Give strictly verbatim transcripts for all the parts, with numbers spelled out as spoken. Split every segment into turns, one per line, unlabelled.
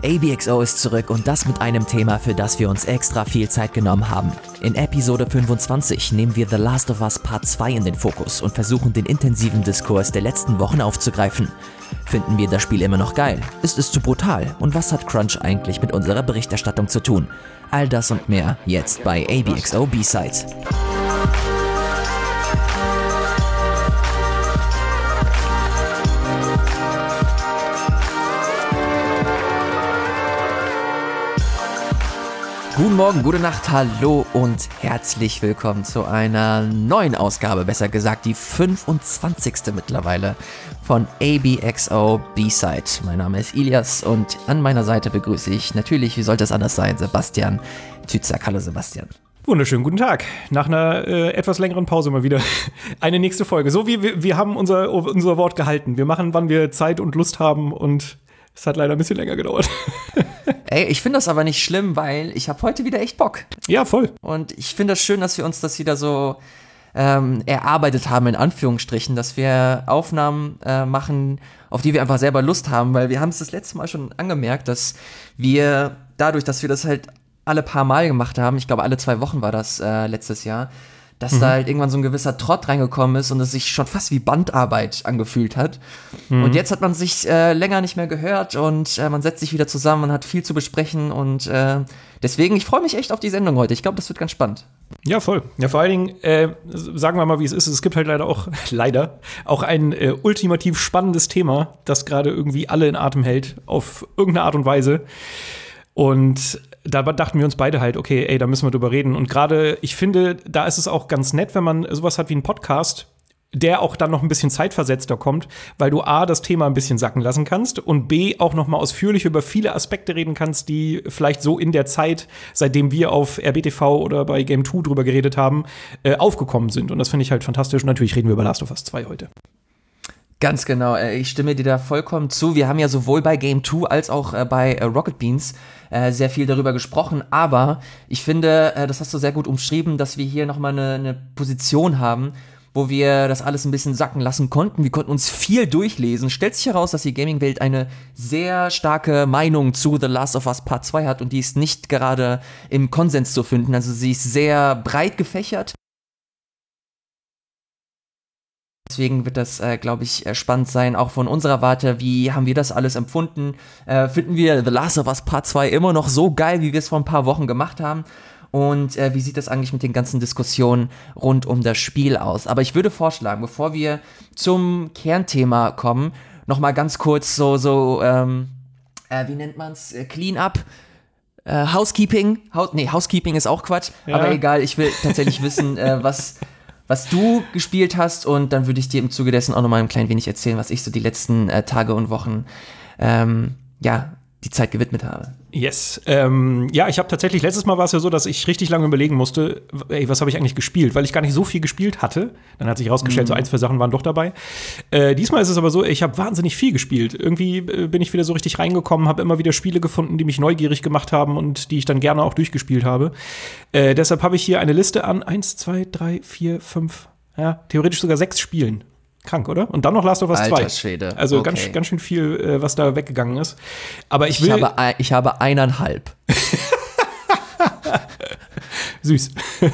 A B X O ist zurück und das mit einem Thema, für das wir uns extra viel Zeit genommen haben. In Episode fünfundzwanzig nehmen wir The Last of Us Part zwei in den Fokus und versuchen den intensiven Diskurs der letzten Wochen aufzugreifen. Finden wir das Spiel immer noch geil? Ist es zu brutal? Und was hat Crunch eigentlich mit unserer Berichterstattung zu tun? All das und mehr jetzt bei A B X O B-Sides. Guten Morgen, gute Nacht, hallo und herzlich willkommen zu einer neuen Ausgabe, besser gesagt die fünfundzwanzigste mittlerweile von A B X O B-Side. Mein Name ist Ilias und an meiner Seite begrüße ich natürlich, wie sollte es anders sein, Sebastian Tützak. Hallo Sebastian.
Wunderschönen guten Tag. Nach einer äh, etwas längeren Pause mal wieder eine nächste Folge. So wie wir, wir haben unser, unser Wort gehalten. Wir machen, wann wir Zeit und Lust haben und es hat leider ein bisschen länger gedauert.
Ey, ich finde das aber nicht schlimm, weil ich habe heute wieder echt Bock.
Ja, voll.
Und ich finde es das schön, dass wir uns das wieder so ähm, erarbeitet haben, in Anführungsstrichen, dass wir Aufnahmen äh, machen, auf die wir einfach selber Lust haben, weil wir haben es das letzte Mal schon angemerkt, dass wir dadurch, dass wir das halt alle paar Mal gemacht haben, ich glaube alle zwei Wochen war das äh, letztes Jahr, dass mhm. da halt irgendwann so ein gewisser Trott reingekommen ist und es sich schon fast wie Bandarbeit angefühlt hat. Mhm. Und jetzt hat man sich äh, länger nicht mehr gehört und äh, man setzt sich wieder zusammen und hat viel zu besprechen und äh, deswegen, ich freue mich echt auf die Sendung heute. Ich glaube, das wird ganz spannend.
Ja, voll. Ja, vor allen Dingen, äh, sagen wir mal, wie es ist, es gibt halt leider auch, leider, auch ein äh, ultimativ spannendes Thema, das gerade irgendwie alle in Atem hält, auf irgendeine Art und Weise. Und da dachten wir uns beide halt, okay, ey, da müssen wir drüber reden. Und gerade, ich finde, da ist es auch ganz nett, wenn man sowas hat wie einen Podcast, der auch dann noch ein bisschen zeitversetzter kommt, weil du A, das Thema ein bisschen sacken lassen kannst und B, auch noch mal ausführlich über viele Aspekte reden kannst, die vielleicht so in der Zeit, seitdem wir auf R B T V oder bei Game zwei drüber geredet haben, äh, aufgekommen sind. Und das finde ich halt fantastisch. Und natürlich reden wir über Last of Us zwei heute.
Ganz genau, ich stimme dir da vollkommen zu. Wir haben ja sowohl bei Game zwei als auch bei Rocket Beans sehr viel darüber gesprochen, aber ich finde, das hast du sehr gut umschrieben, dass wir hier nochmal eine, eine Position haben, wo wir das alles ein bisschen sacken lassen konnten. Wir konnten uns viel durchlesen. Stellt sich heraus, dass die Gaming-Welt eine sehr starke Meinung zu The Last of Us Part zwei hat und die ist nicht gerade im Konsens zu finden. Also sie ist sehr breit gefächert. Deswegen wird das, äh, glaube ich, spannend sein, auch von unserer Warte. Wie haben wir das alles empfunden? Äh, finden wir The Last of Us Part zwei immer noch so geil, wie wir es vor ein paar Wochen gemacht haben? Und äh, wie sieht das eigentlich mit den ganzen Diskussionen rund um das Spiel aus? Aber ich würde vorschlagen, bevor wir zum Kernthema kommen, noch mal ganz kurz so, so ähm, äh, wie nennt man's? Äh, Clean-up? Äh, Housekeeping? Ha- nee, Housekeeping ist auch Quatsch. Ja. Aber egal, ich will tatsächlich wissen, äh, was was du gespielt hast, und dann würde ich dir im Zuge dessen auch noch mal ein klein wenig erzählen, was ich so die letzten äh, Tage und Wochen ähm, ja, die Zeit gewidmet habe.
Yes. Ähm, ja, ich habe tatsächlich, letztes Mal war es ja so, dass ich richtig lange überlegen musste, ey, was habe ich eigentlich gespielt? Weil ich gar nicht so viel gespielt hatte. Dann hat sich herausgestellt, mm. so ein, zwei Sachen waren doch dabei. Äh, diesmal ist es aber so, ich habe wahnsinnig viel gespielt. Irgendwie äh, bin ich wieder so richtig reingekommen, habe immer wieder Spiele gefunden, die mich neugierig gemacht haben und die ich dann gerne auch durchgespielt habe. Äh, deshalb habe ich hier eine Liste an eins, zwei, drei, vier, fünf, ja, theoretisch sogar sechs Spielen. Krank, oder? Und dann noch Last of Us zwei.
Alter Schwede.
Also
okay.
ganz, ganz schön viel, äh, was da weggegangen ist. Aber ich will.
Ich habe, ein, ich habe eineinhalb.
Süß.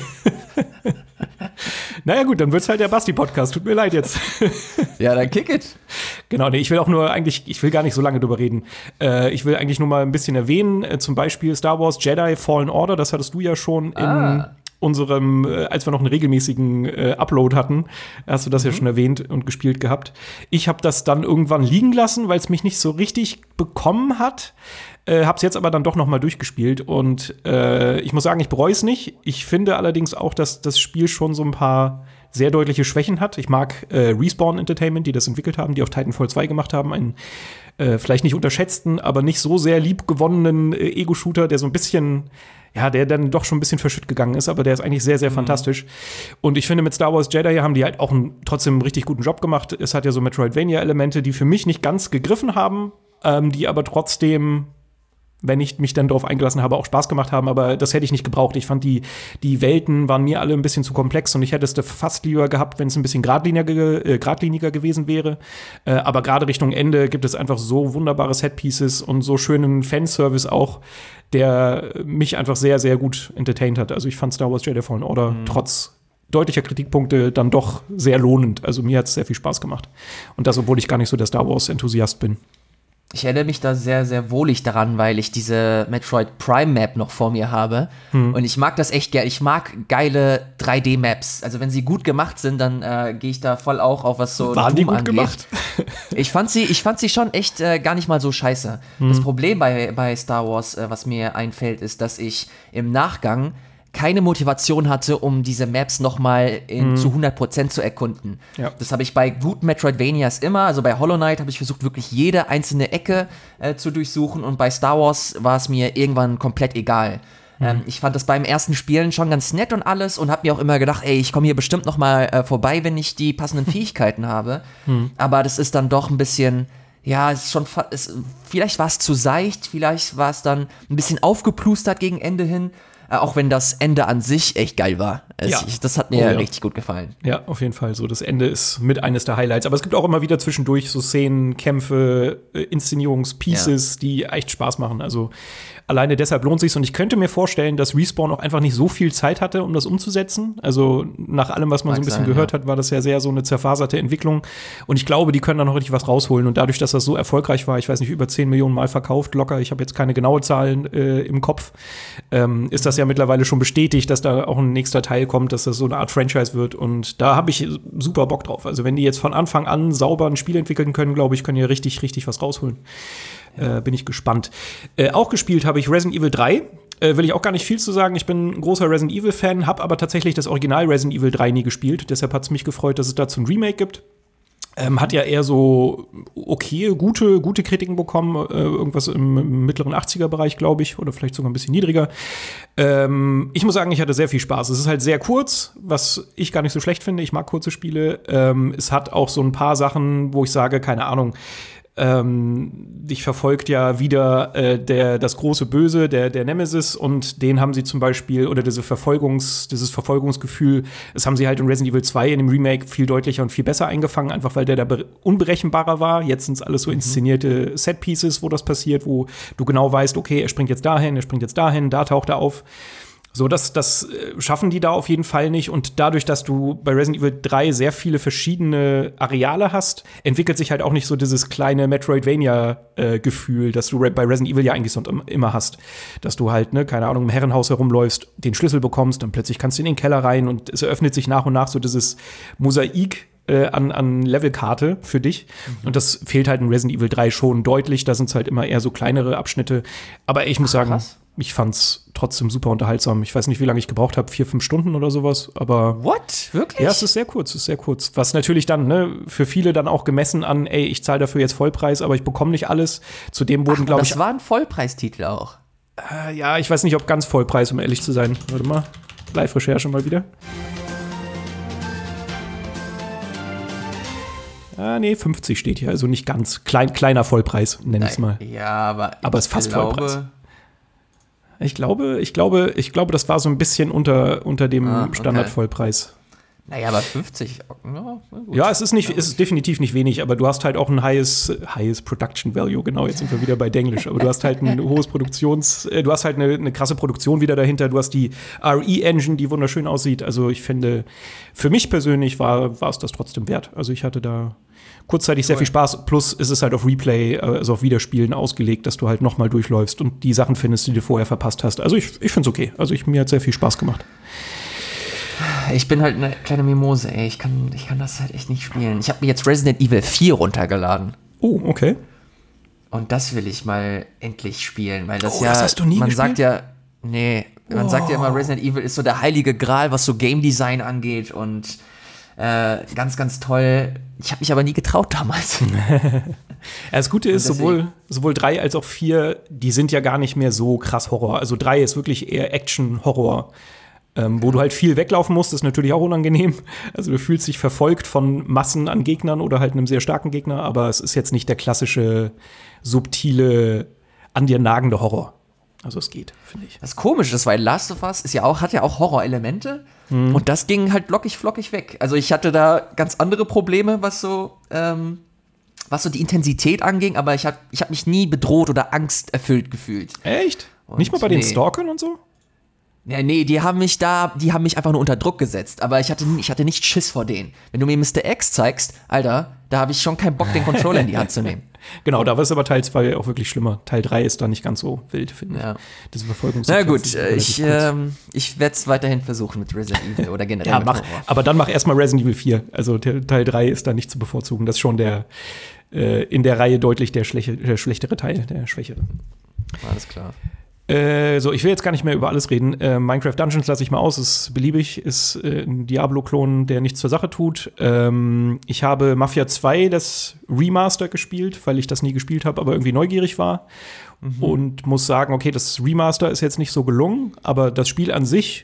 Naja, gut, dann wird's halt der Basti-Podcast. Tut mir leid jetzt.
Ja, dann kick it.
Genau, nee, ich will auch nur eigentlich, ich will gar nicht so lange drüber reden. Äh, ich will eigentlich nur mal ein bisschen erwähnen, äh, zum Beispiel Star Wars Jedi Fallen Order, das hattest du ja schon
ah.
in unserem, äh, als wir noch einen regelmäßigen äh, Upload hatten, hast du das mhm. ja schon erwähnt und gespielt gehabt. Ich habe das dann irgendwann liegen lassen, weil es mich nicht so richtig bekommen hat. Äh, hab's jetzt aber dann doch noch mal durchgespielt und äh, ich muss sagen, ich bereue es nicht. Ich finde allerdings auch, dass das Spiel schon so ein paar sehr deutliche Schwächen hat. Ich mag äh, Respawn Entertainment, die das entwickelt haben, die auch Titanfall zwei gemacht haben, einen äh, vielleicht nicht unterschätzten, aber nicht so sehr liebgewonnenen äh, Ego-Shooter, der so ein bisschen ja, der dann doch schon ein bisschen verschütt gegangen ist, aber der ist eigentlich sehr, sehr mhm. fantastisch. Und ich finde, mit Star Wars Jedi haben die halt auch einen, trotzdem einen richtig guten Job gemacht. Es hat ja so Metroidvania-Elemente, die für mich nicht ganz gegriffen haben, ähm, die aber trotzdem wenn ich mich dann darauf eingelassen habe, auch Spaß gemacht haben, aber das hätte ich nicht gebraucht. Ich fand, die, die Welten waren mir alle ein bisschen zu komplex und ich hätte es fast lieber gehabt, wenn es ein bisschen geradliniger, äh, geradliniger gewesen wäre. Äh, aber gerade Richtung Ende gibt es einfach so wunderbare Setpieces und so schönen Fanservice auch, der mich einfach sehr, sehr gut entertained hat. Also ich fand Star Wars Jedi Fallen Order mhm. trotz deutlicher Kritikpunkte dann doch sehr lohnend. Also mir hat es sehr viel Spaß gemacht. Und das, obwohl ich gar nicht so der Star Wars-Enthusiast bin.
Ich erinnere mich da sehr, sehr wohlig daran, weil ich diese Metroid Prime Map noch vor mir habe. Hm. Und ich mag das echt gerne. Ich mag geile drei D Maps. Also wenn sie gut gemacht sind, dann äh, gehe ich da voll auch auf was so
Waren die gut
angeht.
gemacht?
ich fand sie, ich fand sie schon echt äh, gar nicht mal so scheiße. Hm. Das Problem bei, bei Star Wars, äh, was mir einfällt, ist, dass ich im Nachgang keine Motivation hatte, um diese Maps nochmal mm. zu hundert Prozent zu erkunden. Ja. Das habe ich bei guten Metroidvanias immer, also bei Hollow Knight habe ich versucht, wirklich jede einzelne Ecke äh, zu durchsuchen und bei Star Wars war es mir irgendwann komplett egal. Mm. Ähm, ich fand das beim ersten Spielen schon ganz nett und alles und habe mir auch immer gedacht, ey, ich komme hier bestimmt nochmal äh, vorbei, wenn ich die passenden Fähigkeiten habe. Mm. Aber das ist dann doch ein bisschen, ja, es ist schon, es, vielleicht war es zu seicht, vielleicht war es dann ein bisschen aufgeplustert gegen Ende hin. Auch wenn das Ende an sich echt geil war. Es,
ja.
ich, das hat mir
oh, ja.
richtig gut gefallen.
Ja, auf jeden Fall. So, das Ende ist mit eines der Highlights. Aber es gibt auch immer wieder zwischendurch so Szenen, Kämpfe, Inszenierungspieces, ja. die echt Spaß machen. Also alleine deshalb lohnt sich's. Und ich könnte mir vorstellen, dass Respawn auch einfach nicht so viel Zeit hatte, um das umzusetzen. Also nach allem, was man Mag so ein bisschen sein, gehört ja. hat, war das ja sehr so eine zerfaserte Entwicklung. Und ich glaube, die können da noch richtig was rausholen. Und dadurch, dass das so erfolgreich war, ich weiß nicht, über zehn Millionen Mal verkauft, locker, ich habe jetzt keine genaue Zahlen äh, im Kopf, ähm, ist das ja mittlerweile schon bestätigt, dass da auch ein nächster Teil kommt, dass das so eine Art Franchise wird. Und da habe ich super Bock drauf. Also wenn die jetzt von Anfang an sauber ein Spiel entwickeln können, glaube ich, können die richtig, richtig was rausholen. Ja. Äh, bin ich gespannt. Äh, auch gespielt habe ich Resident Evil drei. Äh, will ich auch gar nicht viel zu sagen. Ich bin ein großer Resident Evil-Fan, habe aber tatsächlich das Original Resident Evil drei nie gespielt. Deshalb hat es mich gefreut, dass es dazu ein Remake gibt. Ähm, hat ja eher so okay, gute, gute Kritiken bekommen. Äh, irgendwas im, im mittleren achtziger-Bereich, glaube ich. Oder vielleicht sogar ein bisschen niedriger. Ähm, ich muss sagen, ich hatte sehr viel Spaß. Es ist halt sehr kurz, was ich gar nicht so schlecht finde. Ich mag kurze Spiele. Ähm, es hat auch so ein paar Sachen, wo ich sage, keine Ahnung, Ähm, dich verfolgt ja wieder äh, der, das große Böse, der, der Nemesis, und den haben sie zum Beispiel, oder diese Verfolgungs, dieses Verfolgungsgefühl, das haben sie halt in Resident Evil zwei in dem Remake viel deutlicher und viel besser eingefangen, einfach weil der da unberechenbarer war. Jetzt sind es alles so inszenierte Setpieces, wo das passiert, wo du genau weißt, okay, er springt jetzt dahin, er springt jetzt dahin, da taucht er auf. So, das, das schaffen die da auf jeden Fall nicht. Und dadurch, dass du bei Resident Evil drei sehr viele verschiedene Areale hast, entwickelt sich halt auch nicht so dieses kleine Metroidvania-Gefühl, äh, das du bei Resident Evil ja eigentlich sonst immer hast. Dass du halt, ne, keine Ahnung, im Herrenhaus herumläufst, den Schlüssel bekommst, dann plötzlich kannst du in den Keller rein und es eröffnet sich nach und nach so dieses Mosaik äh, an, an Levelkarte für dich. Mhm. Und das fehlt halt in Resident Evil drei schon deutlich. Da sind es halt immer eher so kleinere Abschnitte. Aber ich muss sagen, Krass. Ich fand's trotzdem super unterhaltsam. Ich weiß nicht, wie lange ich gebraucht habe, vier, fünf Stunden oder sowas, aber
What? Wirklich?
Ja, es ist sehr kurz, es ist sehr kurz. Was natürlich dann, ne, für viele dann auch gemessen an, ey, ich zahle dafür jetzt Vollpreis, aber ich bekomme nicht alles. Zudem wurden, glaube ich.
Das war ein Vollpreistitel auch.
Äh, ja, ich weiß nicht, ob ganz Vollpreis, um ehrlich zu sein. Warte mal, Live-Recherche mal wieder. Ah, nee, fünfzig steht hier, also nicht ganz. Klein, kleiner Vollpreis, nenn ich's mal.
Ja, aber
aber es ist fast glaube, Vollpreis. Ich glaube, ich glaube, ich glaube, das war so ein bisschen unter, unter dem ah, okay. Standardvollpreis.
Naja, aber fünfzig. Ja,
ja, es ist nicht, es ist definitiv nicht wenig, aber du hast halt auch ein highest, highest Production Value, genau, jetzt sind wir wieder bei Denglisch, aber du hast halt ein hohes Produktions, äh, du hast halt eine, eine krasse Produktion wieder dahinter, du hast die R E-Engine, die wunderschön aussieht, also ich finde, für mich persönlich war, war es das trotzdem wert, also ich hatte da kurzzeitig sehr cool. viel Spaß, plus ist es halt auf Replay, also auf Wiederspielen ausgelegt, dass du halt nochmal durchläufst und die Sachen findest, die du vorher verpasst hast. Also ich, ich finde es okay. Also ich, mir hat sehr viel Spaß gemacht.
Ich bin halt eine kleine Mimose, ey. Ich kann, ich kann das halt echt nicht spielen. Ich habe mir jetzt Resident Evil vier runtergeladen.
Oh, okay.
Und das will ich mal endlich spielen, weil das
oh,
ja,
das hast du nie
man
gespielt?
sagt ja, nee, man oh. sagt ja immer, Resident Evil ist so der heilige Gral, was so Game Design angeht und Äh, ganz, ganz toll. Ich habe mich aber nie getraut damals.
Ja, das Gute ist, sowohl, sowohl drei als auch vier, die sind ja gar nicht mehr so krass Horror. Also drei ist wirklich eher Action-Horror. Ähm, wo du halt viel weglaufen musst, ist natürlich auch unangenehm. Also du fühlst dich verfolgt von Massen an Gegnern oder halt einem sehr starken Gegner, aber es ist jetzt nicht der klassische, subtile an dir nagende Horror. Also es geht, finde ich.
Das komisch ist, weil Last of Us ist ja auch, hat ja auch Horrorelemente mhm. und das ging halt lockig flockig weg. Also ich hatte da ganz andere Probleme, was so ähm, was so die Intensität anging, aber ich habe ich hab mich nie bedroht oder angsterfüllt gefühlt.
Echt? Und nicht mal bei nee. den Stalkern und so?
Ja, nee, die haben mich da, die haben mich einfach nur unter Druck gesetzt, aber ich hatte, ich hatte nicht Schiss vor denen. Wenn du mir Mister X zeigst, Alter, da habe ich schon keinen Bock, den Controller in die Hand zu nehmen.
Genau, da war es aber Teil zwei auch wirklich schlimmer. Teil drei ist da nicht ganz so wild, finde ich.
Ja.
Diese Verfolgungs-
Na gut, ich, ähm, ich werde es weiterhin versuchen mit Resident Evil oder generell
ja,
mit
mach,
Horror.
Aber dann mach erstmal Resident Evil vier. Also Teil drei ist da nicht zu bevorzugen. Das ist schon der äh, in der Reihe deutlich der, schleche, der schlechtere Teil, der schwächere.
Alles klar.
So, ich will jetzt gar nicht mehr über alles reden. Äh, Minecraft Dungeons lasse ich mal aus, ist beliebig, ist äh, ein Diablo-Klon, der nichts zur Sache tut. Ähm, ich habe Mafia zwei, das Remaster, gespielt, weil ich das nie gespielt habe, aber irgendwie neugierig war. Mhm. Und muss sagen, okay, das Remaster ist jetzt nicht so gelungen, aber das Spiel an sich,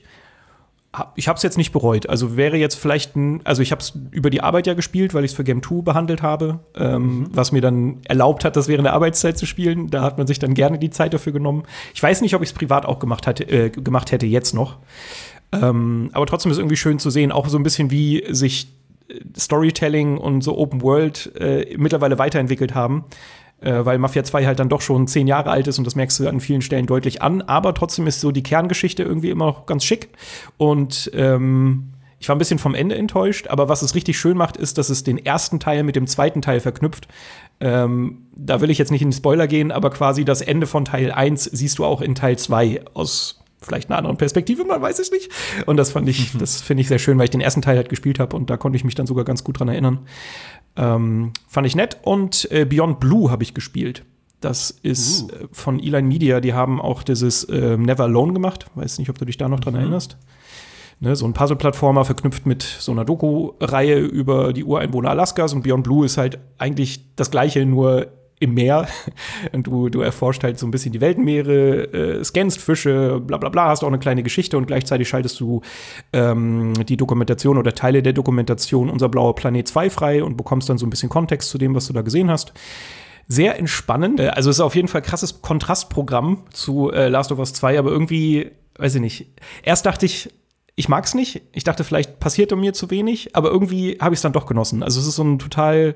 ich habe es jetzt nicht bereut. Also wäre jetzt vielleicht ein, also ich habe es über die Arbeit ja gespielt, weil ich es für Game zwei behandelt habe, ähm, mhm. was mir dann erlaubt hat, das während der Arbeitszeit zu spielen. Da hat man sich dann gerne die Zeit dafür genommen. Ich weiß nicht, ob ich es privat auch gemacht, hatte, äh, gemacht hätte, jetzt noch. Ähm, aber trotzdem ist es irgendwie schön zu sehen, auch so ein bisschen, wie sich Storytelling und so Open World äh, mittlerweile weiterentwickelt haben. Äh, weil Mafia zwei halt dann doch schon zehn Jahre alt ist und das merkst du an vielen Stellen deutlich an. Aber trotzdem ist so die Kerngeschichte irgendwie immer noch ganz schick. Und ähm, ich war ein bisschen vom Ende enttäuscht. Aber was es richtig schön macht, ist, dass es den ersten Teil mit dem zweiten Teil verknüpft. Ähm, da will ich jetzt nicht in den Spoiler gehen, aber quasi das Ende von Teil eins siehst du auch in Teil zwei aus vielleicht einer anderen Perspektive, man weiß es nicht. Und das fand ich, mhm. das finde ich sehr schön, weil ich den ersten Teil halt gespielt habe und da konnte ich mich dann sogar ganz gut dran erinnern. Ähm, fand ich nett. Und äh, Beyond Blue habe ich gespielt. Das ist uh. äh, von Eli Media. Die haben auch dieses äh, Never Alone gemacht. Weiß nicht, ob du dich da noch dran mhm. erinnerst. Ne, so ein Puzzle-Plattformer verknüpft mit so einer Doku-Reihe über die Ureinwohner Alaskas. Und Beyond Blue ist halt eigentlich das Gleiche, nur im Meer. Und du, du erforscht halt so ein bisschen die Weltenmeere, äh, scannst Fische, bla bla bla, hast auch eine kleine Geschichte und gleichzeitig schaltest du ähm, die Dokumentation oder Teile der Dokumentation Unser blauer Planet zwei frei und bekommst dann so ein bisschen Kontext zu dem, was du da gesehen hast. Sehr entspannend. Also es ist auf jeden Fall ein krasses Kontrastprogramm zu äh, Last of Us zwei, aber irgendwie, weiß ich nicht. Erst dachte ich, ich mag's nicht. Ich dachte, vielleicht passiert um mir zu wenig, aber irgendwie habe ich es dann doch genossen. Also es ist so ein total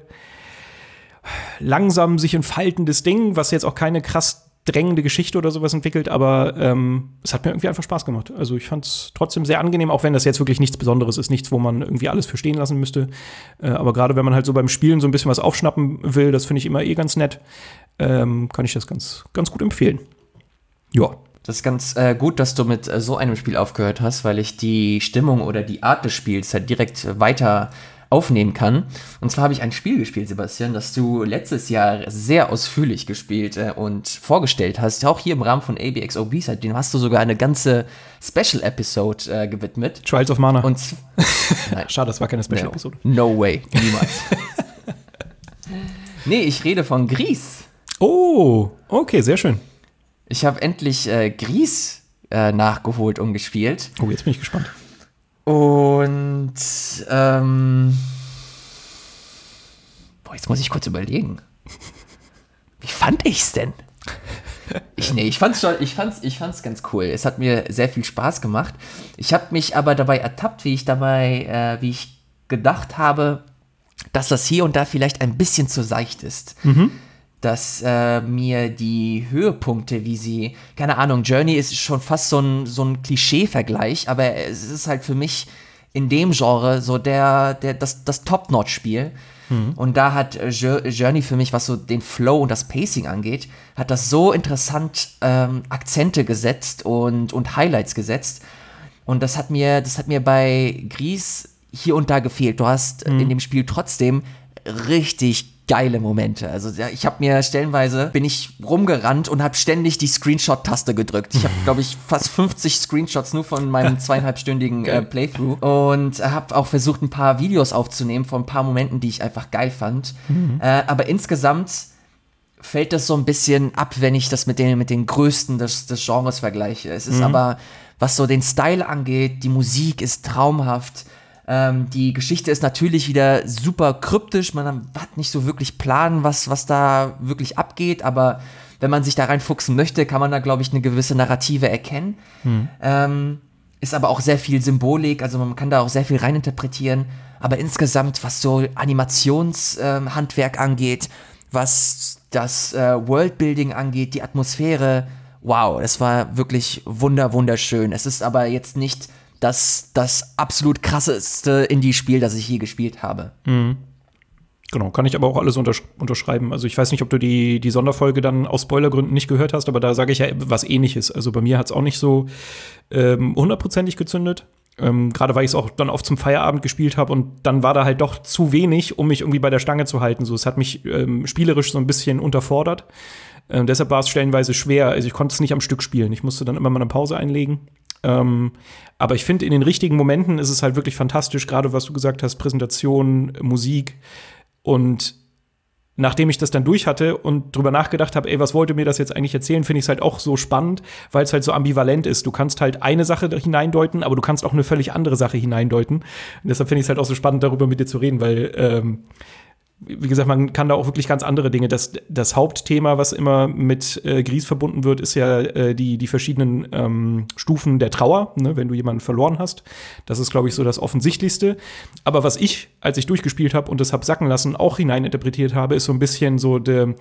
langsam sich entfaltendes Ding, was jetzt auch keine krass drängende Geschichte oder sowas entwickelt, aber ähm, es hat mir irgendwie einfach Spaß gemacht. Also ich fand es trotzdem sehr angenehm, auch wenn das jetzt wirklich nichts Besonderes ist, nichts, wo man irgendwie alles für stehen lassen müsste. Äh, aber gerade wenn man halt so beim Spielen so ein bisschen was aufschnappen will, das finde ich immer eh ganz nett, ähm, kann ich das ganz, ganz gut empfehlen. Ja.
Das ist ganz äh, gut, dass du mit äh, so einem Spiel aufgehört hast, weil ich die Stimmung oder die Art des Spiels halt direkt äh, weiter aufnehmen kann. Und zwar habe ich ein Spiel gespielt, Sebastian, das du letztes Jahr sehr ausführlich gespielt äh, und vorgestellt hast, auch hier im Rahmen von A B X O B-Side. Den hast du sogar eine ganze Special-Episode äh, gewidmet.
Trials of Mana.
Und
nein. Schade, das war keine Special-Episode.
No, no way, niemals. Nee, ich rede von Gris.
Oh, okay, sehr schön.
Ich habe endlich äh, Gris äh, nachgeholt und gespielt.
Oh, jetzt bin ich gespannt.
Und ähm, boah, jetzt muss ich kurz überlegen. Wie fand ich's denn? Ich, nee, ich fand's schon, ich fand's, ich fand's ganz cool. Es hat mir sehr viel Spaß gemacht. Ich habe mich aber dabei ertappt, wie ich dabei, äh, wie ich gedacht habe, dass das hier und da vielleicht ein bisschen zu seicht ist. Mhm. Dass äh, mir die Höhepunkte, wie sie, keine Ahnung, Journey ist schon fast so ein, so ein Klischee-Vergleich, aber es ist halt für mich in dem Genre so der, der, das, das Top-Notch-Spiel. Mhm. Und da hat äh, Journey für mich, was so den Flow und das Pacing angeht, hat das so interessant ähm, Akzente gesetzt und, und Highlights gesetzt. Und das hat mir, das hat mir bei Gris hier und da gefehlt. Du hast mhm. in dem Spiel trotzdem richtig geile Momente. Also ja, ich habe mir stellenweise, bin ich rumgerannt und habe ständig die Screenshot-Taste gedrückt. Ich habe, glaube ich, fast fünfzig Screenshots nur von meinem zweieinhalbstündigen äh, Playthrough und habe auch versucht, ein paar Videos aufzunehmen von ein paar Momenten, die ich einfach geil fand. Mhm. Äh, aber insgesamt fällt das so ein bisschen ab, wenn ich das mit den, mit den Größten des, des Genres vergleiche. Es ist mhm. aber, was so den Style angeht, die Musik ist traumhaft. Ähm, die Geschichte ist natürlich wieder super kryptisch, man hat nicht so wirklich Plan, was, was da wirklich abgeht, aber wenn man sich da reinfuchsen möchte, kann man da, glaube ich, eine gewisse Narrative erkennen. Hm. Ähm, ist aber auch sehr viel Symbolik, also man kann da auch sehr viel reininterpretieren. Aber insgesamt, was so Animationshandwerk ähm, angeht, was das äh, Worldbuilding angeht, die Atmosphäre, wow, es war wirklich wunder, wunderschön. Es ist aber jetzt nicht das, das absolut krasseste Indie-Spiel, das ich je gespielt habe.
Mhm. Genau, kann ich aber auch alles untersch- unterschreiben. Also ich weiß nicht, ob du die, die Sonderfolge dann aus Spoilergründen nicht gehört hast, aber da sage ich ja was Ähnliches. Also bei mir hat es auch nicht so ähm, hundertprozentig gezündet. Ähm, Gerade weil ich es auch dann oft zum Feierabend gespielt habe und dann war da halt doch zu wenig, um mich irgendwie bei der Stange zu halten. So, es hat mich ähm, spielerisch so ein bisschen unterfordert. Ähm, deshalb war es stellenweise schwer. Also ich konnte es nicht am Stück spielen. Ich musste dann immer mal eine Pause einlegen. Ähm, aber ich finde, in den richtigen Momenten ist es halt wirklich fantastisch, gerade was du gesagt hast, Präsentation, Musik. Und nachdem ich das dann durch hatte und drüber nachgedacht habe, ey, was wollte mir das jetzt eigentlich erzählen, finde ich es halt auch so spannend, weil es halt so ambivalent ist. Du kannst halt eine Sache hineindeuten, aber du kannst auch eine völlig andere Sache hineindeuten. Und deshalb finde ich es halt auch so spannend, darüber mit dir zu reden, weil ähm, wie gesagt, man kann da auch wirklich ganz andere Dinge. Das, das Hauptthema, was immer mit äh, Gris verbunden wird, ist ja äh, die, die verschiedenen ähm, Stufen der Trauer, ne, wenn du jemanden verloren hast. Das ist, glaube ich, so das Offensichtlichste. Aber was ich, als ich durchgespielt habe und das hab sacken lassen, auch hineininterpretiert habe, ist so ein bisschen so, de,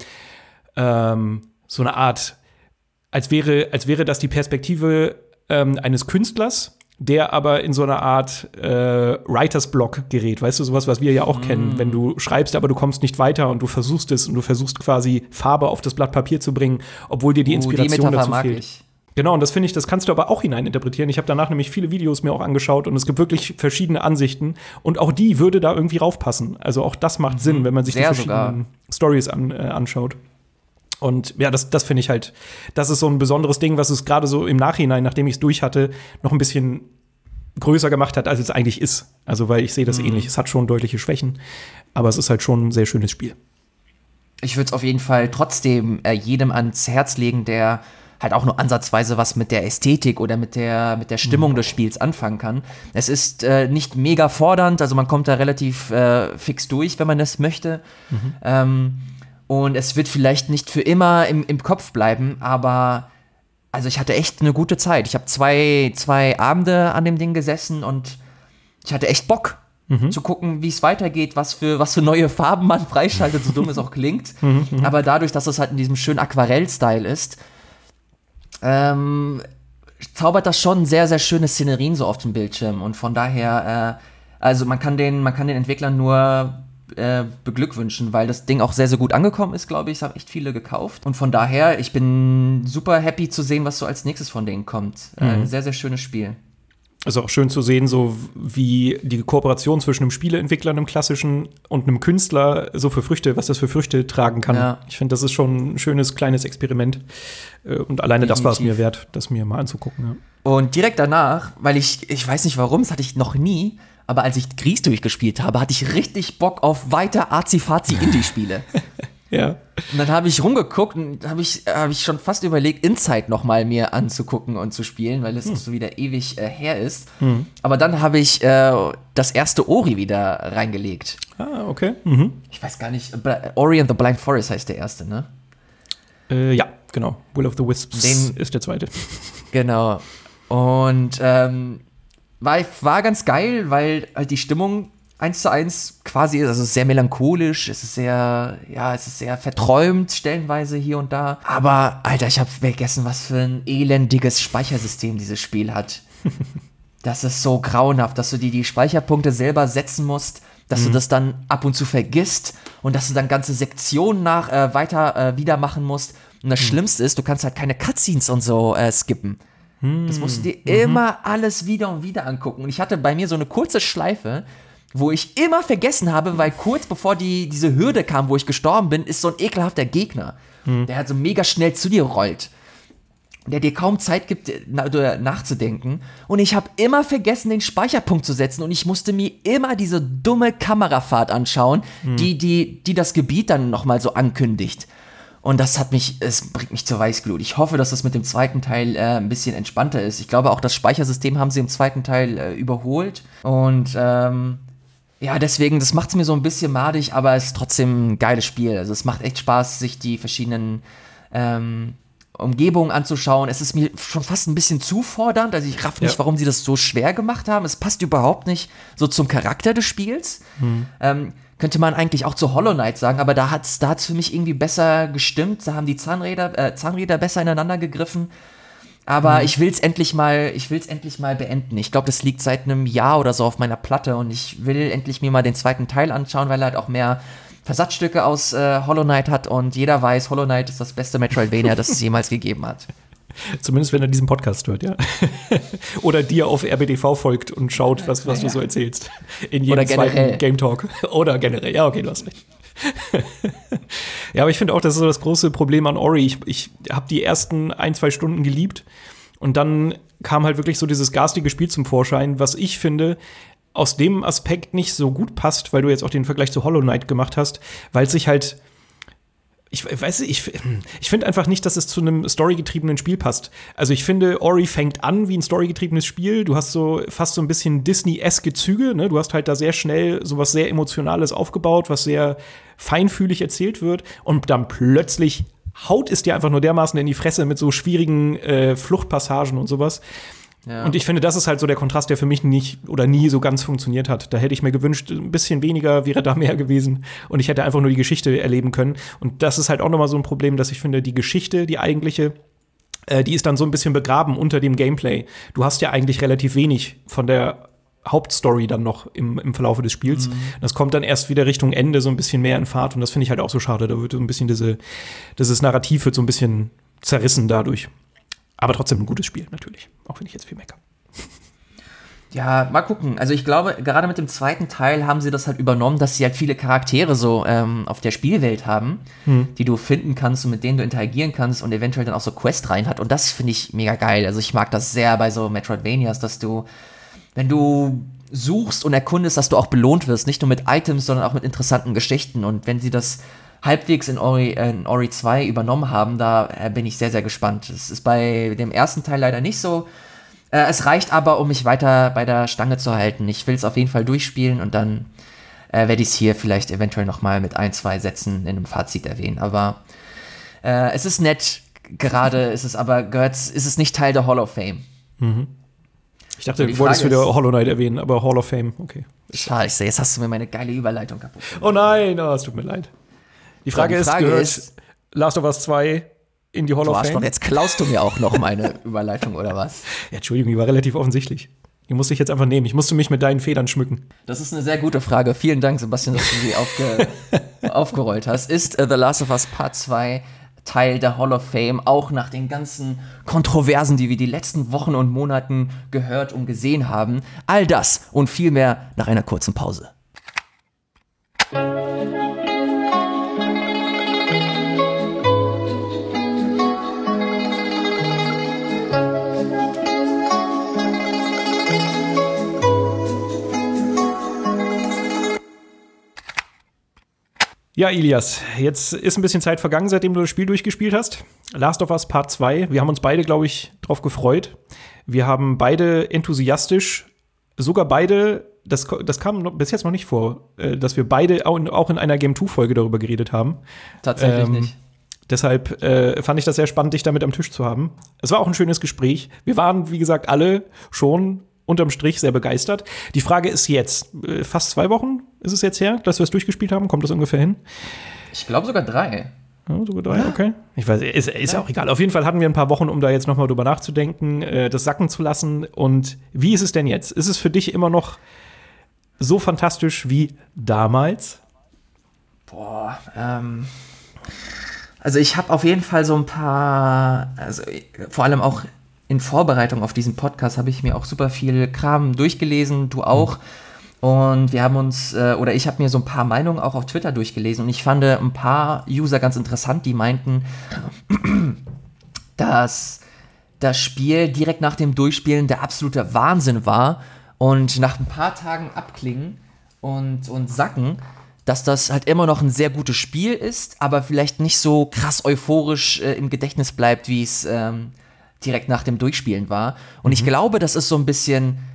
ähm, so eine Art, als wäre, als wäre das die Perspektive ähm, eines Künstlers, der aber in so einer Art äh, Writers Block gerät, weißt du, sowas, was wir ja auch mm. kennen, wenn du schreibst, aber du kommst nicht weiter und du versuchst es und du versuchst quasi Farbe auf das Blatt Papier zu bringen, obwohl dir die Inspiration uh, die dazu fehlt. Ich. Genau, und das finde ich, das kannst du aber auch hineininterpretieren. Ich habe danach nämlich viele Videos mir auch angeschaut und es gibt wirklich verschiedene Ansichten und auch die würde da irgendwie raufpassen. Also auch das macht mhm. Sinn, wenn man sich Sehr die verschiedenen Stories an, äh, anschaut. Und ja, das, das finde ich halt, das ist so ein besonderes Ding, was es gerade so im Nachhinein, nachdem ich es durch hatte, noch ein bisschen größer gemacht hat, als es eigentlich ist. Also, weil ich sehe das mhm. ähnlich. Es hat schon deutliche Schwächen, aber es ist halt schon ein sehr schönes Spiel.
Ich würde es auf jeden Fall trotzdem äh, jedem ans Herz legen, der halt auch nur ansatzweise was mit der Ästhetik oder mit der, mit der Stimmung mhm. des Spiels anfangen kann. Es ist äh, nicht mega fordernd, also man kommt da relativ äh, fix durch, wenn man das möchte. Mhm. Ähm, Und es wird vielleicht nicht für immer im, im Kopf bleiben, aber also ich hatte echt eine gute Zeit. Ich habe zwei, zwei Abende an dem Ding gesessen und ich hatte echt Bock mhm. zu gucken, wie es weitergeht, was für, was für neue Farben man freischaltet, so dumm es auch klingt. Mhm. Aber dadurch, dass es halt in diesem schönen Aquarell-Style ist, ähm, zaubert das schon sehr, sehr schöne Szenerien so auf dem Bildschirm. Und von daher, äh, also man kann den, man kann den Entwicklern nur Äh, beglückwünschen, weil das Ding auch sehr, sehr gut angekommen ist, glaube ich. Es haben echt viele gekauft. Und von daher, ich bin super happy zu sehen, was so als nächstes von denen kommt. Mhm. Äh, ein sehr, sehr schönes Spiel.
Ist auch schön zu sehen, so wie die Kooperation zwischen einem Spieleentwickler, einem klassischen, und einem Künstler so für Früchte, was das für Früchte tragen kann. Ja. Ich finde, das ist schon ein schönes, kleines Experiment. Und alleine Definitiv. Das war es mir wert, das mir mal anzugucken. Ja.
Und direkt danach, weil ich, ich weiß nicht warum, das hatte ich noch nie, aber als ich Gris durchgespielt habe, hatte ich richtig Bock auf weiter Azi-Fazi-Indie-Spiele.
Ja.
Und dann habe ich rumgeguckt und habe ich, hab ich schon fast überlegt, Inside noch mal mir anzugucken und zu spielen, weil es hm. so wieder ewig äh, her ist. Hm. Aber dann habe ich äh, das erste Ori wieder reingelegt.
Ah, okay. Mhm.
Ich weiß gar nicht, Ori and the Blind Forest heißt der erste, ne?
Äh, ja, genau. Will of the Wisps
Den,
ist der zweite.
Genau. Und ähm, war, war ganz geil, weil halt die Stimmung eins zu eins quasi ist, also sehr melancholisch, es ist sehr, ja, es ist sehr verträumt stellenweise hier und da. Aber, Alter, ich habe vergessen, was für ein elendiges Speichersystem dieses Spiel hat. Das ist so grauenhaft, dass du dir die Speicherpunkte selber setzen musst, dass mhm. du das dann ab und zu vergisst und dass du dann ganze Sektionen nach äh, weiter äh, wieder machen musst. Und das mhm. Schlimmste ist, du kannst halt keine Cutscenes und so äh, skippen. Mhm. Das musst du dir mhm. immer alles wieder und wieder angucken. Und ich hatte bei mir so eine kurze Schleife, wo ich immer vergessen habe, weil kurz bevor die, diese Hürde kam, wo ich gestorben bin, ist so ein ekelhafter Gegner, hm. der halt so mega schnell zu dir rollt, der dir kaum Zeit gibt, na, nachzudenken. Und ich habe immer vergessen, den Speicherpunkt zu setzen und ich musste mir immer diese dumme Kamerafahrt anschauen, hm. die, die, die das Gebiet dann nochmal so ankündigt. Und das hat mich, es bringt mich zur Weißglut. Ich hoffe, dass das mit dem zweiten Teil äh, ein bisschen entspannter ist. Ich glaube, auch das Speichersystem haben sie im zweiten Teil äh, überholt. Und ähm, ja, deswegen, das macht es mir so ein bisschen madig, aber es ist trotzdem ein geiles Spiel. Also es macht echt Spaß, sich die verschiedenen ähm, Umgebung anzuschauen. Es ist mir schon fast ein bisschen zu fordernd. Also ich raff nicht, ja. warum sie das so schwer gemacht haben. Es passt überhaupt nicht so zum Charakter des Spiels. Hm. Ähm, könnte man eigentlich auch zu Hollow Knight sagen, aber da hat's, da hat's für mich irgendwie besser gestimmt. Da haben die Zahnräder, äh, Zahnräder besser ineinander gegriffen. Aber hm. ich will's endlich mal, ich will's endlich mal beenden. Ich glaube, das liegt seit einem Jahr oder so auf meiner Platte und ich will endlich mir mal den zweiten Teil anschauen, weil er halt auch mehr Versatzstücke aus äh, Hollow Knight hat und jeder weiß, Hollow Knight ist das beste Metroidvania, das es jemals gegeben hat.
Zumindest, wenn er diesen Podcast hört, ja. Oder dir auf R B D V folgt und schaut, was, was ja, du so erzählst. In jedem zweiten Game Talk. Oder generell. Ja, okay, du hast recht. Ja, aber ich finde auch, das ist so das große Problem an Ori. Ich, ich habe die ersten ein, zwei Stunden geliebt und dann kam halt wirklich so dieses garstige Spiel zum Vorschein, was ich finde, aus dem Aspekt nicht so gut passt, weil du jetzt auch den Vergleich zu Hollow Knight gemacht hast, weil es sich halt Ich weiß nicht, ich, ich finde einfach nicht, dass es zu einem storygetriebenen Spiel passt. Also ich finde, Ori fängt an wie ein storygetriebenes Spiel. Du hast so fast so ein bisschen Disney-eske Züge, ne? Du hast halt da sehr schnell sowas sehr Emotionales aufgebaut, was sehr feinfühlig erzählt wird. Und dann plötzlich haut es dir einfach nur dermaßen in die Fresse mit so schwierigen äh, Fluchtpassagen und sowas. Ja. Und ich finde, das ist halt so der Kontrast, der für mich nicht oder nie so ganz funktioniert hat. Da hätte ich mir gewünscht, ein bisschen weniger wäre da mehr gewesen. Und ich hätte einfach nur die Geschichte erleben können. Und das ist halt auch nochmal so ein Problem, dass ich finde, die Geschichte, die eigentliche, äh, die ist dann so ein bisschen begraben unter dem Gameplay. Du hast ja eigentlich relativ wenig von der Hauptstory dann noch im, im Verlauf des Spiels. Mhm. Das kommt dann erst wieder Richtung Ende so ein bisschen mehr in Fahrt. Und das finde ich halt auch so schade. Da wird so ein bisschen diese, dieses Narrativ wird so ein bisschen zerrissen dadurch. Aber trotzdem ein gutes Spiel, natürlich. Auch wenn ich jetzt viel meckere.
Ja, mal gucken. Also ich glaube, gerade mit dem zweiten Teil haben sie das halt übernommen, dass sie halt viele Charaktere so ähm, auf der Spielwelt haben, hm. die du finden kannst und mit denen du interagieren kannst und eventuell dann auch so Quest rein hat. Und das finde ich mega geil. Also ich mag das sehr bei so Metroidvanias, dass du, wenn du suchst und erkundest, dass du auch belohnt wirst. Nicht nur mit Items, sondern auch mit interessanten Geschichten. Und wenn sie das halbwegs in Ori, äh, in Ori zwei übernommen haben, da äh, bin ich sehr, sehr gespannt. Das ist bei dem ersten Teil leider nicht so. Äh, es reicht aber, um mich weiter bei der Stange zu halten. Ich will es auf jeden Fall durchspielen und dann äh, werde ich es hier vielleicht eventuell noch mal mit ein, zwei Sätzen in einem Fazit erwähnen. Aber äh, es ist nett, gerade ist es aber, gehört, ist es nicht Teil der Hall of Fame.
Mhm. Ich dachte, du wolltest wieder Hollow Knight erwähnen, aber Hall of Fame, okay.
Scheiße, jetzt hast du mir meine geile Überleitung kaputt gemacht.
Oh nein, oh, es tut mir leid. Die Frage, ja, die Frage ist, gehört ist, Last of Us zwei in die Hall of Fame?
Doch, jetzt klaust du mir auch noch meine Überleitung, oder was?
Ja, Entschuldigung, die war relativ offensichtlich. Die musste ich jetzt einfach nehmen. Ich musste mich mit deinen Federn schmücken.
Das ist eine sehr gute Frage. Vielen Dank, Sebastian, dass du sie aufge aufgerollt hast. Ist uh, The Last of Us Part zwei Teil der Hall of Fame, auch nach den ganzen Kontroversen, die wir die letzten Wochen und Monaten gehört und gesehen haben? All das und viel mehr nach einer kurzen Pause.
Ja, Ilias, jetzt ist ein bisschen Zeit vergangen, seitdem du das Spiel durchgespielt hast. Last of Us Part zwei. Wir haben uns beide, glaube ich, drauf gefreut. Wir haben beide enthusiastisch, sogar beide, das, das kam bis jetzt noch nicht vor, dass wir beide auch in einer Game zwei Folge darüber geredet haben.
Tatsächlich ähm, nicht.
Deshalb äh, fand ich das sehr spannend, dich damit am Tisch zu haben. Es war auch ein schönes Gespräch. Wir waren, wie gesagt, alle schon unterm Strich sehr begeistert. Die Frage ist jetzt, äh, fast zwei Wochen ist es jetzt her, dass wir es durchgespielt haben? Kommt das ungefähr hin?
Ich glaube sogar drei.
Ja, sogar drei, ja. Okay. Ich weiß, ist, ist ja auch egal. Auf jeden Fall hatten wir ein paar Wochen, um da jetzt noch mal drüber nachzudenken, äh, das sacken zu lassen. Und wie ist es denn jetzt? Ist es für dich immer noch so fantastisch wie damals?
Boah, ähm also ich habe auf jeden Fall so ein paar, also vor allem auch in Vorbereitung auf diesen Podcast habe ich mir auch super viel Kram durchgelesen, du auch. Und wir haben uns, äh, oder ich habe mir so ein paar Meinungen auch auf Twitter durchgelesen und ich fand ein paar User ganz interessant, die meinten, dass das Spiel direkt nach dem Durchspielen der absolute Wahnsinn war und nach ein paar Tagen Abklingen und, und Sacken, dass das halt immer noch ein sehr gutes Spiel ist, aber vielleicht nicht so krass euphorisch äh, im Gedächtnis bleibt, wie es ähm, direkt nach dem Durchspielen war. Und mhm. ich glaube, das ist so ein bisschen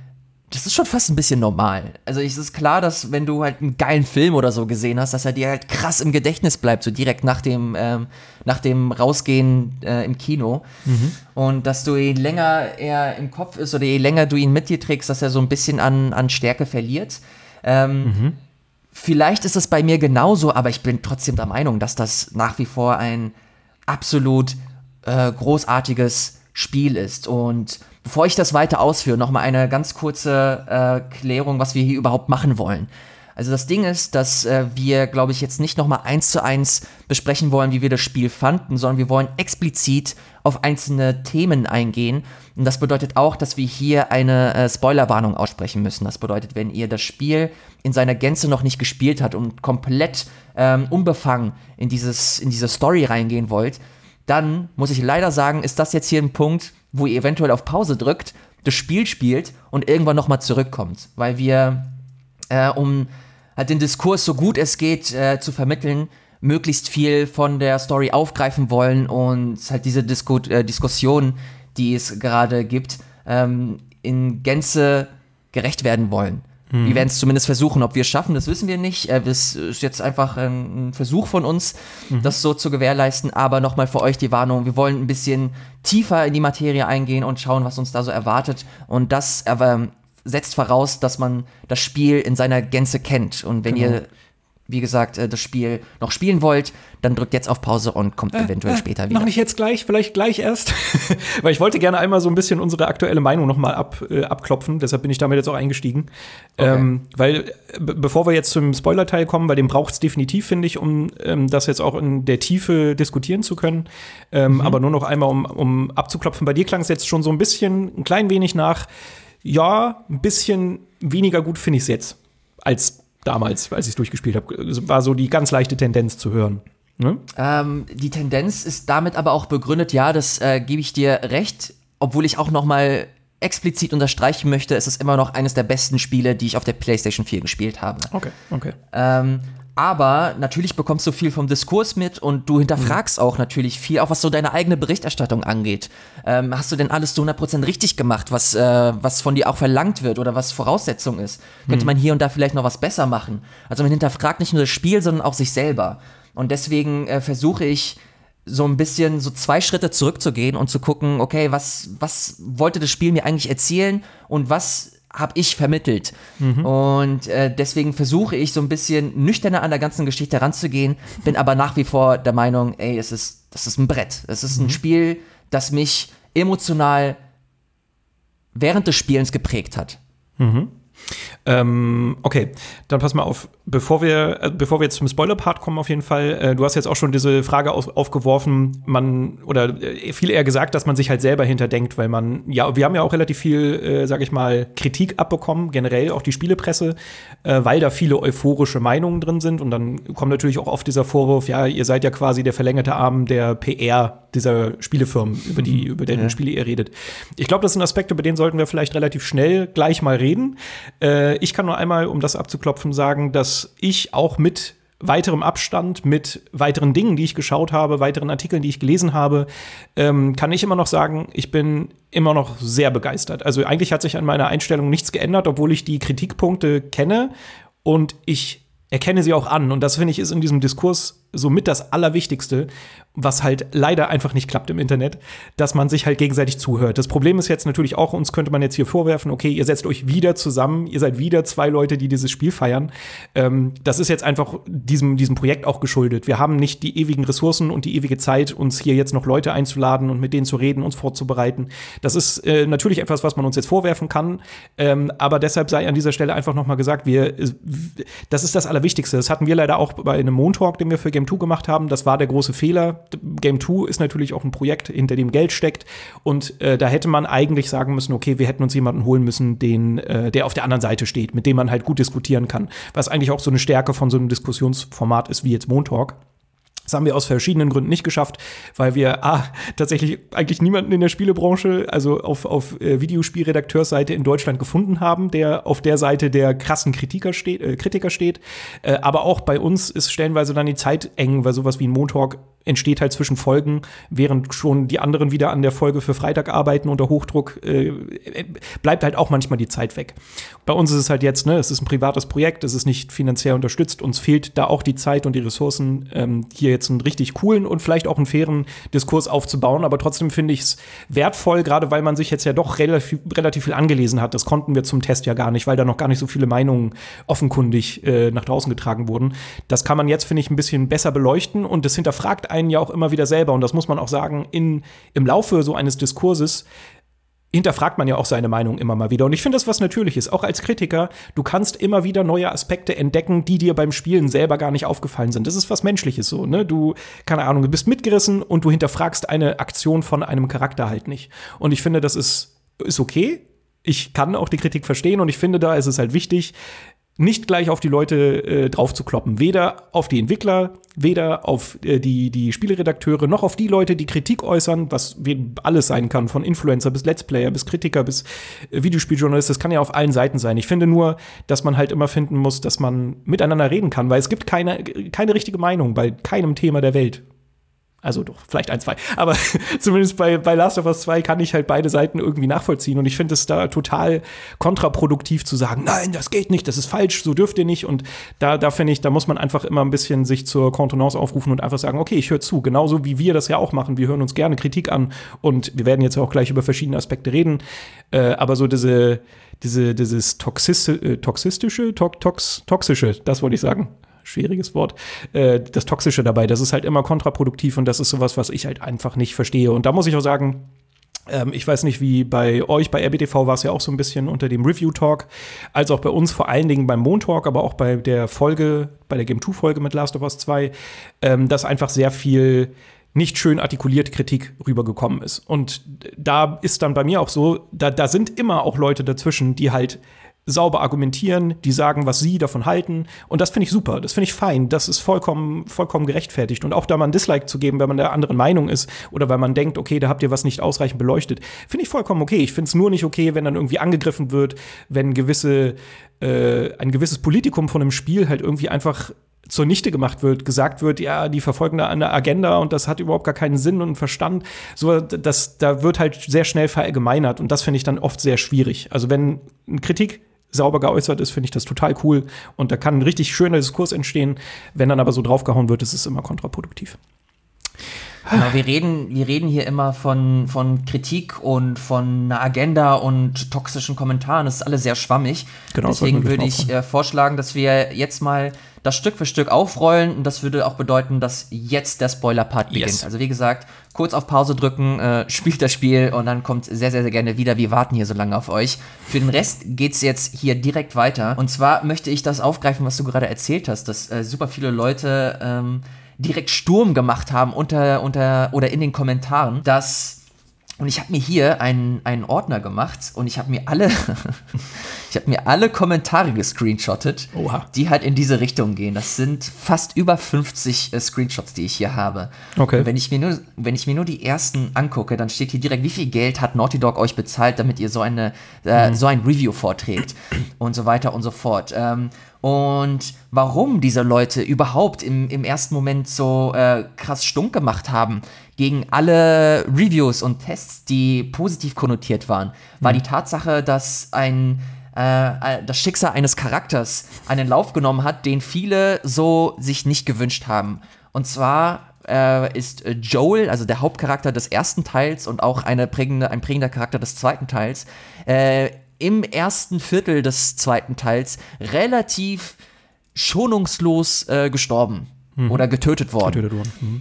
das ist schon fast ein bisschen normal. Also es ist klar, dass wenn du halt einen geilen Film oder so gesehen hast, dass er dir halt krass im Gedächtnis bleibt, so direkt nach dem, ähm, nach dem Rausgehen äh, im Kino. Mhm. Und dass du je länger er im Kopf ist oder je länger du ihn mit dir trägst, dass er so ein bisschen an, an Stärke verliert. Ähm, mhm. Vielleicht ist es bei mir genauso, aber ich bin trotzdem der Meinung, dass das nach wie vor ein absolut äh, großartiges Spiel ist. Und bevor ich das weiter ausführe, noch mal eine ganz kurze äh, Klärung, was wir hier überhaupt machen wollen. Also das Ding ist, dass äh, wir, glaube ich, jetzt nicht noch mal eins zu eins besprechen wollen, wie wir das Spiel fanden, sondern wir wollen explizit auf einzelne Themen eingehen. Und das bedeutet auch, dass wir hier eine äh, Spoilerwarnung aussprechen müssen. Das bedeutet, wenn ihr das Spiel in seiner Gänze noch nicht gespielt habt und komplett ähm, unbefangen in, dieses, in diese Story reingehen wollt, dann muss ich leider sagen, ist das jetzt hier ein Punkt, wo ihr eventuell auf Pause drückt, das Spiel spielt und irgendwann noch mal zurückkommt. Weil wir, äh, um halt den Diskurs so gut es geht äh, zu vermitteln, möglichst viel von der Story aufgreifen wollen und halt diese Disku- äh, Diskussion, die es gerade gibt, ähm, in Gänze gerecht werden wollen. Mhm. Wir werden es zumindest versuchen. Ob wir es schaffen, das wissen wir nicht. Äh, das ist jetzt einfach ein, ein Versuch von uns, mhm. das so zu gewährleisten. Aber nochmal für euch die Warnung, wir wollen ein bisschen tiefer in die Materie eingehen und schauen, was uns da so erwartet. Und das äh, setzt voraus, dass man das Spiel in seiner Gänze kennt. Und wenn genau. ihr, wie gesagt, das Spiel noch spielen wollt, dann drückt jetzt auf Pause und kommt äh, eventuell äh, später wieder.
Noch nicht jetzt gleich, vielleicht gleich erst. Weil ich wollte gerne einmal so ein bisschen unsere aktuelle Meinung noch mal ab, äh, abklopfen. Deshalb bin ich damit jetzt auch eingestiegen. Okay. Ähm, weil, b- bevor wir jetzt zum Spoiler-Teil kommen, weil den braucht es definitiv, finde ich, um ähm, das jetzt auch in der Tiefe diskutieren zu können. Ähm, mhm. Aber nur noch einmal, um, um abzuklopfen. Bei dir klang es jetzt schon so ein bisschen, ein klein wenig nach, ja, ein bisschen weniger gut finde ich es jetzt als damals, als ich es durchgespielt habe. War so die ganz leichte Tendenz zu hören. Ne?
Ähm, die Tendenz ist damit aber auch begründet, ja, das äh, gebe ich dir recht, obwohl ich auch noch mal explizit unterstreichen möchte, es ist immer noch eines der besten Spiele, die ich auf der PlayStation vier gespielt habe.
Okay, okay.
Ähm, aber natürlich bekommst du viel vom Diskurs mit und du hinterfragst mhm. auch natürlich viel, auch was so deine eigene Berichterstattung angeht. Ähm, hast du denn alles zu hundert Prozent richtig gemacht, was, äh, was von dir auch verlangt wird oder was Voraussetzung ist? Mhm. Könnte man hier und da vielleicht noch was besser machen? Also man hinterfragt nicht nur das Spiel, sondern auch sich selber. Und deswegen äh, versuche ich so ein bisschen so zwei Schritte zurückzugehen und zu gucken, okay, was, was wollte das Spiel mir eigentlich erzählen und was habe ich vermittelt. Mhm. Und äh, deswegen versuche ich so ein bisschen nüchterner an der ganzen Geschichte ranzugehen, bin aber nach wie vor der Meinung, ey, es ist, das ist ein Brett. Es ist ein mhm. Spiel, das mich emotional während des Spielens geprägt hat.
Mhm. Ähm, okay, dann pass mal auf, bevor wir, äh, bevor wir jetzt zum Spoiler-Part kommen auf jeden Fall, äh, du hast jetzt auch schon diese Frage auf, aufgeworfen, man, oder äh, viel eher gesagt, dass man sich halt selber hinterdenkt, weil man, ja, wir haben ja auch relativ viel, äh, sag ich mal, Kritik abbekommen, generell auch die Spielepresse, äh, weil da viele euphorische Meinungen drin sind und dann kommt natürlich auch oft dieser Vorwurf, ja, ihr seid ja quasi der verlängerte Arm der P R dieser Spielefirmen, über die, über deren ja. Spiele ihr redet. Ich glaube, das sind Aspekte, über denen sollten wir vielleicht relativ schnell gleich mal reden. Äh, ich kann nur einmal, um das abzuklopfen, sagen, dass ich auch mit weiterem Abstand, mit weiteren Dingen, die ich geschaut habe, weiteren Artikeln, die ich gelesen habe, ähm, kann ich immer noch sagen, ich bin immer noch sehr begeistert. Also eigentlich hat sich an meiner Einstellung nichts geändert, obwohl ich die Kritikpunkte kenne und ich erkenne sie auch an. Und das, finde ich, ist in diesem Diskurs somit das Allerwichtigste, was halt leider einfach nicht klappt im Internet, dass man sich halt gegenseitig zuhört. Das Problem ist jetzt natürlich auch, uns könnte man jetzt hier vorwerfen, okay, ihr setzt euch wieder zusammen, ihr seid wieder zwei Leute, die dieses Spiel feiern. Ähm, das ist jetzt einfach diesem, diesem Projekt auch geschuldet. Wir haben nicht die ewigen Ressourcen und die ewige Zeit, uns hier jetzt noch Leute einzuladen und mit denen zu reden, uns vorzubereiten. Das ist äh, natürlich etwas, was man uns jetzt vorwerfen kann, ähm, aber deshalb sei an dieser Stelle einfach noch mal gesagt, wir, das ist das Allerwichtigste. Das hatten wir leider auch bei einem Montalk, den wir für Game zwei gemacht haben. Das war der große Fehler. Game zwei ist natürlich auch ein Projekt, hinter dem Geld steckt. Und äh, da hätte man eigentlich sagen müssen, okay, wir hätten uns jemanden holen müssen, den, äh, der auf der anderen Seite steht, mit dem man halt gut diskutieren kann. Was eigentlich auch so eine Stärke von so einem Diskussionsformat ist wie jetzt Montalk. Das haben wir aus verschiedenen Gründen nicht geschafft, weil wir ah, tatsächlich eigentlich niemanden in der Spielebranche, also auf, auf äh, Videospielredakteursseite in Deutschland gefunden haben, der auf der Seite der krassen Kritiker steht. Äh, Kritiker steht. Äh, aber auch bei uns ist stellenweise dann die Zeit eng, weil sowas wie ein Montalk entsteht halt zwischen Folgen, während schon die anderen wieder an der Folge für Freitag arbeiten unter Hochdruck, äh, bleibt halt auch manchmal die Zeit weg. Bei uns ist es halt jetzt, ne, es ist ein privates Projekt, es ist nicht finanziell unterstützt, uns fehlt da auch die Zeit und die Ressourcen, ähm, hier jetzt einen richtig coolen und vielleicht auch einen fairen Diskurs aufzubauen, aber trotzdem finde ich es wertvoll, gerade weil man sich jetzt ja doch relativ, relativ viel angelesen hat. Das konnten wir zum Test ja gar nicht, weil da noch gar nicht so viele Meinungen offenkundig äh, nach draußen getragen wurden. Das kann man jetzt, finde ich, ein bisschen besser beleuchten und das hinterfragt einen ja auch immer wieder selber und das muss man auch sagen, in, im Laufe so eines Diskurses hinterfragt man ja auch seine Meinung immer mal wieder. Und ich finde das was Natürliches. Auch als Kritiker, du kannst immer wieder neue Aspekte entdecken, die dir beim Spielen selber gar nicht aufgefallen sind. Das ist was Menschliches so, ne? Du, keine Ahnung, du bist mitgerissen und du hinterfragst eine Aktion von einem Charakter halt nicht. Und ich finde, das ist, ist okay. Ich kann auch die Kritik verstehen und ich finde, da ist es halt wichtig, nicht gleich auf die Leute äh, drauf zu kloppen. Weder auf die Entwickler, weder auf äh, die, die Spieleredakteure, noch auf die Leute, die Kritik äußern, was alles sein kann, von Influencer bis Let's Player, bis Kritiker, bis äh, Videospieljournalist. Das kann ja auf allen Seiten sein. Ich finde nur, dass man halt immer finden muss, dass man miteinander reden kann, weil es gibt keine, keine richtige Meinung bei keinem Thema der Welt. Also doch, vielleicht ein, zwei. Aber zumindest bei, bei Last of Us zwei kann ich halt beide Seiten irgendwie nachvollziehen. Und ich finde es da total kontraproduktiv zu sagen, nein, das geht nicht, das ist falsch, so dürft ihr nicht. Und da, da finde ich, da muss man einfach immer ein bisschen sich zur Kontenance aufrufen und einfach sagen, okay, ich höre zu. Genauso wie wir das ja auch machen. Wir hören uns gerne Kritik an. Und wir werden jetzt auch gleich über verschiedene Aspekte reden. Äh, aber so diese, diese, dieses toxische, äh, toxistische, to- tox, toxische, das wollte ich sagen. Schwieriges Wort, äh, das Toxische dabei, das ist halt immer kontraproduktiv und das ist sowas, was ich halt einfach nicht verstehe. Und da muss ich auch sagen, ähm, ich weiß nicht, wie bei euch, bei R B T V war es ja auch so ein bisschen unter dem Review-Talk, als auch bei uns vor allen Dingen beim Moon-Talk, aber auch bei der Folge, bei der Game zwei Folge mit Last of Us zwei, ähm, dass einfach sehr viel nicht schön artikulierte Kritik rübergekommen ist. Und da ist dann bei mir auch so, da, da sind immer auch Leute dazwischen, die halt sauber argumentieren, die sagen, was sie davon halten. Und das finde ich super, das finde ich fein, das ist vollkommen, vollkommen gerechtfertigt. Und auch da mal ein Dislike zu geben, wenn man der anderen Meinung ist oder weil man denkt, okay, da habt ihr was nicht ausreichend beleuchtet, finde ich vollkommen okay. Ich finde es nur nicht okay, wenn dann irgendwie angegriffen wird, wenn gewisse, äh, ein gewisses Politikum von einem Spiel halt irgendwie einfach zunichte gemacht wird, gesagt wird, ja, die verfolgen da eine Agenda und das hat überhaupt gar keinen Sinn und Verstand. So, das, da wird halt sehr schnell verallgemeinert und das finde ich dann oft sehr schwierig. Also wenn eine Kritik sauber geäußert ist, finde ich das total cool und da kann ein richtig schöner Diskurs entstehen. Wenn dann aber so draufgehauen wird, ist es immer kontraproduktiv.
Genau, wir reden, wir reden hier immer von, von Kritik und von einer Agenda und toxischen Kommentaren. Das ist alles sehr schwammig. Genau, deswegen würde ich äh, vorschlagen, dass wir jetzt mal das Stück für Stück aufrollen. Und das würde auch bedeuten, dass jetzt der Spoiler-Part beginnt. Yes. Also wie gesagt, kurz auf Pause drücken, äh, spielt das Spiel und dann kommt sehr, sehr, sehr gerne wieder. Wir warten hier so lange auf euch. Für den Rest geht's jetzt hier direkt weiter. Und zwar möchte ich das aufgreifen, was du gerade erzählt hast, dass äh, super viele Leute ähm, direkt Sturm gemacht haben unter, unter oder in den Kommentaren, dass, und ich habe mir hier einen, einen Ordner gemacht und ich habe mir alle ich habe mir alle Kommentare gescreenshottet, Oha. die halt in diese Richtung gehen. Das sind fast über fünfzig äh, Screenshots, die ich hier habe. Okay. Und wenn ich mir nur, wenn ich mir nur die ersten angucke, dann steht hier direkt, wie viel Geld hat Naughty Dog euch bezahlt, damit ihr so eine äh, mhm. so ein Review vorträgt und so weiter und so fort. Ähm, Und warum diese Leute überhaupt im, im ersten Moment so äh, krass stunk gemacht haben gegen alle Reviews und Tests, die positiv konnotiert waren, war mhm. die Tatsache, dass ein äh, das Schicksal eines Charakters einen Lauf genommen hat, den viele so sich nicht gewünscht haben. Und zwar äh, ist Joel, also der Hauptcharakter des ersten Teils und auch eine prägende, ein prägender Charakter des zweiten Teils, äh, im ersten Viertel des zweiten Teils relativ schonungslos äh, gestorben mhm. oder getötet worden. Getötet worden. Mhm.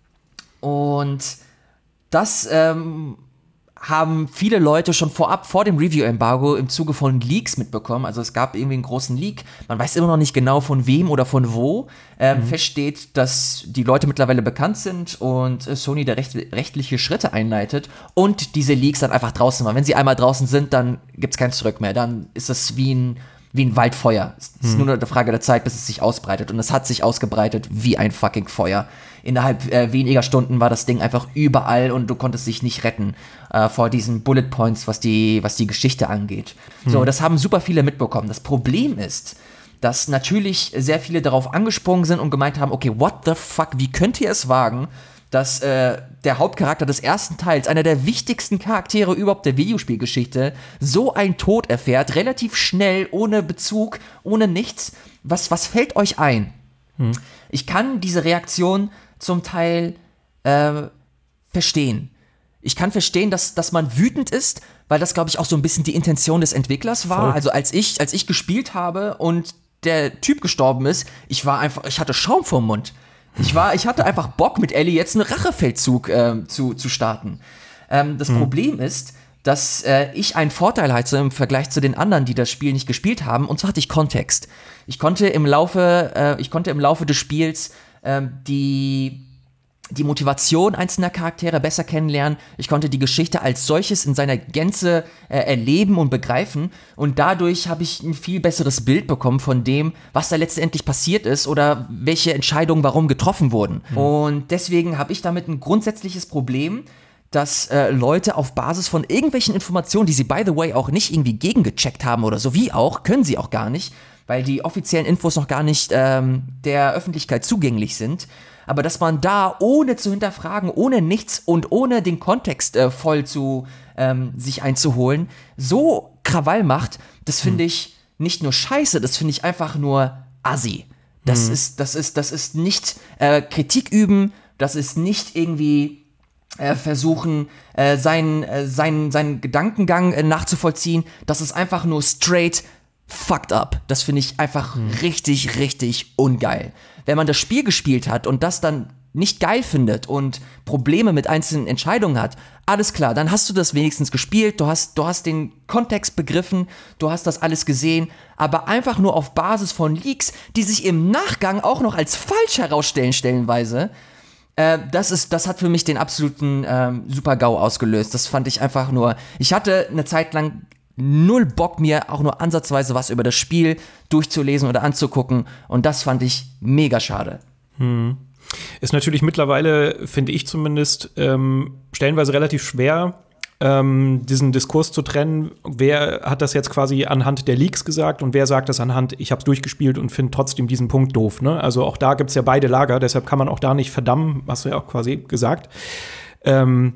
Und das ähm, haben viele Leute schon vorab, vor dem Review-Embargo, im Zuge von Leaks mitbekommen. Also es gab irgendwie einen großen Leak. Man weiß immer noch nicht genau von wem oder von wo. Ähm, mhm. Feststeht, dass die Leute mittlerweile bekannt sind und äh, Sony da recht, rechtliche Schritte einleitet und diese Leaks dann einfach draußen waren. Wenn sie einmal draußen sind, dann gibt's kein Zurück mehr. Dann ist es wie ein wie ein Waldfeuer. Es ist mhm. nur eine Frage der Zeit, bis es sich ausbreitet. Und es hat sich ausgebreitet wie ein fucking Feuer. Innerhalb äh, weniger Stunden war das Ding einfach überall und du konntest dich nicht retten äh, vor diesen Bullet Points, was die, was die Geschichte angeht. Mhm. So, das haben super viele mitbekommen. Das Problem ist, dass natürlich sehr viele darauf angesprungen sind und gemeint haben, okay, what the fuck, wie könnt ihr es wagen, dass äh, der Hauptcharakter des ersten Teils, einer der wichtigsten Charaktere überhaupt der Videospielgeschichte, so einen Tod erfährt, relativ schnell, ohne Bezug, ohne nichts. Was, was fällt euch ein? Hm. Ich kann diese Reaktion zum Teil äh, verstehen. Ich kann verstehen, dass, dass man wütend ist, weil das, glaube ich, auch so ein bisschen die Intention des Entwicklers war. Voll. Also als ich, als ich gespielt habe und der Typ gestorben ist, ich war einfach, ich hatte Schaum vorm Mund. Ich war, ich hatte einfach Bock, mit Ellie jetzt einen Rachefeldzug äh, zu, zu starten. Ähm, das hm. Problem ist, dass äh, ich einen Vorteil hatte im Vergleich zu den anderen, die das Spiel nicht gespielt haben, und zwar hatte ich Kontext. Ich konnte im Laufe, äh, ich konnte im Laufe des Spiels äh, die die Motivation einzelner Charaktere besser kennenlernen. Ich konnte die Geschichte als solches in seiner Gänze äh, erleben und begreifen. Und dadurch habe ich ein viel besseres Bild bekommen von dem, was da letztendlich passiert ist oder welche Entscheidungen warum getroffen wurden. Mhm. Und deswegen habe ich damit ein grundsätzliches Problem, dass äh, Leute auf Basis von irgendwelchen Informationen, die sie by the way auch nicht irgendwie gegengecheckt haben oder so, wie auch, können sie auch gar nicht, weil die offiziellen Infos noch gar nicht ähm, der Öffentlichkeit zugänglich sind. Aber dass man da, ohne zu hinterfragen, ohne nichts und ohne den Kontext äh, voll zu ähm, sich einzuholen, so Krawall macht, das finde hm. ich nicht nur scheiße, das finde ich einfach nur assi. Das hm. ist, das ist, das ist nicht äh, Kritik üben, das ist nicht irgendwie äh, versuchen, äh, seinen, äh, seinen, seinen Gedankengang äh, nachzuvollziehen. Das ist einfach nur straight fucked up. Das finde ich einfach hm. richtig, richtig ungeil. Wenn man das Spiel gespielt hat und das dann nicht geil findet und Probleme mit einzelnen Entscheidungen hat, alles klar, dann hast du das wenigstens gespielt, du hast, du hast den Kontext begriffen, du hast das alles gesehen, aber einfach nur auf Basis von Leaks, die sich im Nachgang auch noch als falsch herausstellen, stellenweise, äh, das ist, das hat für mich den absoluten ähm, Super-GAU ausgelöst. Das fand ich einfach nur, ich hatte eine Zeit lang null Bock, mir auch nur ansatzweise was über das Spiel durchzulesen oder anzugucken. Und das fand ich mega schade.
Hm. Ist natürlich mittlerweile, finde ich zumindest, ähm, stellenweise relativ schwer, ähm, diesen Diskurs zu trennen. Wer hat das jetzt quasi anhand der Leaks gesagt und wer sagt das anhand, ich habe es durchgespielt und finde trotzdem diesen Punkt doof. Ne? Also auch da gibt es ja beide Lager, deshalb kann man auch da nicht verdammen, hast du ja auch quasi gesagt. Ähm,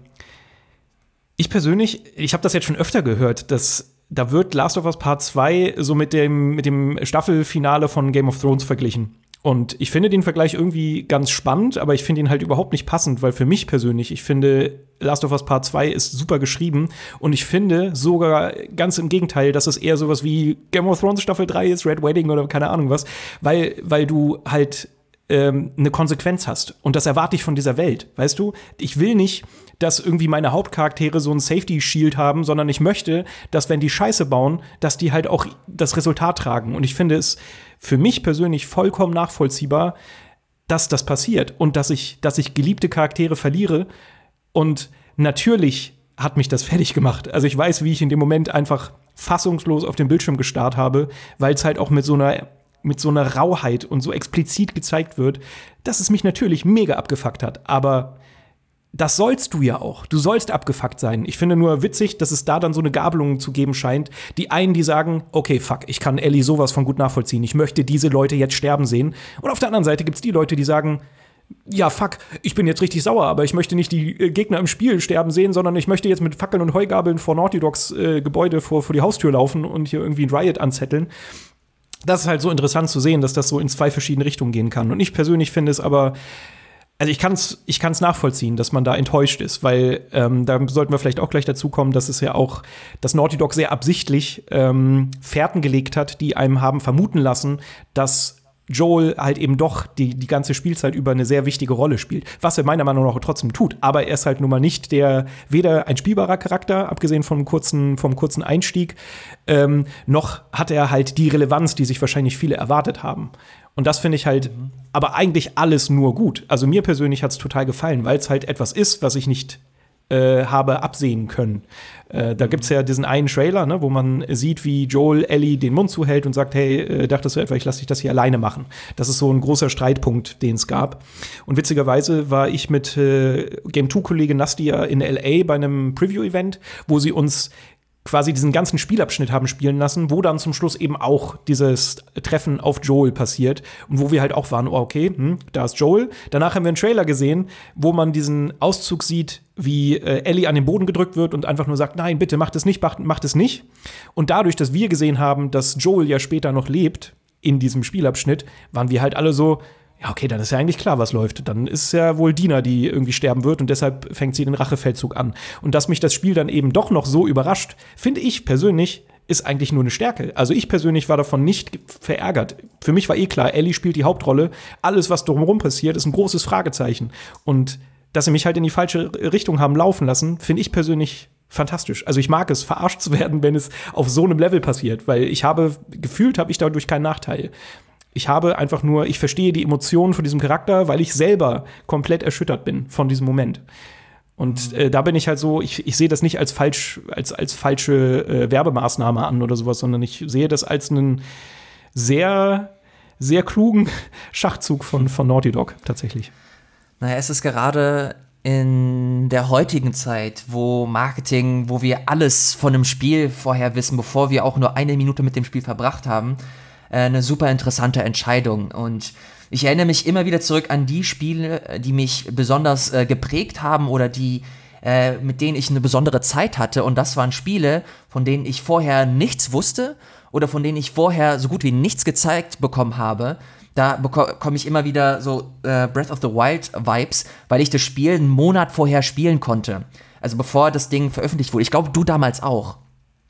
Ich persönlich, ich habe das jetzt schon öfter gehört, dass da wird Last of Us Part zwei so mit dem, mit dem Staffelfinale von Game of Thrones verglichen. Und ich finde den Vergleich irgendwie ganz spannend, aber ich finde ihn halt überhaupt nicht passend, weil für mich persönlich, ich finde, Last of Us Part zwei ist super geschrieben und ich finde sogar ganz im Gegenteil, dass es eher sowas wie Game of Thrones Staffel drei ist, Red Wedding oder keine Ahnung was, weil, weil du halt ähm, eine Konsequenz hast. Und das erwarte ich von dieser Welt, weißt du? Ich will nicht, dass irgendwie meine Hauptcharaktere so ein Safety-Shield haben, sondern ich möchte, dass wenn die Scheiße bauen, dass die halt auch das Resultat tragen. Und ich finde es für mich persönlich vollkommen nachvollziehbar, dass das passiert und dass ich, dass ich geliebte Charaktere verliere. Und natürlich hat mich das fertig gemacht. Also ich weiß, wie ich in dem Moment einfach fassungslos auf den Bildschirm gestarrt habe, weil es halt auch mit so einer mit so einer Rauheit und so explizit gezeigt wird, dass es mich natürlich mega abgefuckt hat. Aber das sollst du ja auch. Du sollst abgefuckt sein. Ich finde nur witzig, dass es da dann so eine Gabelung zu geben scheint. Die einen, die sagen, okay, fuck, ich kann Ellie sowas von gut nachvollziehen. Ich möchte diese Leute jetzt sterben sehen. Und auf der anderen Seite gibt's die Leute, die sagen, ja, fuck, ich bin jetzt richtig sauer, aber ich möchte nicht die äh, Gegner im Spiel sterben sehen, sondern ich möchte jetzt mit Fackeln und Heugabeln vor Naughty Dogs äh, Gebäude vor, vor die Haustür laufen und hier irgendwie ein Riot anzetteln. Das ist halt so interessant zu sehen, dass das so in zwei verschiedene Richtungen gehen kann. Und ich persönlich finde es aber, also ich kann es ich kann's nachvollziehen, dass man da enttäuscht ist, weil ähm, da sollten wir vielleicht auch gleich dazu kommen, dass es ja auch, dass Naughty Dog sehr absichtlich ähm, Fährten gelegt hat, die einem haben vermuten lassen, dass Joel halt eben doch die, die ganze Spielzeit über eine sehr wichtige Rolle spielt. Was er meiner Meinung nach trotzdem tut. Aber er ist halt nun mal nicht der, weder ein spielbarer Charakter, abgesehen vom kurzen, vom kurzen Einstieg, ähm, noch hat er halt die Relevanz, die sich wahrscheinlich viele erwartet haben. Und das finde ich halt, mhm. aber eigentlich alles nur gut. Also mir persönlich hat es total gefallen, weil es halt etwas ist, was ich nicht äh, habe absehen können. Äh, da gibt's ja diesen einen Trailer, ne, wo man sieht, wie Joel Ellie den Mund zuhält und sagt, hey, äh, dachtest du etwa, ich lasse dich das hier alleine machen. Das ist so ein großer Streitpunkt, den es gab. Und witzigerweise war ich mit äh, Game zwei Kollege Nastia in L A bei einem Preview-Event, wo sie uns quasi diesen ganzen Spielabschnitt haben spielen lassen, wo dann zum Schluss eben auch dieses Treffen auf Joel passiert und wo wir halt auch waren, oh, okay, hm, da ist Joel. Danach haben wir einen Trailer gesehen, wo man diesen Auszug sieht, wie äh, Ellie an den Boden gedrückt wird und einfach nur sagt, nein, bitte, macht es nicht, macht, macht es nicht. Und dadurch, dass wir gesehen haben, dass Joel ja später noch lebt in diesem Spielabschnitt, waren wir halt alle so, ja, okay, dann ist ja eigentlich klar, was läuft. Dann ist es ja wohl Dina, die irgendwie sterben wird und deshalb fängt sie den Rachefeldzug an. Und dass mich das Spiel dann eben doch noch so überrascht, finde ich persönlich, ist eigentlich nur eine Stärke. Also ich persönlich war davon nicht verärgert. Für mich war eh klar, Ellie spielt die Hauptrolle. Alles, was drumherum passiert, ist ein großes Fragezeichen. Und dass sie mich halt in die falsche Richtung haben laufen lassen, finde ich persönlich fantastisch. Also ich mag es, verarscht zu werden, wenn es auf so einem Level passiert, weil ich habe, gefühlt habe ich dadurch keinen Nachteil. Ich habe einfach nur, ich verstehe die Emotionen von diesem Charakter, weil ich selber komplett erschüttert bin von diesem Moment. Und äh, da bin ich halt so, ich, ich sehe das nicht als falsch, als, als falsche äh, Werbemaßnahme an oder sowas, sondern ich sehe das als einen sehr, sehr klugen Schachzug von, von Naughty Dog tatsächlich.
Naja, es ist gerade in der heutigen Zeit, wo Marketing, wo wir alles von einem Spiel vorher wissen, bevor wir auch nur eine Minute mit dem Spiel verbracht haben, eine super interessante Entscheidung. Und ich erinnere mich immer wieder zurück an die Spiele, die mich besonders äh, geprägt haben oder die, äh, mit denen ich eine besondere Zeit hatte. Und das waren Spiele, von denen ich vorher nichts wusste oder von denen ich vorher so gut wie nichts gezeigt bekommen habe. Da bekomme ich immer wieder so äh, Breath of the Wild Vibes, weil ich das Spiel einen Monat vorher spielen konnte. Also bevor das Ding veröffentlicht wurde. Ich glaube, du damals auch.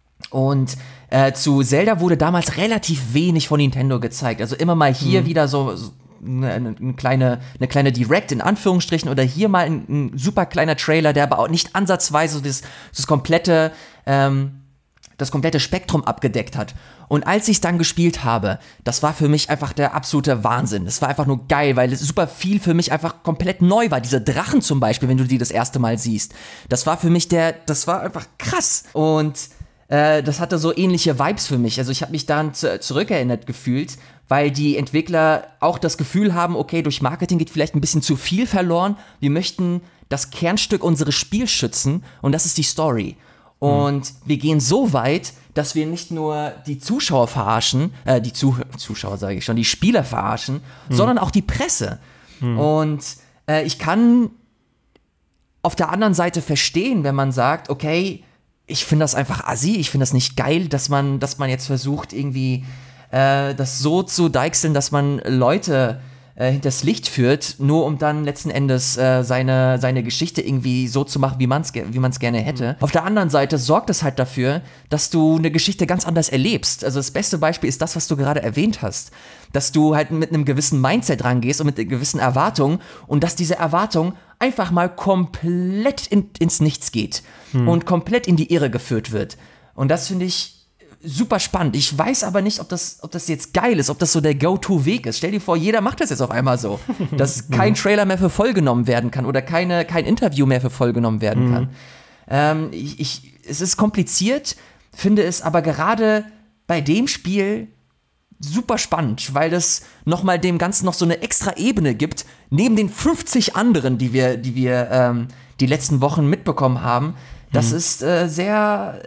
Und äh, zu Zelda wurde damals relativ wenig von Nintendo gezeigt. Also immer mal hier mhm. wieder so, so eine, eine, kleine, eine kleine Direct in Anführungsstrichen oder hier mal ein, ein super kleiner Trailer, der aber auch nicht ansatzweise das, das komplette ähm, das komplette Spektrum abgedeckt hat. Und als ich es dann gespielt habe, das war für mich einfach der absolute Wahnsinn. Das war einfach nur geil, weil es super viel für mich einfach komplett neu war. Diese Drachen zum Beispiel, wenn du die das erste Mal siehst, das war für mich der, das war einfach krass. Und äh, das hatte so ähnliche Vibes für mich. Also ich habe mich dann zu, zurückerinnert gefühlt, weil die Entwickler auch das Gefühl haben, okay, durch Marketing geht vielleicht ein bisschen zu viel verloren. Wir möchten das Kernstück unseres Spiels schützen und das ist die Story. Und wir gehen so weit, dass wir nicht nur die Zuschauer verarschen, äh, die Zuh- Zuschauer sage ich schon, die Spieler verarschen, mhm. sondern auch die Presse. Mhm. Und äh, ich kann auf der anderen Seite verstehen, wenn man sagt, okay, ich finde das einfach assi, ich finde das nicht geil, dass man, dass man jetzt versucht, irgendwie äh, das so zu deichseln, dass man Leute äh, hinters Licht führt, nur um dann letzten Endes äh, seine, seine Geschichte irgendwie so zu machen, wie man es wie man's gerne hätte. Mhm. Auf der anderen Seite sorgt es halt dafür, dass du eine Geschichte ganz anders erlebst. Also das beste Beispiel ist das, was du gerade erwähnt hast. Dass du halt mit einem gewissen Mindset rangehst und mit einer gewissen Erwartung und dass diese Erwartung einfach mal komplett in, ins Nichts geht mhm. und komplett in die Irre geführt wird. Und das finde ich super spannend. Ich weiß aber nicht, ob das, ob das jetzt geil ist, ob das so der Go-To-Weg ist. Stell dir vor, jeder macht das jetzt auf einmal so, dass kein Trailer mehr für voll genommen werden kann oder keine, kein Interview mehr für voll genommen werden kann. Mhm. Ähm, ich, ich, es ist kompliziert, finde es aber gerade bei dem Spiel super spannend, weil das nochmal dem Ganzen noch so eine extra Ebene gibt, neben den fünfzig anderen, die wir, die wir ähm, die letzten Wochen mitbekommen haben. Das mhm. ist äh, sehr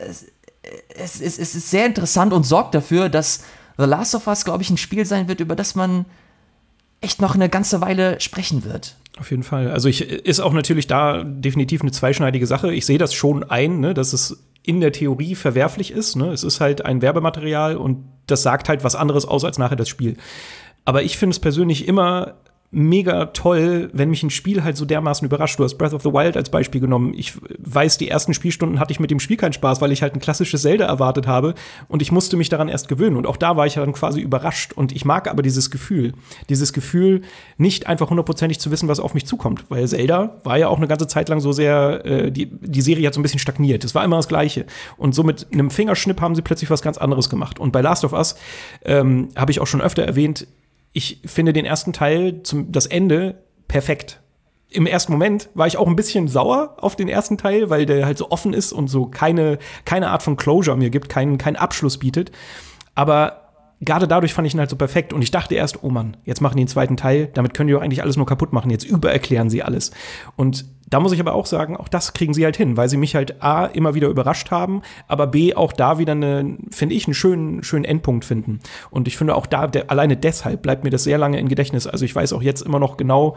Es ist, es ist sehr interessant und sorgt dafür, dass The Last of Us, glaube ich, ein Spiel sein wird, über das man echt noch eine ganze Weile sprechen wird.
Auf jeden Fall. Also ich ist auch natürlich da definitiv eine zweischneidige Sache. Ich sehe das schon ein, ne, dass es in der Theorie verwerflich ist. Ne? Es ist halt ein Werbematerial und das sagt halt was anderes aus als nachher das Spiel. Aber ich finde es persönlich immer mega toll, wenn mich ein Spiel halt so dermaßen überrascht. Du hast Breath of the Wild als Beispiel genommen. Ich weiß, die ersten Spielstunden hatte ich mit dem Spiel keinen Spaß, weil ich halt ein klassisches Zelda erwartet habe und ich musste mich daran erst gewöhnen. Und auch da war ich dann quasi überrascht. Und ich mag aber dieses Gefühl. Dieses Gefühl, nicht einfach hundertprozentig zu wissen, was auf mich zukommt. Weil Zelda war ja auch eine ganze Zeit lang so sehr, äh, die, die Serie hat so ein bisschen stagniert. Es war immer das Gleiche. Und so mit einem Fingerschnipp haben sie plötzlich was ganz anderes gemacht. Und bei Last of Us ähm, habe ich auch schon öfter erwähnt, ich finde den ersten Teil, zum, das Ende, perfekt. Im ersten Moment war ich auch ein bisschen sauer auf den ersten Teil, weil der halt so offen ist und so keine, keine Art von Closure mir gibt, keinen, keinen Abschluss bietet. Aber gerade dadurch fand ich ihn halt so perfekt. Und ich dachte erst, oh Mann, jetzt machen die einen zweiten Teil, damit können die doch eigentlich alles nur kaputt machen. Jetzt übererklären sie alles. Und Da muss ich aber auch sagen, auch das kriegen sie halt hin, weil sie mich halt A, immer wieder überrascht haben, aber B, auch da wieder, eine, finde ich, einen schönen, schönen Endpunkt finden. Und ich finde auch da, der, alleine deshalb bleibt mir das sehr lange im Gedächtnis. Also ich weiß auch jetzt immer noch genau,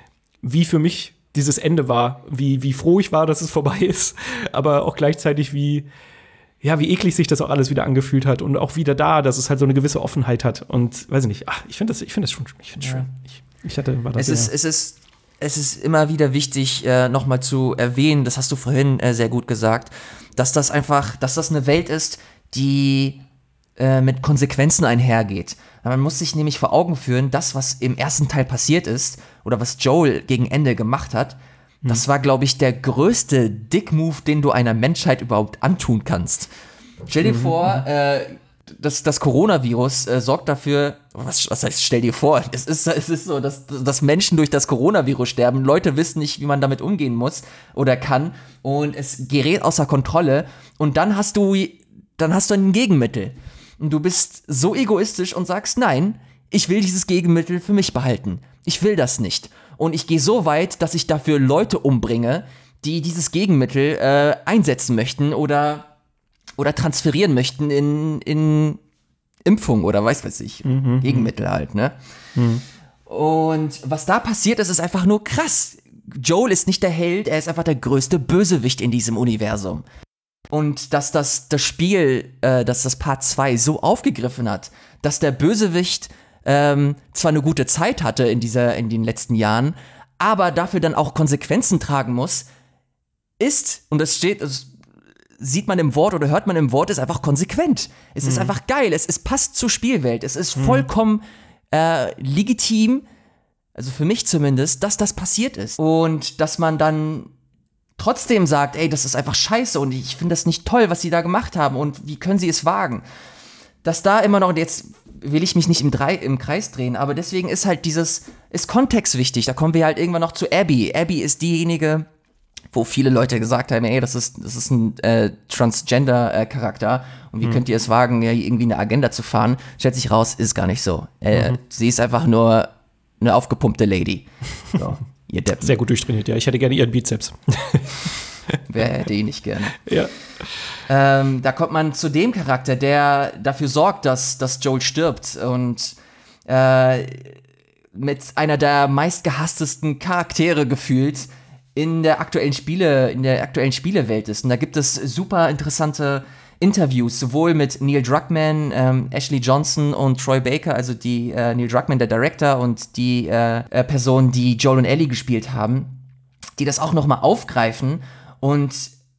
wie für mich dieses Ende war, wie, wie froh ich war, dass es vorbei ist, aber auch gleichzeitig wie, ja, wie eklig sich das auch alles wieder angefühlt hat und auch wieder da, dass es halt so eine gewisse Offenheit hat. Und weiß ich nicht, ach, ich finde das, ich finde das schon, ich finde es
ja.
schön. Ich, ich hatte, war das
es ist, es ist Es ist immer wieder wichtig, äh, nochmal zu erwähnen, das hast du vorhin äh, sehr gut gesagt, dass das einfach, dass das eine Welt ist, die äh, mit Konsequenzen einhergeht. Man muss sich nämlich vor Augen führen, das, was im ersten Teil passiert ist, oder was Joel gegen Ende gemacht hat, mhm. das war, glaube ich, der größte Dick-Move, den du einer Menschheit überhaupt antun kannst. Stell dir mhm. vor, äh, Das, das Coronavirus äh, sorgt dafür, was, was heißt, stell dir vor, es ist, es ist so, dass, dass Menschen durch das Coronavirus sterben, Leute wissen nicht, wie man damit umgehen muss oder kann und es gerät außer Kontrolle und dann hast du, dann hast du ein Gegenmittel und du bist so egoistisch und sagst, nein, ich will dieses Gegenmittel für mich behalten, ich will das nicht und ich gehe so weit, dass ich dafür Leute umbringe, die dieses Gegenmittel äh, einsetzen möchten oder oder transferieren möchten in, in Impfung oder weiß was ich, mhm, Gegenmittel halt, ne? Mhm. Und was da passiert ist, ist einfach nur krass. Joel ist nicht der Held, er ist einfach der größte Bösewicht in diesem Universum. Und dass das, das Spiel, äh, dass das Part zwei so aufgegriffen hat, dass der Bösewicht ähm, zwar eine gute Zeit hatte in, dieser, in den letzten Jahren, aber dafür dann auch Konsequenzen tragen muss, ist, und das steht, das sieht man im Wort oder hört man im Wort, ist einfach konsequent. Es mhm. ist einfach geil, es, es passt zur Spielwelt, es ist vollkommen äh, legitim, also für mich zumindest, dass das passiert ist. Und dass man dann trotzdem sagt, ey, das ist einfach scheiße und ich finde das nicht toll, was sie da gemacht haben und wie können sie es wagen. Dass da immer noch, und jetzt will ich mich nicht im, Drei, im Kreis drehen, aber deswegen ist halt dieses, ist Kontext wichtig. Da kommen wir halt irgendwann noch zu Abby. Abby ist diejenige, wo viele Leute gesagt haben, ey, das ist, das ist ein äh, Transgender-Charakter äh, und wie mhm. könnt ihr es wagen, ja, irgendwie eine Agenda zu fahren? Stellt sich raus, ist gar nicht so. Äh, mhm. Sie ist einfach nur eine aufgepumpte Lady. So, ihr Deppen.
Sehr gut durchtrainiert, ja. Ich hätte gerne ihren Bizeps.
Wer hätte ihn nicht gerne?
Ja.
Ähm, da kommt man zu dem Charakter, der dafür sorgt, dass, dass Joel stirbt und äh, mit einer der meistgehasstesten Charaktere gefühlt in der aktuellen Spiele, in der aktuellen Spielewelt ist. Und da gibt es super interessante Interviews, sowohl mit Neil Druckmann, ähm, Ashley Johnson und Troy Baker, also die äh, Neil Druckmann, der Director, und die äh, äh, Person, die Joel und Ellie gespielt haben, die das auch noch mal aufgreifen. Und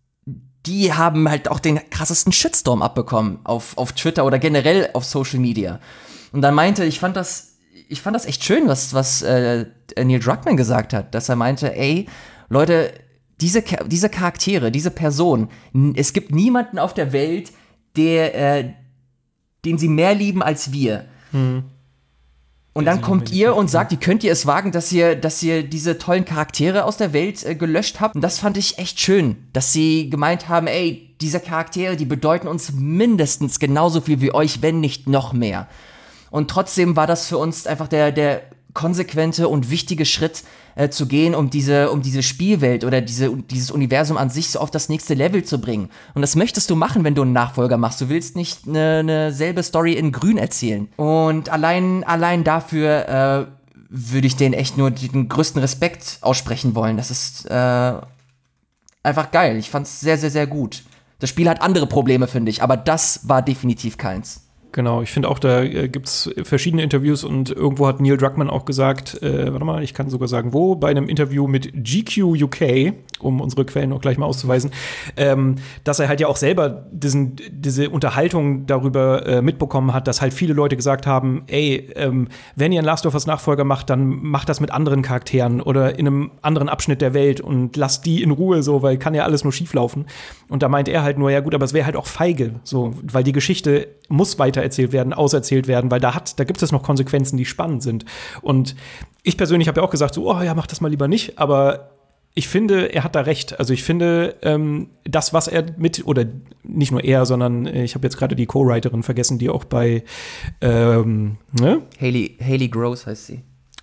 die haben halt auch den krassesten Shitstorm abbekommen auf, auf Twitter oder generell auf Social Media. Und dann meinte, ich fand das, ich fand das echt schön, was, was äh, Neil Druckmann gesagt hat, dass er meinte, ey, Leute, diese, diese Charaktere, diese Person, es gibt niemanden auf der Welt, der, äh, den sie mehr lieben als wir. Hm. Und dann kommt ihr und sagt, wie könnt ihr es wagen, dass ihr, dass ihr diese tollen Charaktere aus der Welt äh, gelöscht habt? Und das fand ich echt schön, dass sie gemeint haben, ey, diese Charaktere, die bedeuten uns mindestens genauso viel wie euch, wenn nicht noch mehr. Und trotzdem war das für uns einfach der, der konsequente und wichtige Schritt äh, zu gehen, um diese, um diese Spielwelt oder diese, dieses Universum an sich so auf das nächste Level zu bringen. Und das möchtest du machen, wenn du einen Nachfolger machst. Du willst nicht eine ne selbe Story in Grün erzählen. Und allein, allein dafür äh, würde ich denen echt nur den größten Respekt aussprechen wollen. Das ist äh, einfach geil. Ich fand's sehr, sehr, sehr gut. Das Spiel hat andere Probleme, finde ich, aber das war definitiv keins.
Genau, ich finde auch, da äh, gibt es verschiedene Interviews und irgendwo hat Neil Druckmann auch gesagt, äh, warte mal, ich kann sogar sagen, wo, bei einem Interview mit G Q U K, um unsere Quellen auch gleich mal auszuweisen, ähm, dass er halt ja auch selber diesen, diese Unterhaltung darüber äh, mitbekommen hat, dass halt viele Leute gesagt haben, ey, ähm, wenn ihr ein Last of Us Nachfolger macht, dann macht das mit anderen Charakteren oder in einem anderen Abschnitt der Welt und lasst die in Ruhe so, weil kann ja alles nur schief laufen. Und da meint er halt nur, ja gut, aber es wäre halt auch feige, so, weil die Geschichte muss weiter erzählt werden, auserzählt werden, weil da hat, da gibt es noch Konsequenzen, die spannend sind. Und ich persönlich habe ja auch gesagt, so, oh ja, mach das mal lieber nicht, aber ich finde, er hat da recht. Also ich finde, ähm, das, was er mit, oder nicht nur er, sondern äh, ich habe jetzt gerade die Co-Writerin vergessen, die auch bei ähm, ne?
Haley, Haley Gross heißt sie.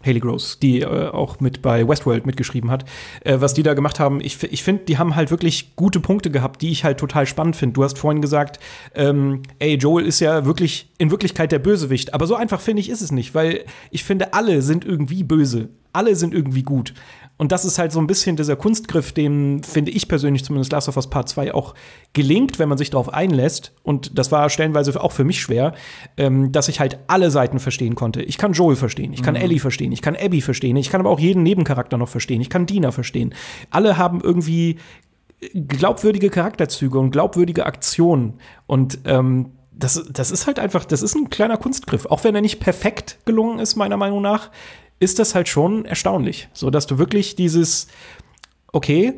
Haley Gross, die äh, auch mit bei Westworld mitgeschrieben hat, äh, was die da gemacht haben. Ich, ich finde, die haben halt wirklich gute Punkte gehabt, die ich halt total spannend finde. Du hast vorhin gesagt, ähm, ey, Joel ist ja wirklich in Wirklichkeit der Bösewicht. Aber so einfach, finde ich, ist es nicht, weil ich finde, alle sind irgendwie böse. Alle sind irgendwie gut. Und das ist halt so ein bisschen dieser Kunstgriff, dem, finde ich persönlich zumindest Last of Us Part zwei auch gelingt, wenn man sich darauf einlässt. Und das war stellenweise auch für mich schwer, ähm, dass ich halt alle Seiten verstehen konnte. Ich kann Joel verstehen, ich kann mhm. Ellie verstehen, ich kann Abby verstehen, ich kann aber auch jeden Nebencharakter noch verstehen, ich kann Dina verstehen. Alle haben irgendwie glaubwürdige Charakterzüge und glaubwürdige Aktionen. Und ähm, das, das ist halt einfach, das ist ein kleiner Kunstgriff. Auch wenn er nicht perfekt gelungen ist, meiner Meinung nach, ist das halt schon erstaunlich. So, dass du wirklich dieses, okay,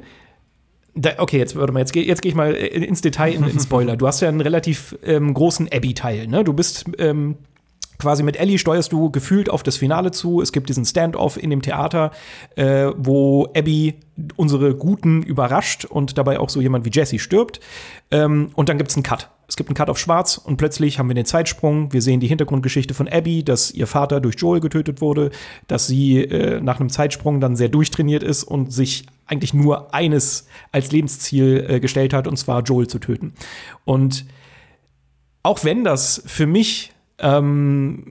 da, okay, jetzt, warte mal, jetzt, jetzt gehe ich mal ins Detail, in, in Spoiler. Du hast ja einen relativ ähm, großen Abby-Teil, ne? Du bist ähm, quasi mit Ellie steuerst du gefühlt auf das Finale zu. Es gibt diesen Standoff in dem Theater, äh, wo Abby unsere Guten überrascht und dabei auch so jemand wie Jesse stirbt. Ähm, und dann gibt's einen Cut. Es gibt einen Cut auf Schwarz und plötzlich haben wir den Zeitsprung. Wir sehen die Hintergrundgeschichte von Abby, dass ihr Vater durch Joel getötet wurde, dass sie äh, nach einem Zeitsprung dann sehr durchtrainiert ist und sich eigentlich nur eines als Lebensziel äh, gestellt hat, und zwar Joel zu töten. Und auch wenn das für mich ähm,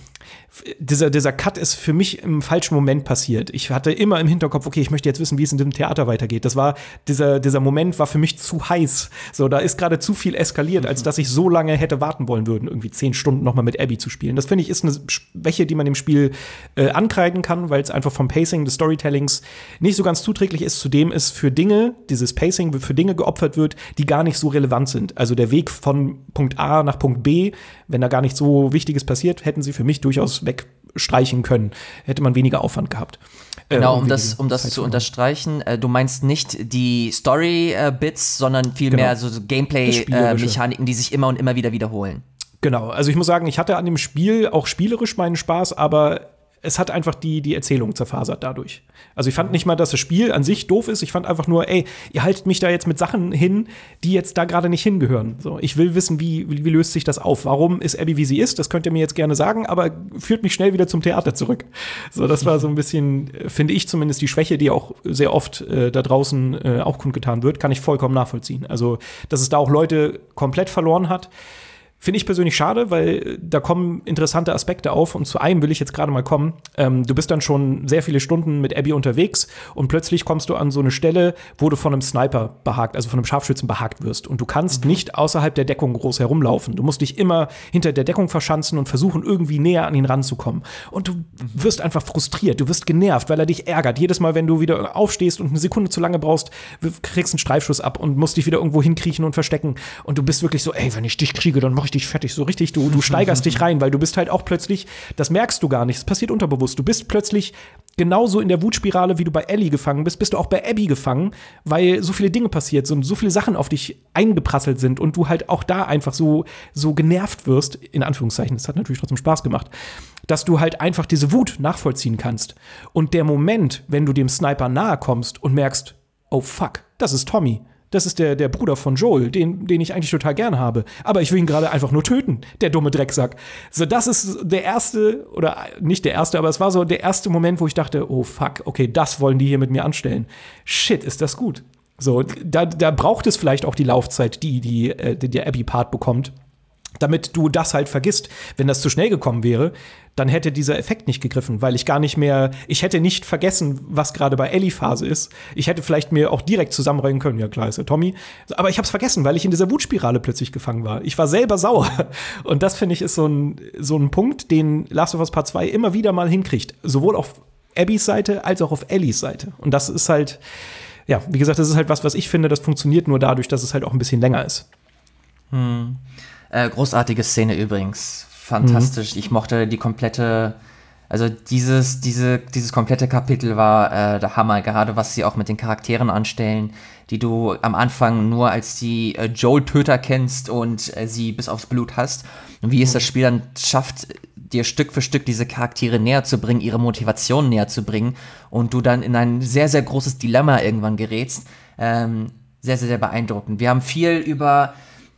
Dieser, dieser Cut ist für mich im falschen Moment passiert. Ich hatte immer im Hinterkopf, okay, ich möchte jetzt wissen, wie es in dem Theater weitergeht. Das war, dieser, dieser Moment war für mich zu heiß. So, da ist gerade zu viel eskaliert, mhm. als dass ich so lange hätte warten wollen würden, irgendwie zehn Stunden noch mal mit Abby zu spielen. Das finde ich ist eine Schwäche, die man dem Spiel äh, ankreiden kann, weil es einfach vom Pacing des Storytellings nicht so ganz zuträglich ist. Zudem ist für Dinge, dieses Pacing für Dinge geopfert wird, die gar nicht so relevant sind. Also der Weg von Punkt A nach Punkt B, wenn da gar nicht so Wichtiges passiert, hätten sie für mich durchaus wegstreichen können. Hätte man weniger Aufwand gehabt.
Genau, um das, um das zu unterstreichen, äh, du meinst nicht die Story-Bits, äh, sondern vielmehr genau. so Gameplay-Mechaniken, äh, die sich immer und immer wieder wiederholen.
Genau, also ich muss sagen, ich hatte an dem Spiel auch spielerisch meinen Spaß, aber es hat einfach die, die Erzählung zerfasert dadurch. Also ich fand nicht mal, dass das Spiel an sich doof ist. Ich fand einfach nur, ey, ihr haltet mich da jetzt mit Sachen hin, die jetzt da gerade nicht hingehören. So, ich will wissen, wie, wie, wie löst sich das auf? Warum ist Abby, wie sie ist? Das könnt ihr mir jetzt gerne sagen, aber führt mich schnell wieder zum Theater zurück. So, das war so ein bisschen, finde ich zumindest, die Schwäche, die auch sehr oft äh, da draußen äh, auch kundgetan wird, kann ich vollkommen nachvollziehen. Also, dass es da auch Leute komplett verloren hat, finde ich persönlich schade, weil da kommen interessante Aspekte auf. Und zu einem will ich jetzt gerade mal kommen. Ähm, du bist dann schon sehr viele Stunden mit Abby unterwegs und plötzlich kommst du an so eine Stelle, wo du von einem Sniper behagt, also von einem Scharfschützen behagt wirst. Und du kannst mhm. nicht außerhalb der Deckung groß herumlaufen. Du musst dich immer hinter der Deckung verschanzen und versuchen, irgendwie näher an ihn ranzukommen. Und du wirst einfach frustriert, du wirst genervt, weil er dich ärgert. Jedes Mal, wenn du wieder aufstehst und eine Sekunde zu lange brauchst, kriegst du einen Streifschuss ab und musst dich wieder irgendwo hinkriechen und verstecken. Und du bist wirklich so, ey, wenn ich dich kriege, dann mach ich dich fertig, so richtig, du, du steigerst dich rein, weil du bist halt auch plötzlich, das merkst du gar nicht, es passiert unterbewusst, du bist plötzlich genauso in der Wutspirale, wie du bei Ellie gefangen bist, bist du auch bei Abby gefangen, weil so viele Dinge passiert sind, so viele Sachen auf dich eingeprasselt sind und du halt auch da einfach so, so genervt wirst, in Anführungszeichen, das hat natürlich trotzdem Spaß gemacht, dass du halt einfach diese Wut nachvollziehen kannst. Und der Moment, wenn du dem Sniper nahe kommst und merkst, oh fuck, das ist Tommy. Das ist der, der Bruder von Joel, den, den ich eigentlich total gern habe. Aber ich will ihn gerade einfach nur töten, der dumme Drecksack. So, das ist der erste, oder nicht der erste, aber es war so der erste Moment, wo ich dachte, oh fuck, okay, das wollen die hier mit mir anstellen. Shit, ist das gut. So, da, da braucht es vielleicht auch die Laufzeit, die, die, äh, die der Abby-Part bekommt, damit du das halt vergisst. Wenn das zu schnell gekommen wäre, dann hätte dieser Effekt nicht gegriffen, weil ich gar nicht mehr, ich hätte nicht vergessen, was gerade bei Ellie-Phase ist. Ich hätte vielleicht mir auch direkt zusammenreihen können, ja klar, ist ja Tommy. Aber ich hab's vergessen, weil ich in dieser Wutspirale plötzlich gefangen war. Ich war selber sauer. Und das, finde ich, ist so ein, so ein Punkt, den Last of Us Part zwei immer wieder mal hinkriegt. Sowohl auf Abbys Seite als auch auf Ellies Seite. Und das ist halt, ja, wie gesagt, das ist halt was, was ich finde, das funktioniert nur dadurch, dass es halt auch ein bisschen länger ist.
Hm. Äh, großartige Szene übrigens. Fantastisch. Mhm. Ich mochte die komplette, also dieses, diese, dieses komplette Kapitel war äh, der Hammer, gerade was sie auch mit den Charakteren anstellen, die du am Anfang nur als die äh, Joel-Töter kennst und äh, sie bis aufs Blut hast. Und wie es das Spiel dann schafft, dir Stück für Stück diese Charaktere näher zu bringen, ihre Motivation näher zu bringen und du dann in ein sehr, sehr großes Dilemma irgendwann gerätst. Ähm, sehr, sehr, sehr beeindruckend. Wir haben viel über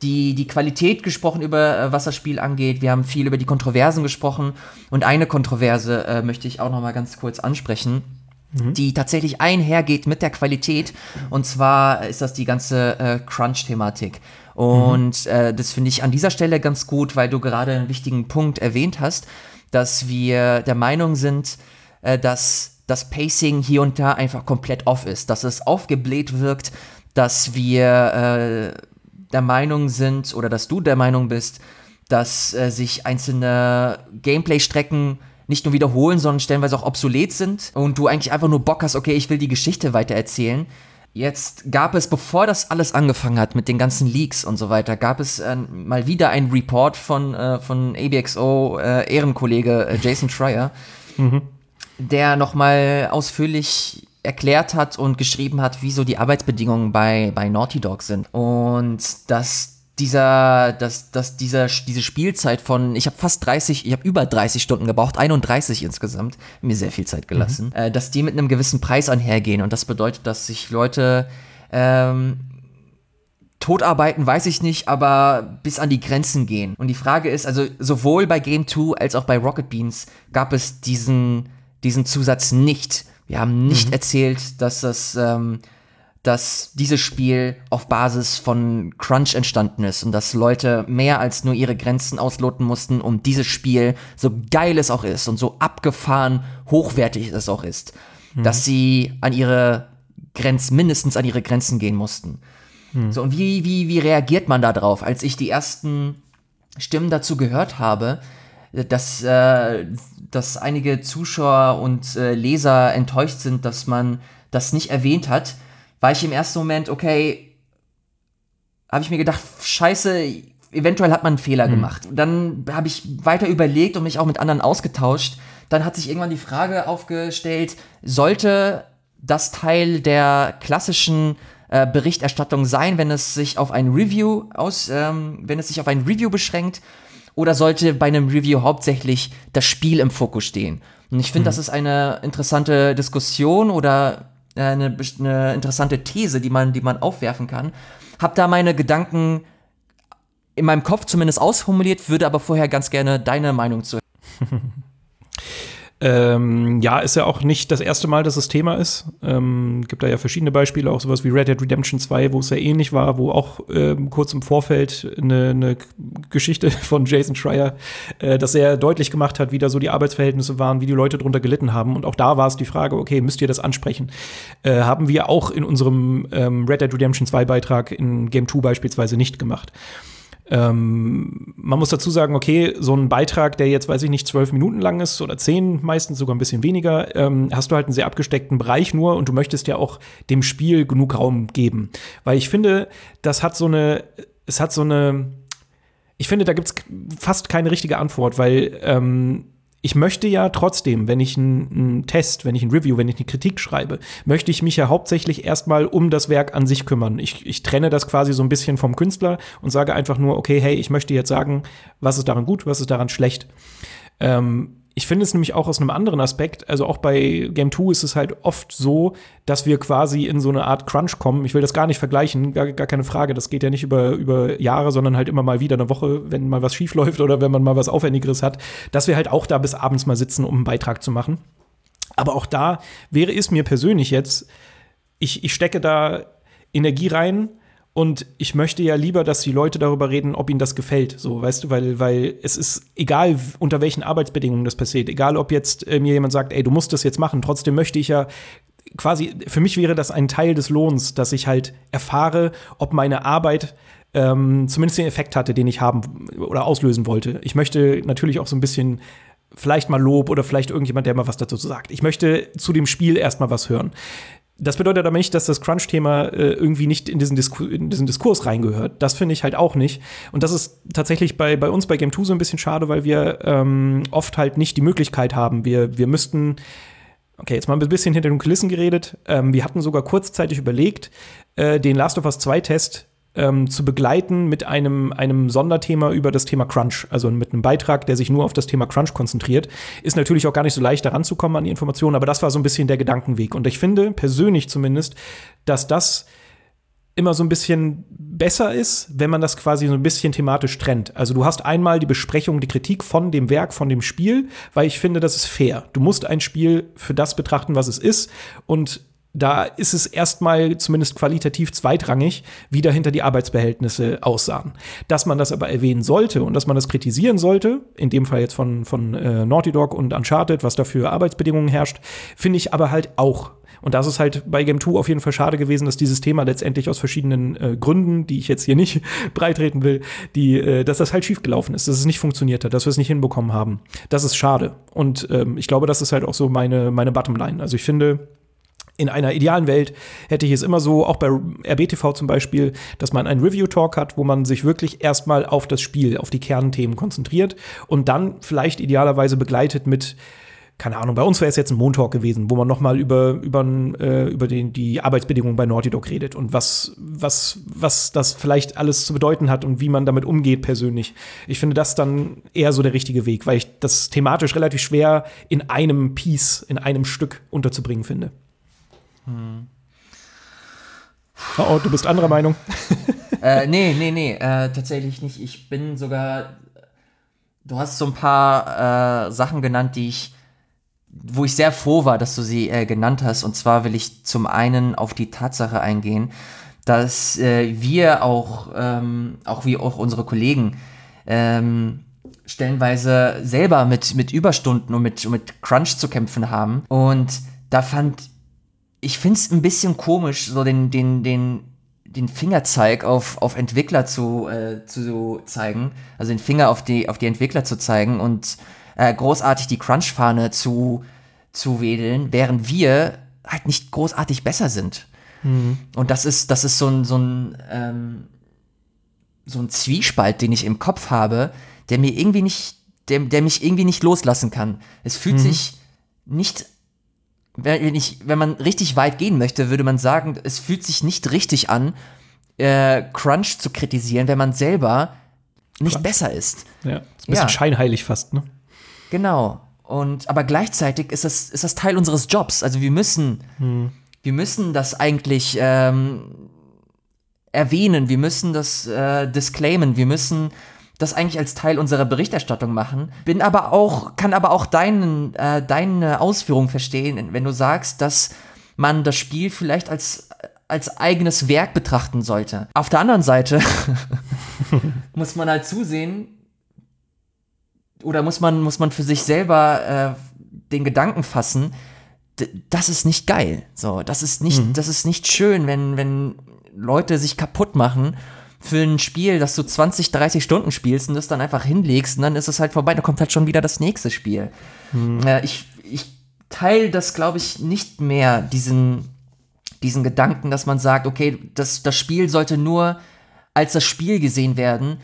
die, die Qualität gesprochen, über äh, was das Spiel angeht. Wir haben viel über die Kontroversen gesprochen. Und eine Kontroverse äh, möchte ich auch noch mal ganz kurz ansprechen, mhm. die tatsächlich einhergeht mit der Qualität. Und zwar ist das die ganze äh, Crunch-Thematik. Und mhm. äh, das finde ich an dieser Stelle ganz gut, weil du gerade einen wichtigen Punkt erwähnt hast, dass wir der Meinung sind, äh, dass das Pacing hier und da einfach komplett off ist, dass es aufgebläht wirkt, dass wir äh, der Meinung sind oder dass du der Meinung bist, dass äh, sich einzelne Gameplay-Strecken nicht nur wiederholen, sondern stellenweise auch obsolet sind und du eigentlich einfach nur Bock hast, okay, ich will die Geschichte weitererzählen. Jetzt gab es, bevor das alles angefangen hat mit den ganzen Leaks und so weiter, gab es äh, mal wieder einen Report von, äh, von A B X O äh, Ehrenkollege äh, Jason Schreier, mhm. der nochmal ausführlich erklärt hat und geschrieben hat, wie so die Arbeitsbedingungen bei, bei Naughty Dog sind. Und dass dieser, dass, dass dieser, diese Spielzeit von, ich habe fast dreißig, ich habe über dreißig Stunden gebraucht, einunddreißig insgesamt, mir sehr viel Zeit gelassen, mhm. äh, dass die mit einem gewissen Preis einhergehen. Und das bedeutet, dass sich Leute ähm, totarbeiten, weiß ich nicht, aber bis an die Grenzen gehen. Und die Frage ist, also sowohl bei Game zwei als auch bei Rocket Beans gab es diesen, diesen Zusatz nicht. Wir haben nicht mhm. erzählt, dass das, ähm, dass dieses Spiel auf Basis von Crunch entstanden ist und dass Leute mehr als nur ihre Grenzen ausloten mussten, um dieses Spiel, so geil es auch ist und so abgefahren hochwertig es auch ist, mhm. dass sie an ihre Grenzen, mindestens an ihre Grenzen gehen mussten. Mhm. So, und wie, wie, wie reagiert man da drauf? Als ich die ersten Stimmen dazu gehört habe, dass, äh, dass einige Zuschauer und äh, Leser enttäuscht sind, dass man das nicht erwähnt hat, war ich im ersten Moment, okay, habe ich mir gedacht, scheiße, eventuell hat man einen Fehler mhm. gemacht. Dann habe ich weiter überlegt und mich auch mit anderen ausgetauscht. Dann hat sich irgendwann die Frage aufgestellt, sollte das Teil der klassischen äh, Berichterstattung sein, wenn es sich auf ein Review aus, ähm, wenn es sich auf ein Review beschränkt? Oder sollte bei einem Review hauptsächlich das Spiel im Fokus stehen? Und ich finde, mhm. das ist eine interessante Diskussion oder äh, eine, eine interessante These, die man, die man aufwerfen kann. Hab da meine Gedanken in meinem Kopf zumindest ausformuliert, würde aber vorher ganz gerne deine Meinung zu.
Ähm, ja, ist ja auch nicht das erste Mal, dass es Thema ist. Ähm, gibt da ja verschiedene Beispiele, auch sowas wie Red Dead Redemption zwei, wo es ja ähnlich war, wo auch ähm, kurz im Vorfeld eine, eine Geschichte von Jason Schreier, äh, das sehr deutlich gemacht hat, wie da so die Arbeitsverhältnisse waren, wie die Leute drunter gelitten haben. Und auch da war es die Frage, okay, müsst ihr das ansprechen? Äh, haben wir auch in unserem ähm, Red Dead Redemption zwei Beitrag in Game zwei beispielsweise nicht gemacht. Ähm, man muss dazu sagen, okay, so ein Beitrag, der jetzt, weiß ich nicht, zwölf Minuten lang ist oder zehn, meistens sogar ein bisschen weniger, ähm, hast du halt einen sehr abgesteckten Bereich nur und du möchtest ja auch dem Spiel genug Raum geben. Weil ich finde, das hat so eine, es hat so eine, ich finde, da gibt's fast keine richtige Antwort, weil ähm, ich möchte ja trotzdem, wenn ich einen Test, wenn ich ein Review, wenn ich eine Kritik schreibe, möchte ich mich ja hauptsächlich erstmal um das Werk an sich kümmern. Ich, ich trenne das quasi so ein bisschen vom Künstler und sage einfach nur, okay, hey, ich möchte jetzt sagen, was ist daran gut, was ist daran schlecht. Ähm, ich finde es nämlich auch aus einem anderen Aspekt, also auch bei Game zwei ist es halt oft so, dass wir quasi in so eine Art Crunch kommen. Ich will das gar nicht vergleichen, gar, gar keine Frage. Das geht ja nicht über, über Jahre, sondern halt immer mal wieder eine Woche, wenn mal was schief läuft oder wenn man mal was Aufwendigeres hat, dass wir halt auch da bis abends mal sitzen, um einen Beitrag zu machen. Aber auch da wäre es mir persönlich jetzt, ich, ich stecke da Energie rein, und ich möchte ja lieber, dass die Leute darüber reden, ob ihnen das gefällt. So, weißt du, weil, weil es ist egal, unter welchen Arbeitsbedingungen das passiert. Egal, ob jetzt äh, mir jemand sagt, ey, du musst das jetzt machen. Trotzdem möchte ich ja quasi, für mich wäre das ein Teil des Lohns, dass ich halt erfahre, ob meine Arbeit ähm, zumindest den Effekt hatte, den ich haben oder auslösen wollte. Ich möchte natürlich auch so ein bisschen vielleicht mal Lob oder vielleicht irgendjemand, der mal was dazu sagt. Ich möchte zu dem Spiel erstmal was hören. Das bedeutet aber nicht, dass das Crunch-Thema äh, irgendwie nicht in diesen, Disku- in diesen Diskurs reingehört. Das finde ich halt auch nicht. Und das ist tatsächlich bei, bei uns bei Game zwei so ein bisschen schade, weil wir ähm, oft halt nicht die Möglichkeit haben. Wir, wir müssten, okay, jetzt mal ein bisschen hinter den Kulissen geredet. Ähm, wir hatten sogar kurzzeitig überlegt, äh, den Last of Us zwei Test Ähm, zu begleiten mit einem, einem Sonderthema über das Thema Crunch, also mit einem Beitrag, der sich nur auf das Thema Crunch konzentriert. Ist natürlich auch gar nicht so leicht, da ranzukommen an die Informationen, aber das war so ein bisschen der Gedankenweg. Und ich finde persönlich zumindest, dass das immer so ein bisschen besser ist, wenn man das quasi so ein bisschen thematisch trennt. Also du hast einmal die Besprechung, die Kritik von dem Werk, von dem Spiel, weil ich finde, das ist fair. Du musst ein Spiel für das betrachten, was es ist, und da ist es erstmal zumindest qualitativ zweitrangig, wie dahinter die Arbeitsverhältnisse aussahen. Dass man das aber erwähnen sollte und dass man das kritisieren sollte, in dem Fall jetzt von, von äh, Naughty Dog und Uncharted, was da für Arbeitsbedingungen herrscht, finde ich aber halt auch. Und das ist halt bei Game zwei auf jeden Fall schade gewesen, dass dieses Thema letztendlich aus verschiedenen äh, Gründen, die ich jetzt hier nicht breitreten will, die, äh, dass das halt schiefgelaufen ist, dass es nicht funktioniert hat, dass wir es nicht hinbekommen haben. Das ist schade. Und ähm, ich glaube, das ist halt auch so meine, meine Bottomline. Also ich finde, in einer idealen Welt hätte ich es immer so, auch bei R B T V zum Beispiel, dass man einen Review-Talk hat, wo man sich wirklich erstmal auf das Spiel, auf die Kernthemen konzentriert und dann vielleicht idealerweise begleitet mit, keine Ahnung, bei uns wäre es jetzt ein Montalk gewesen, wo man noch mal über, über, äh, über den, die Arbeitsbedingungen bei Naughty Dog redet und was, was, was das vielleicht alles zu bedeuten hat und wie man damit umgeht persönlich. Ich finde das dann eher so der richtige Weg, weil ich das thematisch relativ schwer in einem Piece, in einem Stück unterzubringen finde. Hm. Oh, oh, du bist anderer Meinung?
äh, nee, nee, nee, äh, tatsächlich nicht. Ich bin sogar, du hast so ein paar äh, Sachen genannt, die ich wo ich sehr froh war, dass du sie äh, genannt hast. Und zwar will ich zum einen auf die Tatsache eingehen, dass äh, wir auch, ähm, auch wie auch unsere Kollegen, ähm, stellenweise selber mit, mit Überstunden und mit, mit Crunch zu kämpfen haben. Und da fand, ich find's ein bisschen komisch, so den, den, den, den Fingerzeig auf, auf Entwickler zu, äh, zu zeigen, also den Finger auf die, auf die Entwickler zu zeigen und Äh, großartig die Crunch-Fahne zu, zu wedeln, während wir halt nicht großartig besser sind. Mhm. Und das ist, das ist so ein, so ein, ähm, so ein Zwiespalt, den ich im Kopf habe, der mir irgendwie nicht, der, der mich irgendwie nicht loslassen kann. Es fühlt mhm. sich nicht, wenn ich, wenn man richtig weit gehen möchte, würde man sagen, es fühlt sich nicht richtig an, äh, Crunch zu kritisieren, wenn man selber nicht Crunch. besser ist.
Ja, ist ein bisschen ja. scheinheilig fast, ne?
Genau. Und aber gleichzeitig ist das, ist das Teil unseres Jobs. Also wir müssen, hm. wir müssen das eigentlich ähm, erwähnen, wir müssen das äh, disclaimen, wir müssen das eigentlich als Teil unserer Berichterstattung machen. Bin aber auch, kann aber auch deinen, äh, deine Ausführung verstehen, wenn du sagst, dass man das Spiel vielleicht als, als eigenes Werk betrachten sollte. Auf der anderen Seite muss man halt zusehen, oder muss man, muss man für sich selber äh, den Gedanken fassen, d- das ist nicht geil. So, das ist nicht, mhm. das ist nicht schön, wenn, wenn Leute sich kaputt machen für ein Spiel, das du zwanzig, dreißig Stunden spielst und das dann einfach hinlegst und dann ist es halt vorbei, dann kommt halt schon wieder das nächste Spiel. Mhm. Äh, ich, ich teile das, glaube ich, nicht mehr, diesen, diesen Gedanken, dass man sagt, okay, das, das Spiel sollte nur als das Spiel gesehen werden,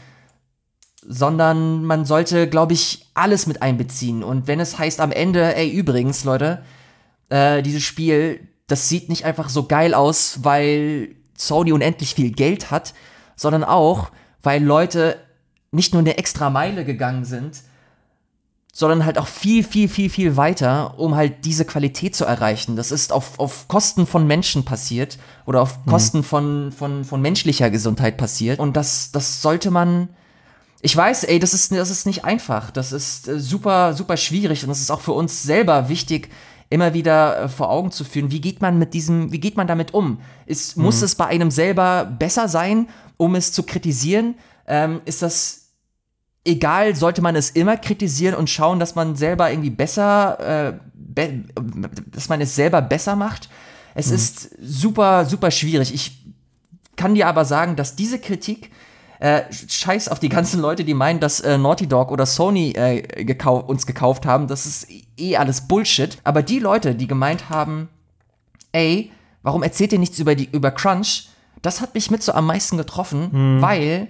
sondern man sollte, glaube ich, alles mit einbeziehen. Und wenn es heißt am Ende, ey, übrigens, Leute, äh, dieses Spiel, das sieht nicht einfach so geil aus, weil Sony unendlich viel Geld hat, sondern auch, weil Leute nicht nur eine extra Meile gegangen sind, sondern halt auch viel, viel, viel, viel weiter, um halt diese Qualität zu erreichen. Das ist auf, auf Kosten von Menschen passiert oder auf Kosten mhm. von, von, von menschlicher Gesundheit passiert. Und das, das sollte man Ich weiß, ey, das ist, das ist nicht einfach. Das ist äh, super, super schwierig. Und es ist auch für uns selber wichtig, immer wieder äh, vor Augen zu führen, wie geht man mit diesem, wie geht man damit um? Ist, mhm. Muss es bei einem selber besser sein, um es zu kritisieren? Ähm, ist das egal? Sollte man es immer kritisieren und schauen, dass man selber irgendwie besser, äh, be- dass man es selber besser macht? Es mhm. ist super, super schwierig. Ich kann dir aber sagen, dass diese Kritik Äh, scheiß auf die ganzen Leute, die meinen, dass äh, Naughty Dog oder Sony äh, gekau- uns gekauft haben. Das ist eh alles Bullshit. Aber die Leute, die gemeint haben, ey, warum erzählt ihr nichts über, die, über Crunch? Das hat mich mit so am meisten getroffen, hm. weil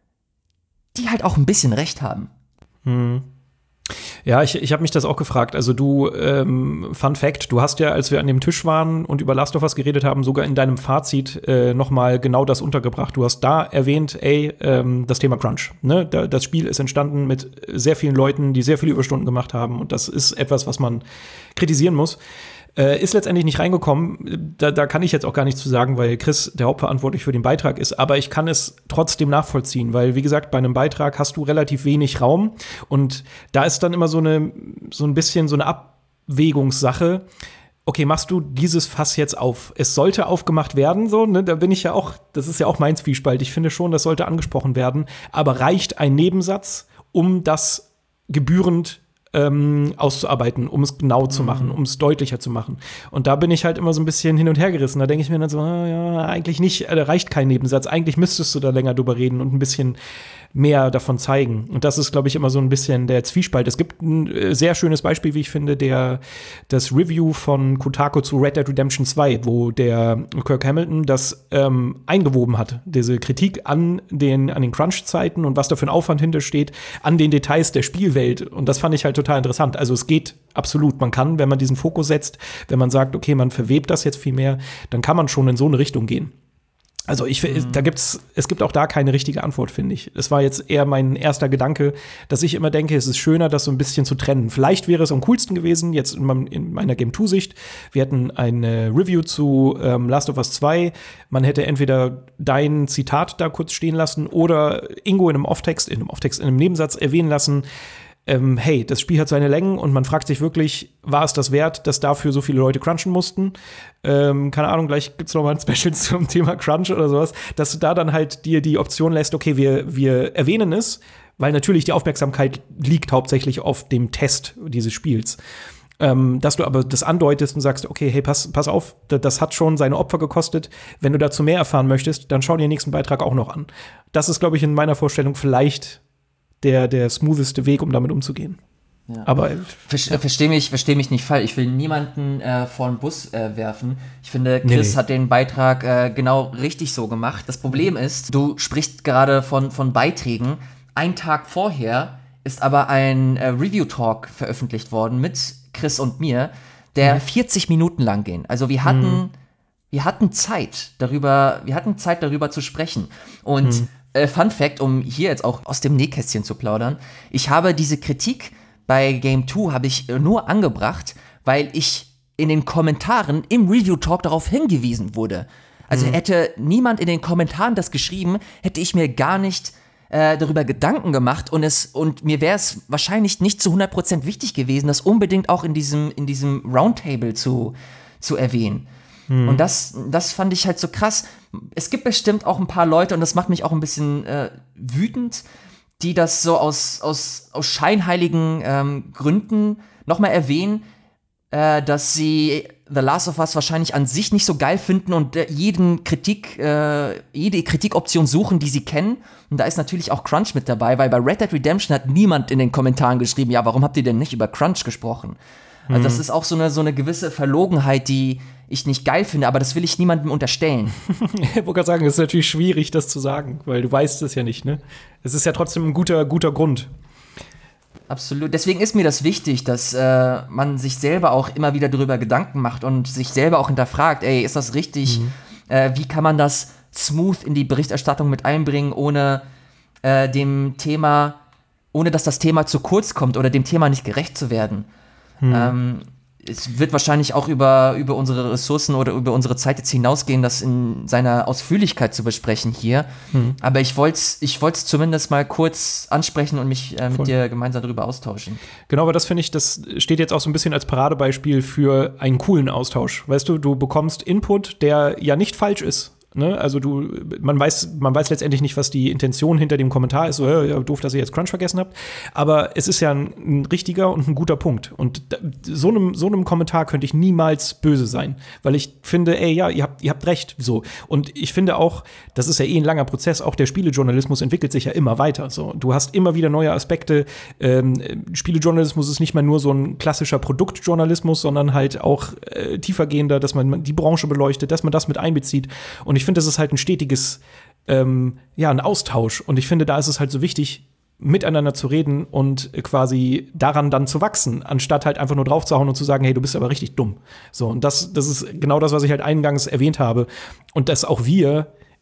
die halt auch ein bisschen recht haben.
Hm. Ja, ich, ich habe mich das auch gefragt. Also du, ähm, Fun Fact, du hast ja, als wir an dem Tisch waren und über Last of Us geredet haben, sogar in deinem Fazit äh, noch mal genau das untergebracht. Du hast da erwähnt, ey, ähm, das Thema Crunch. Ne? Da, das Spiel ist entstanden mit sehr vielen Leuten, die sehr viele Überstunden gemacht haben. Und das ist etwas, was man kritisieren muss. Äh, ist letztendlich nicht reingekommen. Da, da kann ich jetzt auch gar nichts zu sagen, weil Chris der Hauptverantwortlich für den Beitrag ist. Aber ich kann es trotzdem nachvollziehen, weil, wie gesagt, bei einem Beitrag hast du relativ wenig Raum. Und da ist dann immer so eine, so ein bisschen so eine Abwägungssache. Okay, machst du dieses Fass jetzt auf? Es sollte aufgemacht werden, so, ne? Da bin ich ja auch, das ist ja auch mein Zwiespalt. Ich finde schon, das sollte angesprochen werden. Aber reicht ein Nebensatz, um das gebührend Ähm, auszuarbeiten, um es genau zu machen, um es deutlicher zu machen. Und da bin ich halt immer so ein bisschen hin und her gerissen. Da denke ich mir dann so, ah, ja, eigentlich nicht, da reicht kein Nebensatz. Eigentlich müsstest du da länger drüber reden und ein bisschen mehr davon zeigen. Und das ist, glaube ich, immer so ein bisschen der Zwiespalt. Es gibt ein äh, sehr schönes Beispiel, wie ich finde, der das Review von Kotaku zu Red Dead Redemption zwei, wo der Kirk Hamilton das ähm, eingewoben hat, diese Kritik an den, an den Crunch-Zeiten und was da für ein Aufwand hintersteht, an den Details der Spielwelt. Und das fand ich halt total interessant. Also es geht absolut. Man kann, wenn man diesen Fokus setzt, wenn man sagt, okay, man verwebt das jetzt viel mehr, dann kann man schon in so eine Richtung gehen. Also ich, mhm. da gibt's, es gibt auch da keine richtige Antwort, finde ich. Es war jetzt eher mein erster Gedanke, dass ich immer denke, es ist schöner, das so ein bisschen zu trennen. Vielleicht wäre es am coolsten gewesen, jetzt in, meinem, in meiner Game zwei Sicht. Wir hätten eine Review zu ähm, Last of Us zwei. Man hätte entweder dein Zitat da kurz stehen lassen oder Ingo in einem Off-Text, in einem Off-Text, in einem Nebensatz erwähnen lassen, Ähm, hey, das Spiel hat seine Längen und man fragt sich wirklich, war es das wert, dass dafür so viele Leute crunchen mussten? Ähm, keine Ahnung, gleich gibt's noch mal ein Special zum Thema Crunch oder sowas, dass du da dann halt dir die Option lässt, okay, wir, wir erwähnen es, weil natürlich die Aufmerksamkeit liegt hauptsächlich auf dem Test dieses Spiels. Ähm, dass du aber das andeutest und sagst, okay, hey, pass, pass auf, das, das hat schon seine Opfer gekostet. Wenn du dazu mehr erfahren möchtest, dann schau dir den nächsten Beitrag auch noch an. Das ist, glaube ich, in meiner Vorstellung vielleicht der, der smootheste Weg, um damit umzugehen.
Ja.
Aber
Ver- ja. Versteh mich, versteh mich nicht falsch. Ich will niemanden äh, vor den Bus äh, werfen. Ich finde, Chris nee, nee. hat den Beitrag äh, genau richtig so gemacht. Das Problem ist, du sprichst gerade von, von Beiträgen. Ein Tag vorher ist aber ein äh, Review-Talk veröffentlicht worden mit Chris und mir, der mhm. vierzig Minuten lang ging. Also wir hatten, mhm. wir hatten Zeit darüber, wir hatten Zeit darüber zu sprechen. Und mhm. äh, Fun Fact, um hier jetzt auch aus dem Nähkästchen zu plaudern, ich habe diese Kritik bei Game zwei habe ich nur angebracht, weil ich in den Kommentaren im Review-Talk darauf hingewiesen wurde. Also mhm. hätte niemand in den Kommentaren das geschrieben, hätte ich mir gar nicht äh, darüber Gedanken gemacht und es und mir wäre es wahrscheinlich nicht zu hundert Prozent wichtig gewesen, das unbedingt auch in diesem, in diesem Roundtable zu, zu erwähnen. Mhm. Und das, das fand ich halt so krass. Es gibt bestimmt auch ein paar Leute, und das macht mich auch ein bisschen äh, wütend, die das so aus, aus, aus scheinheiligen ähm, Gründen nochmal erwähnen, äh, dass sie The Last of Us wahrscheinlich an sich nicht so geil finden und äh, jeden Kritik, äh, jede Kritikoption suchen, die sie kennen. Und da ist natürlich auch Crunch mit dabei, weil bei Red Dead Redemption hat niemand in den Kommentaren geschrieben, ja, warum habt ihr denn nicht über Crunch gesprochen? Mhm. Also das ist auch so eine, so eine gewisse Verlogenheit, die ich nicht geil finde, aber das will ich niemandem unterstellen.
Ich wollte gerade sagen, es ist natürlich schwierig, das zu sagen, weil du weißt es ja nicht, ne? Es ist ja trotzdem ein guter, guter Grund.
Absolut. Deswegen ist mir das wichtig, dass äh, man sich selber auch immer wieder darüber Gedanken macht und sich selber auch hinterfragt, ey, ist das richtig? Mhm. Äh, wie kann man das smooth in die Berichterstattung mit einbringen, ohne äh, dem Thema, ohne dass das Thema zu kurz kommt oder dem Thema nicht gerecht zu werden? Mhm. Ähm, Es wird wahrscheinlich auch über, über unsere Ressourcen oder über unsere Zeit jetzt hinausgehen, das in seiner Ausführlichkeit zu besprechen hier. Mhm. Aber ich wollte es ich wollt's zumindest mal kurz ansprechen und mich äh, mit Voll. dir gemeinsam darüber austauschen.
Genau, aber das finde ich, das steht jetzt auch so ein bisschen als Paradebeispiel für einen coolen Austausch. Weißt du, du bekommst Input, der ja nicht falsch ist. Ne? Also du, man weiß, man weiß letztendlich nicht, was die Intention hinter dem Kommentar ist. So, ja, doof, dass ihr jetzt Crunch vergessen habt. Aber es ist ja ein, ein richtiger und ein guter Punkt. Und da, so einem, so einem Kommentar könnte ich niemals böse sein, weil ich finde, ey, ja, ihr habt, ihr habt recht. So. Und ich finde auch, das ist ja eh ein langer Prozess. Auch der Spielejournalismus entwickelt sich ja immer weiter. So, du hast immer wieder neue Aspekte. Ähm, Spielejournalismus ist nicht mehr nur so ein klassischer Produktjournalismus, sondern halt auch äh, tiefergehender, dass man die Branche beleuchtet, dass man das mit einbezieht. Und ich finde, das ist halt ein stetiges, ähm, ja, ein Austausch. Und ich finde, da ist es halt so wichtig, miteinander zu reden und quasi daran dann zu wachsen, anstatt halt einfach nur draufzuhauen und zu sagen, hey, du bist aber richtig dumm. So, und das, das ist genau das, was ich halt eingangs erwähnt habe. Und dass auch wir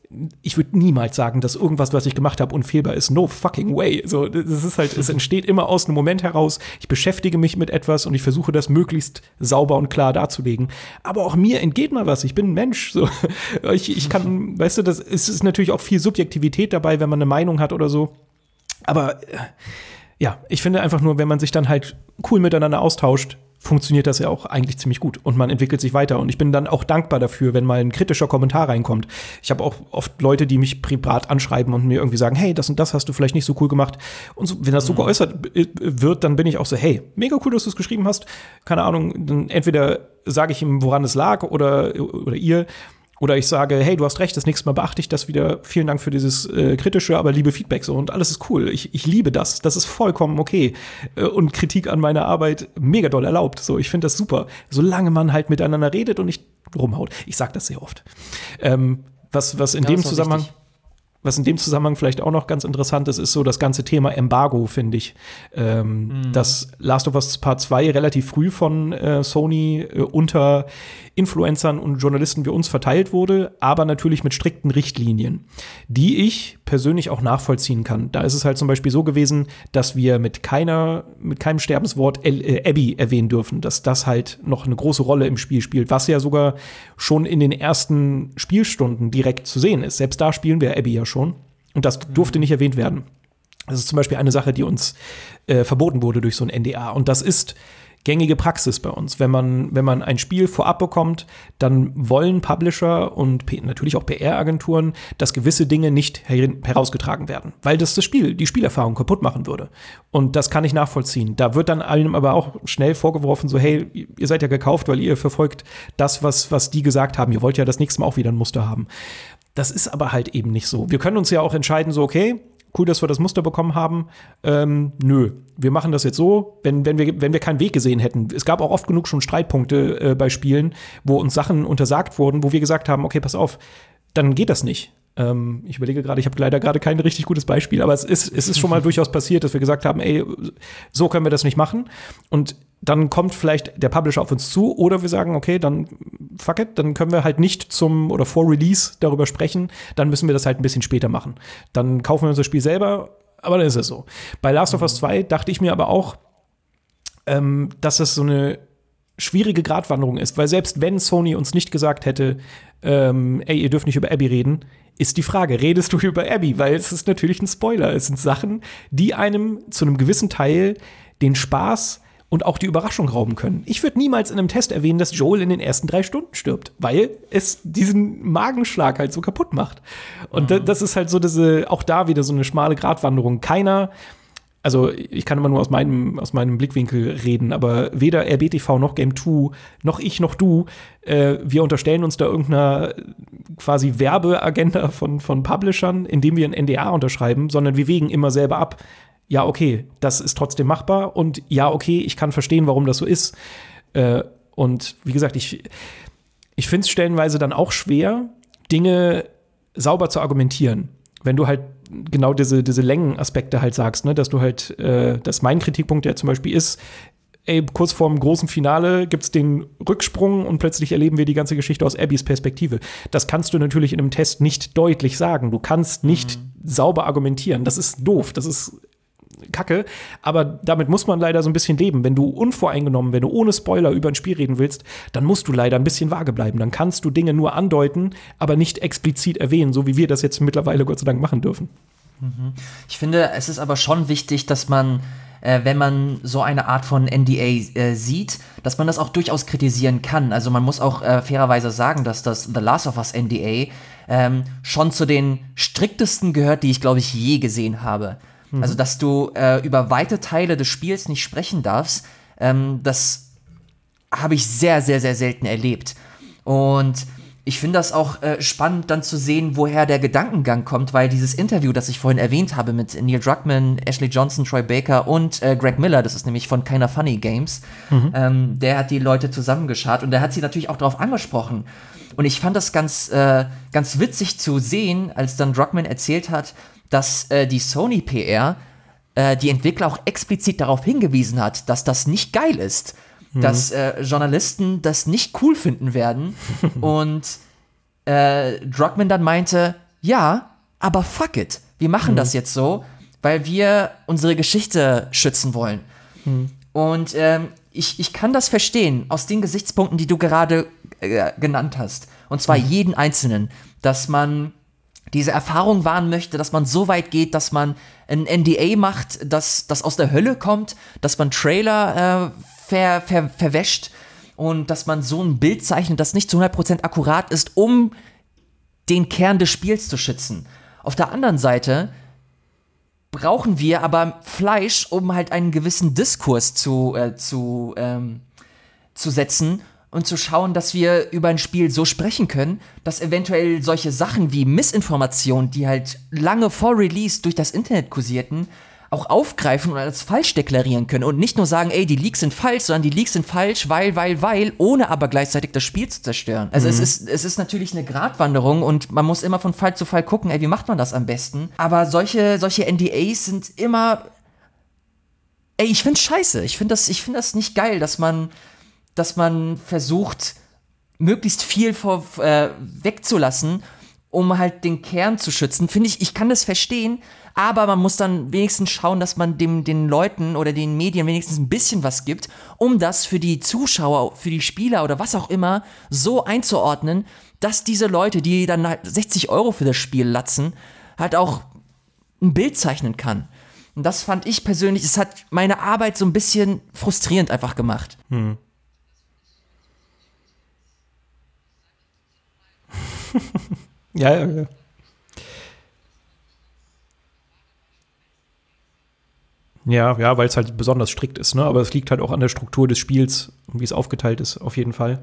ich würde niemals sagen, dass irgendwas, was ich gemacht habe, unfehlbar ist. No fucking way. So, das ist halt, es entsteht immer aus einem Moment heraus. Ich beschäftige mich mit etwas und ich versuche, das möglichst sauber und klar darzulegen. Aber auch mir entgeht mal was. Ich bin ein Mensch. So. Ich, ich kann, weißt du, das es ist natürlich auch viel Subjektivität dabei, wenn man eine Meinung hat oder so. Aber äh, ja, ich finde einfach nur, wenn man sich dann halt cool miteinander austauscht, funktioniert das ja auch eigentlich ziemlich gut und man entwickelt sich weiter und ich bin dann auch dankbar dafür, wenn mal ein kritischer Kommentar reinkommt. Ich habe auch oft Leute, die mich privat anschreiben und mir irgendwie sagen, hey, das und das hast du vielleicht nicht so cool gemacht und so, wenn das so mhm. geäußert wird, dann bin ich auch so, hey, mega cool, dass du es geschrieben hast. Keine Ahnung, dann entweder sage ich ihm, woran es lag oder, oder ihr. Oder ich sage, hey, du hast recht, das nächste Mal beachte ich das wieder. Vielen Dank für dieses äh, kritische, aber liebe Feedback so. Und alles ist cool. Ich, ich liebe das. Das ist vollkommen okay. Äh, und Kritik an meiner Arbeit mega doll erlaubt. So, ich finde das super. Solange man halt miteinander redet und nicht rumhaut. Ich sage das sehr oft. Ähm, was, was in ja, dem Zusammenhang wichtig. Was in dem Zusammenhang vielleicht auch noch ganz interessant ist, ist so das ganze Thema Embargo, finde ich. Ähm, mm. Dass Last of Us Part zwei relativ früh von äh, Sony äh, unter Influencern und Journalisten wie uns verteilt wurde, aber natürlich mit strikten Richtlinien, die ich persönlich auch nachvollziehen kann. Da ist es halt zum Beispiel so gewesen, dass wir mit keiner, mit keinem Sterbenswort El- äh, Abby erwähnen dürfen, dass das halt noch eine große Rolle im Spiel spielt, was ja sogar schon in den ersten Spielstunden direkt zu sehen ist. Selbst da spielen wir Abby ja schon. Und das durfte nicht erwähnt werden. Das ist zum Beispiel eine Sache, die uns äh, verboten wurde durch so ein N D A. Und das ist gängige Praxis bei uns. Wenn man, wenn man ein Spiel vorab bekommt, dann wollen Publisher und P- natürlich auch P R-Agenturen, dass gewisse Dinge nicht her- herausgetragen werden, weil das das Spiel, die Spielerfahrung kaputt machen würde. Und das kann ich nachvollziehen. Da wird dann einem aber auch schnell vorgeworfen, so hey, ihr seid ja gekauft, weil ihr verfolgt das, was, was die gesagt haben. Ihr wollt ja das nächste Mal auch wieder ein Muster haben. Das ist aber halt eben nicht so. Wir können uns ja auch entscheiden, so okay, cool, dass wir das Muster bekommen haben. Ähm, nö, wir machen das jetzt so, wenn, wenn, wir, wenn wir keinen Weg gesehen hätten. Es gab auch oft genug schon Streitpunkte äh, bei Spielen, wo uns Sachen untersagt wurden, wo wir gesagt haben, okay, pass auf, dann geht das nicht. Ähm, ich überlege gerade, ich habe leider gerade kein richtig gutes Beispiel, aber es ist, es ist schon mal durchaus passiert, dass wir gesagt haben, ey, so können wir das nicht machen. Und dann kommt vielleicht der Publisher auf uns zu oder wir sagen, okay, dann fuck it, dann können wir halt nicht zum oder vor Release darüber sprechen, dann müssen wir das halt ein bisschen später machen. Dann kaufen wir uns das Spiel selber, aber dann ist es so. Bei Last of Us zwei dachte ich mir aber auch, ähm, dass das so eine schwierige Gratwanderung ist, weil selbst wenn Sony uns nicht gesagt hätte, ähm, ey, ihr dürft nicht über Abby reden, ist die Frage, redest du über Abby? Weil es ist natürlich ein Spoiler. Es sind Sachen, die einem zu einem gewissen Teil den Spaß und auch die Überraschung rauben können. Ich würde niemals in einem Test erwähnen, dass Joel in den ersten drei Stunden stirbt, weil es diesen Magenschlag halt so kaputt macht. Und mhm. das ist halt so diese, auch da wieder so eine schmale Gratwanderung. Keiner, also ich kann immer nur aus meinem, aus meinem Blickwinkel reden, aber weder R B T V noch Game zwei, noch ich noch du, äh, wir unterstellen uns da irgendeiner quasi Werbeagenda von, von Publishern, indem wir ein N D A unterschreiben, sondern wir wägen immer selber ab, ja, okay, das ist trotzdem machbar und ja, okay, ich kann verstehen, warum das so ist. Äh, und wie gesagt, ich, ich finde es stellenweise dann auch schwer, Dinge sauber zu argumentieren. Wenn du halt genau diese, diese Längenaspekte halt sagst, ne, dass du halt, äh, dass mein Kritikpunkt ja zum Beispiel ist, ey, kurz vorm großen Finale gibt's den Rücksprung und plötzlich erleben wir die ganze Geschichte aus Abbys Perspektive. Das kannst du natürlich in einem Test nicht deutlich sagen. Du kannst nicht mhm. sauber argumentieren. Das ist doof. Das ist Kacke, aber damit muss man leider so ein bisschen leben. Wenn du unvoreingenommen, wenn du ohne Spoiler über ein Spiel reden willst, dann musst du leider ein bisschen vage bleiben. Dann kannst du Dinge nur andeuten, aber nicht explizit erwähnen, so wie wir das jetzt mittlerweile Gott sei Dank machen dürfen.
Ich finde, es ist aber schon wichtig, dass man, äh, wenn man so eine Art von N D A äh, sieht, dass man das auch durchaus kritisieren kann. Also man muss auch äh, fairerweise sagen, dass das The Last of Us N D A ähm, schon zu den striktesten gehört, die ich, glaube ich, je gesehen habe. Also, dass du äh, über weite Teile des Spiels nicht sprechen darfst, ähm, das habe ich sehr, sehr, sehr selten erlebt. Und ich finde das auch äh, spannend, dann zu sehen, woher der Gedankengang kommt, weil dieses Interview, das ich vorhin erwähnt habe mit Neil Druckmann, Ashley Johnson, Troy Baker und äh, Greg Miller, das ist nämlich von Kinda Funny Games, mhm. ähm, der hat die Leute zusammengeschart und der hat sie natürlich auch darauf angesprochen. Und ich fand das ganz, äh, ganz witzig zu sehen, als dann Druckmann erzählt hat, dass äh, die Sony-P R äh, die Entwickler auch explizit darauf hingewiesen hat, dass das nicht geil ist, mhm. dass äh, Journalisten das nicht cool finden werden. Und äh, Druckmann dann meinte, ja, aber fuck it. Wir machen mhm. das jetzt so, weil wir unsere Geschichte schützen wollen. Mhm. Und ähm, ich, ich kann das verstehen, aus den Gesichtspunkten, die du gerade äh, genannt hast. Und zwar mhm. jeden Einzelnen, dass man diese Erfahrung wahren möchte, dass man so weit geht, dass man ein N D A macht, dass das aus der Hölle kommt, dass man Trailer äh, ver, ver, verwäscht und dass man so ein Bild zeichnet, das nicht zu hundert Prozent akkurat ist, um den Kern des Spiels zu schützen. Auf der anderen Seite brauchen wir aber Fleisch, um halt einen gewissen Diskurs zu, äh, zu, ähm, zu setzen und zu schauen, dass wir über ein Spiel so sprechen können, dass eventuell solche Sachen wie Missinformationen, die halt lange vor Release durch das Internet kursierten, auch aufgreifen und als falsch deklarieren können und nicht nur sagen, ey, die Leaks sind falsch, sondern die Leaks sind falsch, weil, weil, weil, ohne aber gleichzeitig das Spiel zu zerstören. Also mhm. es ist, es ist natürlich eine Gratwanderung und man muss immer von Fall zu Fall gucken, ey, wie macht man das am besten? Aber solche, solche N D As sind immer, ey, ich find's scheiße. Ich find das, ich find das nicht geil, dass man, dass man versucht, möglichst viel vor, äh, wegzulassen, um halt den Kern zu schützen. Finde ich, ich kann das verstehen, aber man muss dann wenigstens schauen, dass man dem, den Leuten oder den Medien wenigstens ein bisschen was gibt, um das für die Zuschauer, für die Spieler oder was auch immer so einzuordnen, dass diese Leute, die dann halt sechzig Euro für das Spiel latzen, halt auch ein Bild zeichnen kann. Und das fand ich persönlich, es hat meine Arbeit so ein bisschen frustrierend einfach gemacht.
Hm. ja, ja, ja. Ja, ja, weil es halt besonders strikt ist, ne? Aber es liegt halt auch an der Struktur des Spiels und wie es aufgeteilt ist, auf jeden Fall.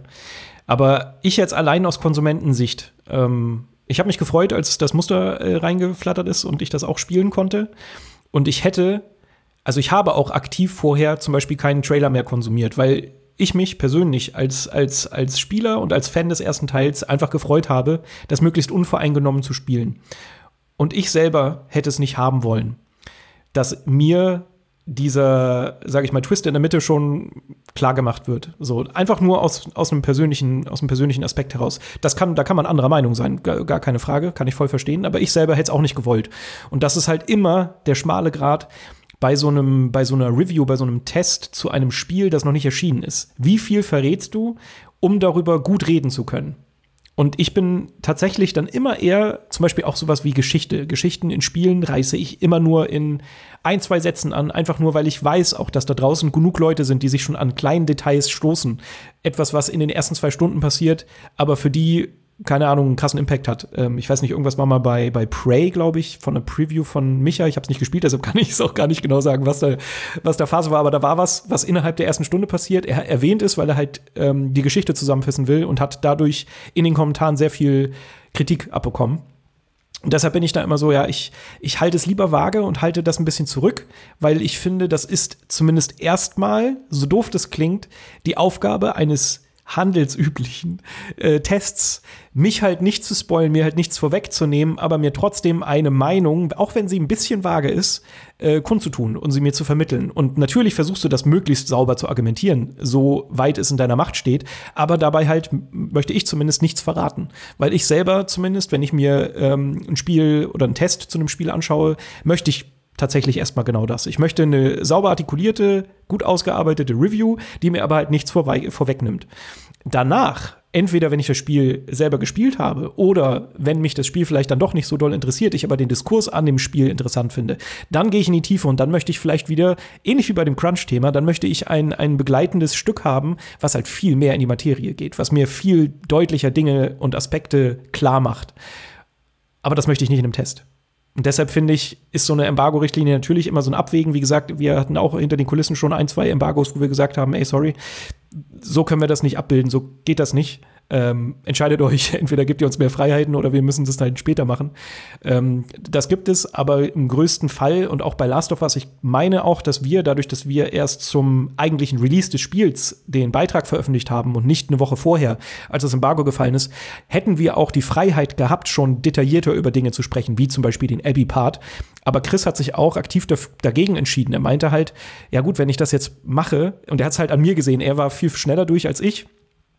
Aber ich jetzt allein aus Konsumentensicht, ähm, ich habe mich gefreut, als das Muster äh, reingeflattert ist und ich das auch spielen konnte. Und ich hätte, also ich habe auch aktiv vorher zum Beispiel keinen Trailer mehr konsumiert, weil ich mich persönlich als, als, als Spieler und als Fan des ersten Teils einfach gefreut habe, das möglichst unvoreingenommen zu spielen. Und ich selber hätte es nicht haben wollen, dass mir dieser, sage ich mal, Twist in der Mitte schon klar gemacht wird. So einfach nur aus, aus einem persönlichen, aus einem persönlichen Aspekt heraus. Das kann, da kann man anderer Meinung sein, gar, gar keine Frage, kann ich voll verstehen. Aber ich selber hätte es auch nicht gewollt. Und das ist halt immer der schmale Grat bei so einem, bei so einer Review, bei so einem Test zu einem Spiel, das noch nicht erschienen ist. Wie viel verrätst du, um darüber gut reden zu können? Und ich bin tatsächlich dann immer eher, zum Beispiel auch sowas wie Geschichte. Geschichten in Spielen reiße ich immer nur in ein, zwei Sätzen an, einfach nur, weil ich weiß auch, dass da draußen genug Leute sind, die sich schon an kleinen Details stoßen. Etwas, was in den ersten zwei Stunden passiert, aber für die, keine Ahnung, einen krassen Impact hat. Ähm, ich weiß nicht, irgendwas war mal bei, bei Prey, glaube ich, von einer Preview von Micha. Ich habe es nicht gespielt, deshalb kann ich es auch gar nicht genau sagen, was da, was da Phase war. Aber da war was, was innerhalb der ersten Stunde passiert. Er erwähnt ist, weil er halt ähm, die Geschichte zusammenfassen will und hat dadurch in den Kommentaren sehr viel Kritik abbekommen. Und deshalb bin ich da immer so, ja, ich, ich halte es lieber vage und halte das ein bisschen zurück, weil ich finde, das ist zumindest erstmal, so doof das klingt, die Aufgabe eines handelsüblichen äh, Tests, mich halt nicht zu spoilen, mir halt nichts vorwegzunehmen, aber mir trotzdem eine Meinung, auch wenn sie ein bisschen vage ist, äh, kundzutun und sie mir zu vermitteln. Und natürlich versuchst du das möglichst sauber zu argumentieren, so weit es in deiner Macht steht, aber dabei halt möchte ich zumindest nichts verraten. Weil ich selber zumindest, wenn ich mir ähm, ein Spiel oder einen Test zu einem Spiel anschaue, möchte ich tatsächlich erstmal genau das. Ich möchte eine sauber artikulierte, gut ausgearbeitete Review, die mir aber halt nichts vorwe- vorwegnimmt. Danach, entweder wenn ich das Spiel selber gespielt habe oder wenn mich das Spiel vielleicht dann doch nicht so doll interessiert, ich aber den Diskurs an dem Spiel interessant finde, dann gehe ich in die Tiefe und dann möchte ich vielleicht wieder, ähnlich wie bei dem Crunch-Thema, dann möchte ich ein, ein begleitendes Stück haben, was halt viel mehr in die Materie geht, was mir viel deutlicher Dinge und Aspekte klar macht. Aber das möchte ich nicht in einem Test. Und deshalb finde ich, ist so eine Embargo-Richtlinie natürlich immer so ein Abwägen. Wie gesagt, wir hatten auch hinter den Kulissen schon ein, zwei Embargos, wo wir gesagt haben, ey, sorry, so können wir das nicht abbilden, so geht das nicht. Ähm, entscheidet euch, entweder gebt ihr uns mehr Freiheiten oder wir müssen das halt später machen. Ähm, das gibt es, aber im größten Fall und auch bei Last of Us, ich meine auch, dass wir, dadurch, dass wir erst zum eigentlichen Release des Spiels den Beitrag veröffentlicht haben und nicht eine Woche vorher, als das Embargo gefallen ist, hätten wir auch die Freiheit gehabt, schon detaillierter über Dinge zu sprechen, wie zum Beispiel den Abby-Part. Aber Chris hat sich auch aktiv daf- dagegen entschieden. Er meinte halt, ja gut, wenn ich das jetzt mache, und er hat es halt an mir gesehen, er war viel schneller durch als ich,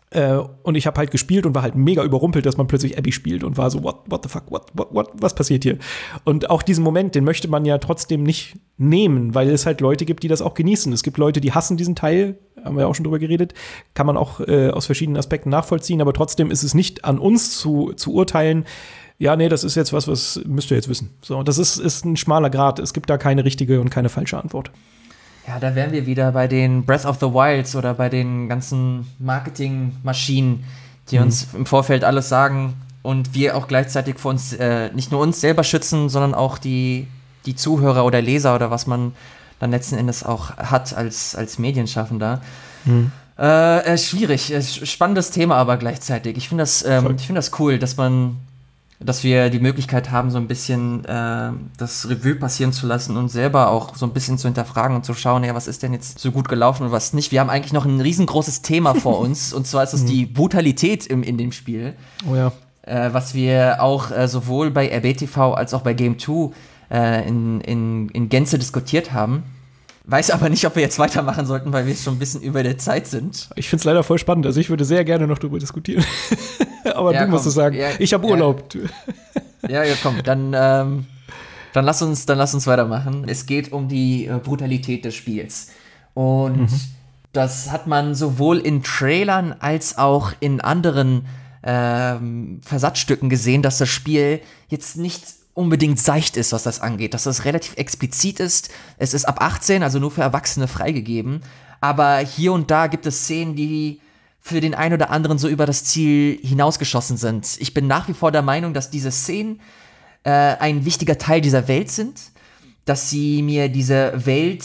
Äh, und ich habe halt gespielt und war halt mega überrumpelt, dass man plötzlich Abby spielt und war so, what, what the fuck, what, what, what, was passiert hier? Und auch diesen Moment, den möchte man ja trotzdem nicht nehmen, weil es halt Leute gibt, die das auch genießen. Es gibt Leute, die hassen diesen Teil, haben wir ja auch schon drüber geredet, kann man auch äh, aus verschiedenen Aspekten nachvollziehen, aber trotzdem ist es nicht an uns zu, zu urteilen, ja, nee, das ist jetzt was, was müsst ihr jetzt wissen. So, das ist, ist ein schmaler Grat. Es gibt da keine richtige und keine falsche Antwort.
Ja, da wären wir wieder bei den Breath of the Wilds oder bei den ganzen Marketingmaschinen, die mhm. uns im Vorfeld alles sagen und wir auch gleichzeitig vor uns, äh, nicht nur uns selber schützen, sondern auch die, die Zuhörer oder Leser oder was man dann letzten Endes auch hat als, als Medienschaffender. Mhm. Äh, äh, schwierig, äh, spannendes Thema aber gleichzeitig. Ich finde das, ähm, ich finde das cool, dass man dass wir die Möglichkeit haben, so ein bisschen äh, das Revue passieren zu lassen und selber auch so ein bisschen zu hinterfragen und zu schauen, ja, was ist denn jetzt so gut gelaufen und was nicht. Wir haben eigentlich noch ein riesengroßes Thema vor uns, und zwar ist es die Brutalität im, in dem Spiel.
Oh ja.
Äh, was wir auch äh, sowohl bei R B T V als auch bei Game zwei äh, in, in, in Gänze diskutiert haben. Weiß aber nicht, ob wir jetzt weitermachen sollten, weil wir schon ein bisschen über der Zeit sind.
Ich finde es leider voll spannend. Also ich würde sehr gerne noch darüber diskutieren. Aber ja, du komm, musst es sagen. Ja, ich habe Urlaub.
Ja, ja, komm. Dann, ähm, dann, lass uns, dann lass uns weitermachen. Es geht um die äh, Brutalität des Spiels. Und mhm. das hat man sowohl in Trailern als auch in anderen ähm, Versatzstücken gesehen, dass das Spiel jetzt nicht unbedingt seicht ist, was das angeht, dass das relativ explizit ist. Es ist ab achtzehn, also nur für Erwachsene freigegeben, aber hier und da gibt es Szenen, die für den einen oder anderen so über das Ziel hinausgeschossen sind. Ich bin nach wie vor der Meinung, dass diese Szenen äh, ein wichtiger Teil dieser Welt sind, dass sie mir diese Welt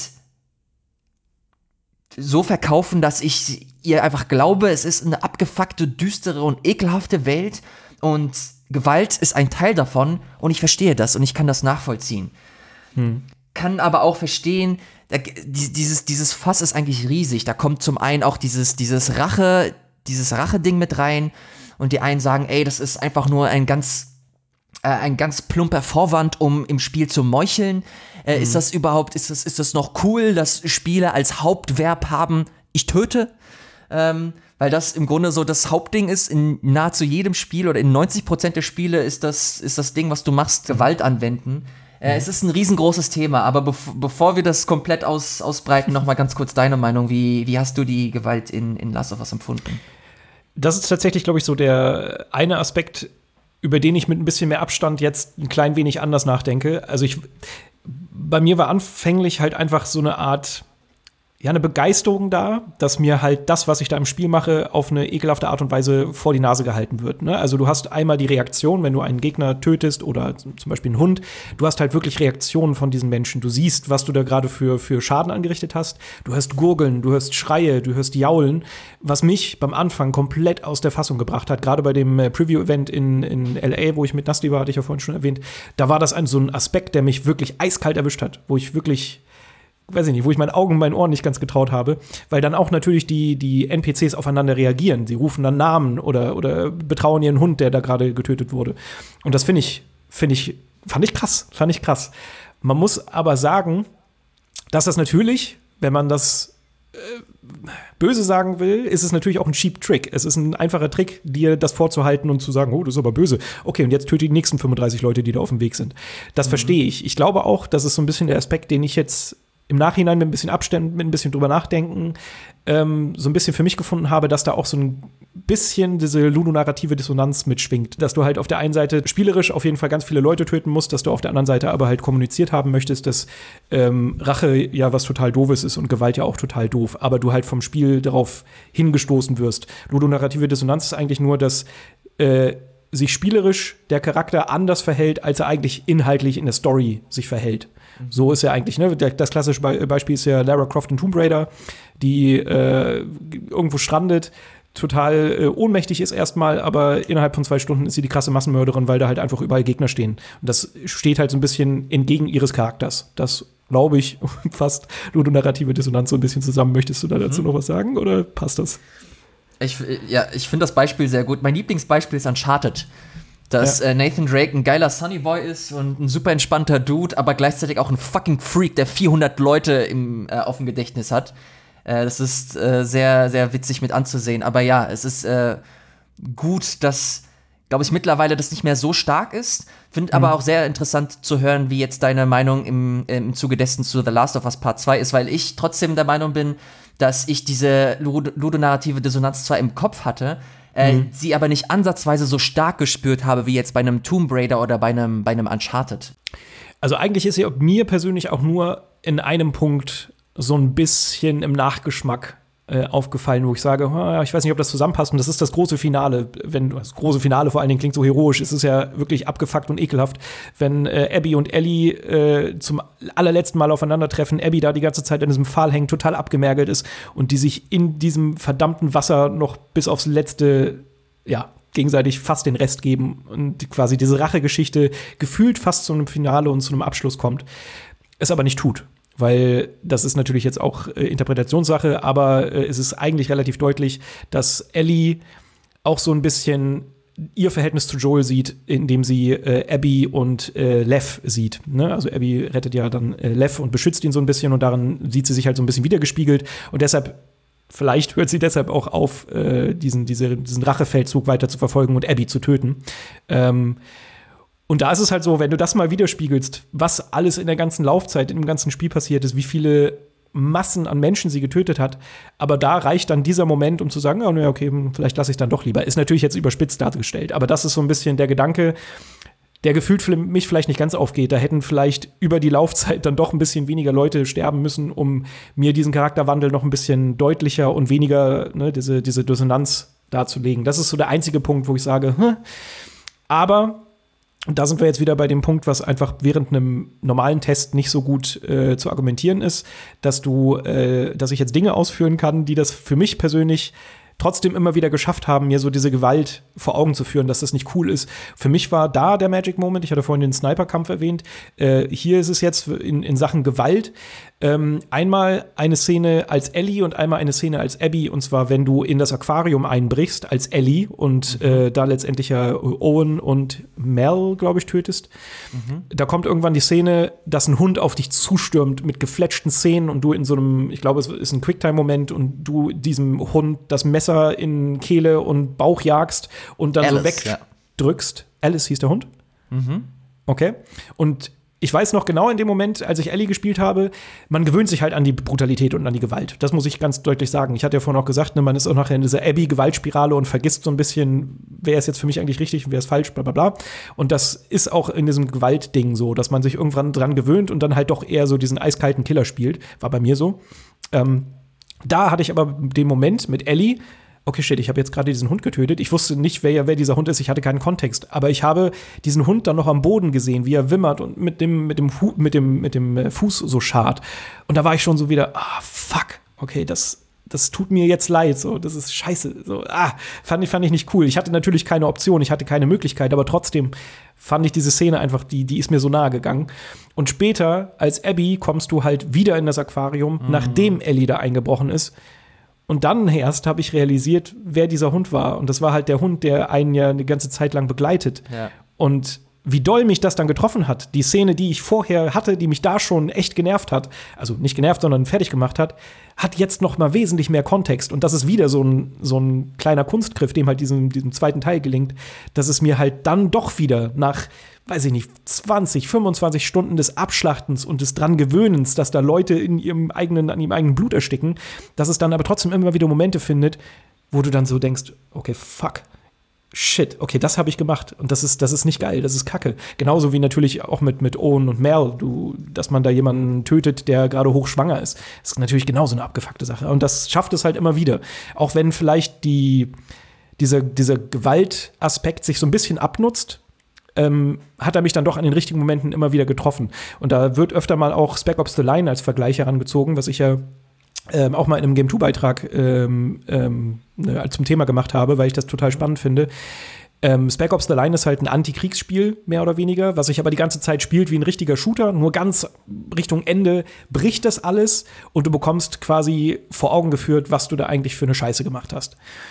so verkaufen, dass ich ihr einfach glaube, es ist eine abgefuckte, düstere und ekelhafte Welt und Gewalt ist ein Teil davon und ich verstehe das und ich kann das nachvollziehen. Hm. Kann aber auch verstehen, dieses, dieses Fass ist eigentlich riesig. Da kommt zum einen auch dieses, dieses Rache, dieses Rache-Ding mit rein und die einen sagen, ey, das ist einfach nur ein ganz, äh, ein ganz plumper Vorwand, um im Spiel zu meucheln. Äh, mhm. Ist das überhaupt, ist das, ist das noch cool, dass Spiele als Hauptverb haben, ich töte? Ähm, weil das im Grunde so das Hauptding ist, in nahezu jedem Spiel oder in neunzig Prozent der Spiele ist das, ist das Ding, was du machst, Gewalt anwenden. Äh, mhm. Es ist ein riesengroßes Thema, aber bev- bevor wir das komplett aus, ausbreiten, noch mal ganz kurz deine Meinung. Wie, wie hast du die Gewalt in, in Last of Us empfunden?
Das ist tatsächlich, glaube ich, so der eine Aspekt, über den ich mit ein bisschen mehr Abstand jetzt ein klein wenig anders nachdenke. Also ich, bei mir war anfänglich halt einfach so eine Art ja, eine Begeisterung da, dass mir halt das, was ich da im Spiel mache, auf eine ekelhafte Art und Weise vor die Nase gehalten wird. Ne? Also du hast einmal die Reaktion, wenn du einen Gegner tötest oder zum Beispiel einen Hund. Du hast halt wirklich Reaktionen von diesen Menschen. Du siehst, was du da gerade für, für Schaden angerichtet hast. Du hörst Gurgeln, du hörst Schreie, du hörst Jaulen, was mich beim Anfang komplett aus der Fassung gebracht hat. Gerade bei dem äh, Preview-Event in, in L A, wo ich mit Nasty war, hatte ich ja vorhin schon erwähnt. Da war das ein, so ein Aspekt, der mich wirklich eiskalt erwischt hat, wo ich wirklich weiß ich nicht, wo ich meinen Augen und meinen Ohren nicht ganz getraut habe, weil dann auch natürlich die, die N P Cs aufeinander reagieren. Sie rufen dann Namen oder, oder betrauen ihren Hund, der da gerade getötet wurde. Und das finde ich, finde ich, fand ich krass, fand ich krass. Man muss aber sagen, dass das natürlich, wenn man das äh, böse sagen will, ist es natürlich auch ein cheap Trick. Es ist ein einfacher Trick, dir das vorzuhalten und zu sagen, oh, das ist aber böse. Okay, und jetzt töte die nächsten fünfunddreißig Leute, die da auf dem Weg sind. Das mhm. verstehe ich. Ich glaube auch, das ist so ein bisschen der Aspekt, den ich jetzt im Nachhinein mit ein bisschen Abständen, mit ein bisschen drüber nachdenken, ähm, so ein bisschen für mich gefunden habe, dass da auch so ein bisschen diese ludonarrative Dissonanz mitschwingt. Dass du halt auf der einen Seite spielerisch auf jeden Fall ganz viele Leute töten musst, dass du auf der anderen Seite aber halt kommuniziert haben möchtest, dass ähm, Rache ja was total Doofes ist und Gewalt ja auch total doof, aber du halt vom Spiel darauf hingestoßen wirst. Ludonarrative Dissonanz ist eigentlich nur, dass äh, sich spielerisch der Charakter anders verhält, als er eigentlich inhaltlich in der Story sich verhält. So ist ja eigentlich, ne, das klassische Be- Beispiel ist ja Lara Croft in Tomb Raider, die äh, irgendwo strandet, total äh, ohnmächtig ist erstmal, aber innerhalb von zwei Stunden ist sie die krasse Massenmörderin, weil da halt einfach überall Gegner stehen. Und das steht halt so ein bisschen entgegen ihres Charakters. Das, glaube ich, fasst ludonarrative Dissonanz so ein bisschen zusammen. Möchtest du da dazu mhm. noch was sagen oder passt das?
Ich, ja, ich finde das Beispiel sehr gut. Mein Lieblingsbeispiel ist Uncharted. Dass ja. äh, Nathan Drake ein geiler Sunnyboy ist und ein super entspannter Dude, aber gleichzeitig auch ein fucking Freak, der vierhundert Leute im, äh, auf dem Gedächtnis hat. Äh, das ist äh, sehr, sehr witzig mit anzusehen. Aber ja, es ist äh, gut, dass, glaube ich, mittlerweile das nicht mehr so stark ist. Finde mhm. aber auch sehr interessant zu hören, wie jetzt deine Meinung im, im Zuge dessen zu The Last of Us Part zwei ist, weil ich trotzdem der Meinung bin, dass ich diese Lud- ludonarrative Dissonanz zwar im Kopf hatte, äh, mhm. sie aber nicht ansatzweise so stark gespürt habe, wie jetzt bei einem Tomb Raider oder bei einem, bei einem Uncharted.
Also eigentlich ist sie mir persönlich auch nur in einem Punkt so ein bisschen im Nachgeschmack äh, aufgefallen, wo ich sage, oh, ich weiß nicht, ob das zusammenpasst. Und das ist das große Finale. Wenn das große Finale vor allen Dingen klingt so heroisch, ist es ja wirklich abgefuckt und ekelhaft, wenn äh, Abby und Ellie äh, zum allerletzten Mal aufeinandertreffen, Abby da die ganze Zeit in diesem Pfahl hängt, total abgemergelt ist und die sich in diesem verdammten Wasser noch bis aufs letzte, ja, gegenseitig fast den Rest geben und quasi diese Rachegeschichte gefühlt fast zu einem Finale und zu einem Abschluss kommt, es aber nicht tut. Weil das ist natürlich jetzt auch äh, Interpretationssache, aber äh, es ist eigentlich relativ deutlich, dass Ellie auch so ein bisschen ihr Verhältnis zu Joel sieht, indem sie äh, Abby und äh, Lev sieht. Ne? Also Abby rettet ja dann äh, Lev und beschützt ihn so ein bisschen und darin sieht sie sich halt so ein bisschen wiedergespiegelt und deshalb vielleicht hört sie deshalb auch auf, äh, diesen, diese, diesen Rachefeldzug weiter zu verfolgen und Abby zu töten. Ähm, Und da ist es halt so, wenn du das mal widerspiegelst, was alles in der ganzen Laufzeit, in dem ganzen Spiel passiert ist, wie viele Massen an Menschen sie getötet hat, aber da reicht dann dieser Moment, um zu sagen, oh, naja, okay, vielleicht lasse ich dann doch lieber. Ist natürlich jetzt überspitzt dargestellt, aber das ist so ein bisschen der Gedanke, der gefühlt für mich vielleicht nicht ganz aufgeht. Da hätten vielleicht über die Laufzeit dann doch ein bisschen weniger Leute sterben müssen, um mir diesen Charakterwandel noch ein bisschen deutlicher und weniger, ne, diese, diese Dissonanz darzulegen. Das ist so der einzige Punkt, wo ich sage, hm. Aber und da sind wir jetzt wieder bei dem Punkt, was einfach während einem normalen Test nicht so gut äh, zu argumentieren ist, dass du, äh, dass ich jetzt Dinge ausführen kann, die das für mich persönlich trotzdem immer wieder geschafft haben, mir so diese Gewalt vor Augen zu führen, dass das nicht cool ist. Für mich war da der Magic Moment, ich hatte vorhin den Sniper-Kampf erwähnt, äh, hier ist es jetzt in, in Sachen Gewalt ähm, einmal eine Szene als Ellie und einmal eine Szene als Abby, und zwar, wenn du in das Aquarium einbrichst als Ellie und mhm. äh, da letztendlich ja Owen und Mel, glaube ich, tötest. Mhm. Da kommt irgendwann die Szene, dass ein Hund auf dich zustürmt mit gefletschten Zähnen und du in so einem, ich glaube, es ist ein Quicktime-Moment und du diesem Hund das Messer in Kehle und Bauch jagst und dann Alice, so wegdrückst. Ja. Alice hieß der Hund? Mhm. Okay. Und ich weiß noch genau in dem Moment, als ich Ellie gespielt habe, man gewöhnt sich halt an die Brutalität und an die Gewalt. Das muss ich ganz deutlich sagen. Ich hatte ja vorhin auch gesagt, ne, man ist auch nachher in dieser Abby-Gewaltspirale und vergisst so ein bisschen, wer ist jetzt für mich eigentlich richtig und wer ist falsch, bla bla bla. Und das ist auch in diesem Gewaltding so, dass man sich irgendwann dran gewöhnt und dann halt doch eher so diesen eiskalten Killer spielt. War bei mir so. Ähm, da hatte ich aber den Moment mit Ellie, okay, shit, ich habe jetzt gerade diesen Hund getötet. Ich wusste nicht, wer, wer dieser Hund ist. Ich hatte keinen Kontext. Aber ich habe diesen Hund dann noch am Boden gesehen, wie er wimmert und mit dem, mit dem, Fu- mit dem, mit dem Fuß so scharrt. Und da war ich schon so wieder, ah, fuck, okay, das, das tut mir jetzt leid. So, das ist scheiße. So, ah, fand ich, fand ich nicht cool. Ich hatte natürlich keine Option, ich hatte keine Möglichkeit, aber trotzdem fand ich diese Szene einfach, die, die ist mir so nahe gegangen. Und später, als Abby, kommst du halt wieder in das Aquarium, mhm. nachdem Ellie da eingebrochen ist. Und dann erst habe ich realisiert, wer dieser Hund war. Und das war halt der Hund, der einen ja eine ganze Zeit lang begleitet. Ja. Und wie doll mich das dann getroffen hat, die Szene, die ich vorher hatte, die mich da schon echt genervt hat, also nicht genervt, sondern fertig gemacht hat, hat jetzt noch mal wesentlich mehr Kontext. Und das ist wieder so ein, so ein kleiner Kunstgriff, dem halt diesem, diesem zweiten Teil gelingt, dass es mir halt dann doch wieder nach, weiß ich nicht, zwanzig, fünfundzwanzig Stunden des Abschlachtens und des dran Gewöhnens, dass da Leute in ihrem eigenen, an ihrem eigenen Blut ersticken, dass es dann aber trotzdem immer wieder Momente findet, wo du dann so denkst, okay, fuck, shit, okay, das habe ich gemacht und das ist, das ist nicht geil, das ist Kacke. Genauso wie natürlich auch mit, mit Owen und Mel, du, dass man da jemanden tötet, der gerade hochschwanger ist. Das ist natürlich genauso eine abgefuckte Sache. Und das schafft es halt immer wieder. Auch wenn vielleicht die, dieser, dieser Gewaltaspekt sich so ein bisschen abnutzt, Ähm, hat er mich dann doch an den richtigen Momenten immer wieder getroffen. Und da wird öfter mal auch Spec Ops The Line als Vergleich herangezogen, was ich ja ähm, auch mal in einem Game zwei Beitrag ähm, ähm, ne, zum Thema gemacht habe, weil ich das total spannend finde. Ähm, Spec Ops The Line ist halt ein Antikriegsspiel, mehr oder weniger, was sich aber die ganze Zeit spielt wie ein richtiger Shooter. Nur ganz Richtung Ende bricht das alles und du bekommst quasi vor Augen geführt, was du da eigentlich für eine Scheiße gemacht hast.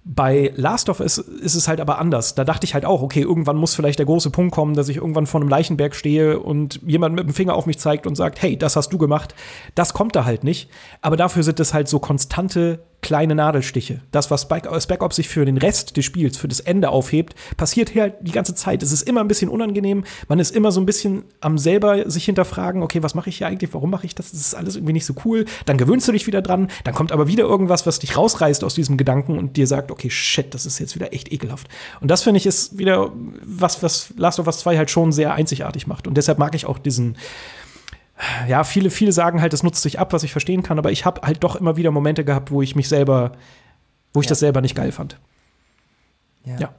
Bei Last of Us ist es halt aber anders. Da dachte ich halt auch, okay, irgendwann muss vielleicht der große Punkt kommen, dass ich irgendwann vor einem Leichenberg stehe und jemand mit dem Finger auf mich zeigt und sagt, hey, das hast du gemacht. Das kommt da halt nicht. Aber dafür sind es halt so konstante kleine Nadelstiche. Das, was Spec Ops sich für den Rest des Spiels, für das Ende aufhebt, passiert hier halt die ganze Zeit. Es ist immer ein bisschen unangenehm. Man ist immer so ein bisschen am selber sich hinterfragen, okay, was mache ich hier eigentlich? Warum mache ich das? Das ist alles irgendwie nicht so cool. Dann gewöhnst du dich wieder dran. Dann kommt aber wieder irgendwas, was dich rausreißt aus diesem Gedanken und dir sagt, okay, shit, das ist jetzt wieder echt ekelhaft. Und das, finde ich, ist wieder was, was Last of Us zwei halt schon sehr einzigartig macht. Und deshalb mag ich auch diesen Ja, viele, viele sagen halt, das nutzt sich ab, was ich verstehen kann, aber ich habe halt doch immer wieder Momente gehabt, wo ich mich selber, wo ich ja. das selber nicht geil fand.
Ja. ja.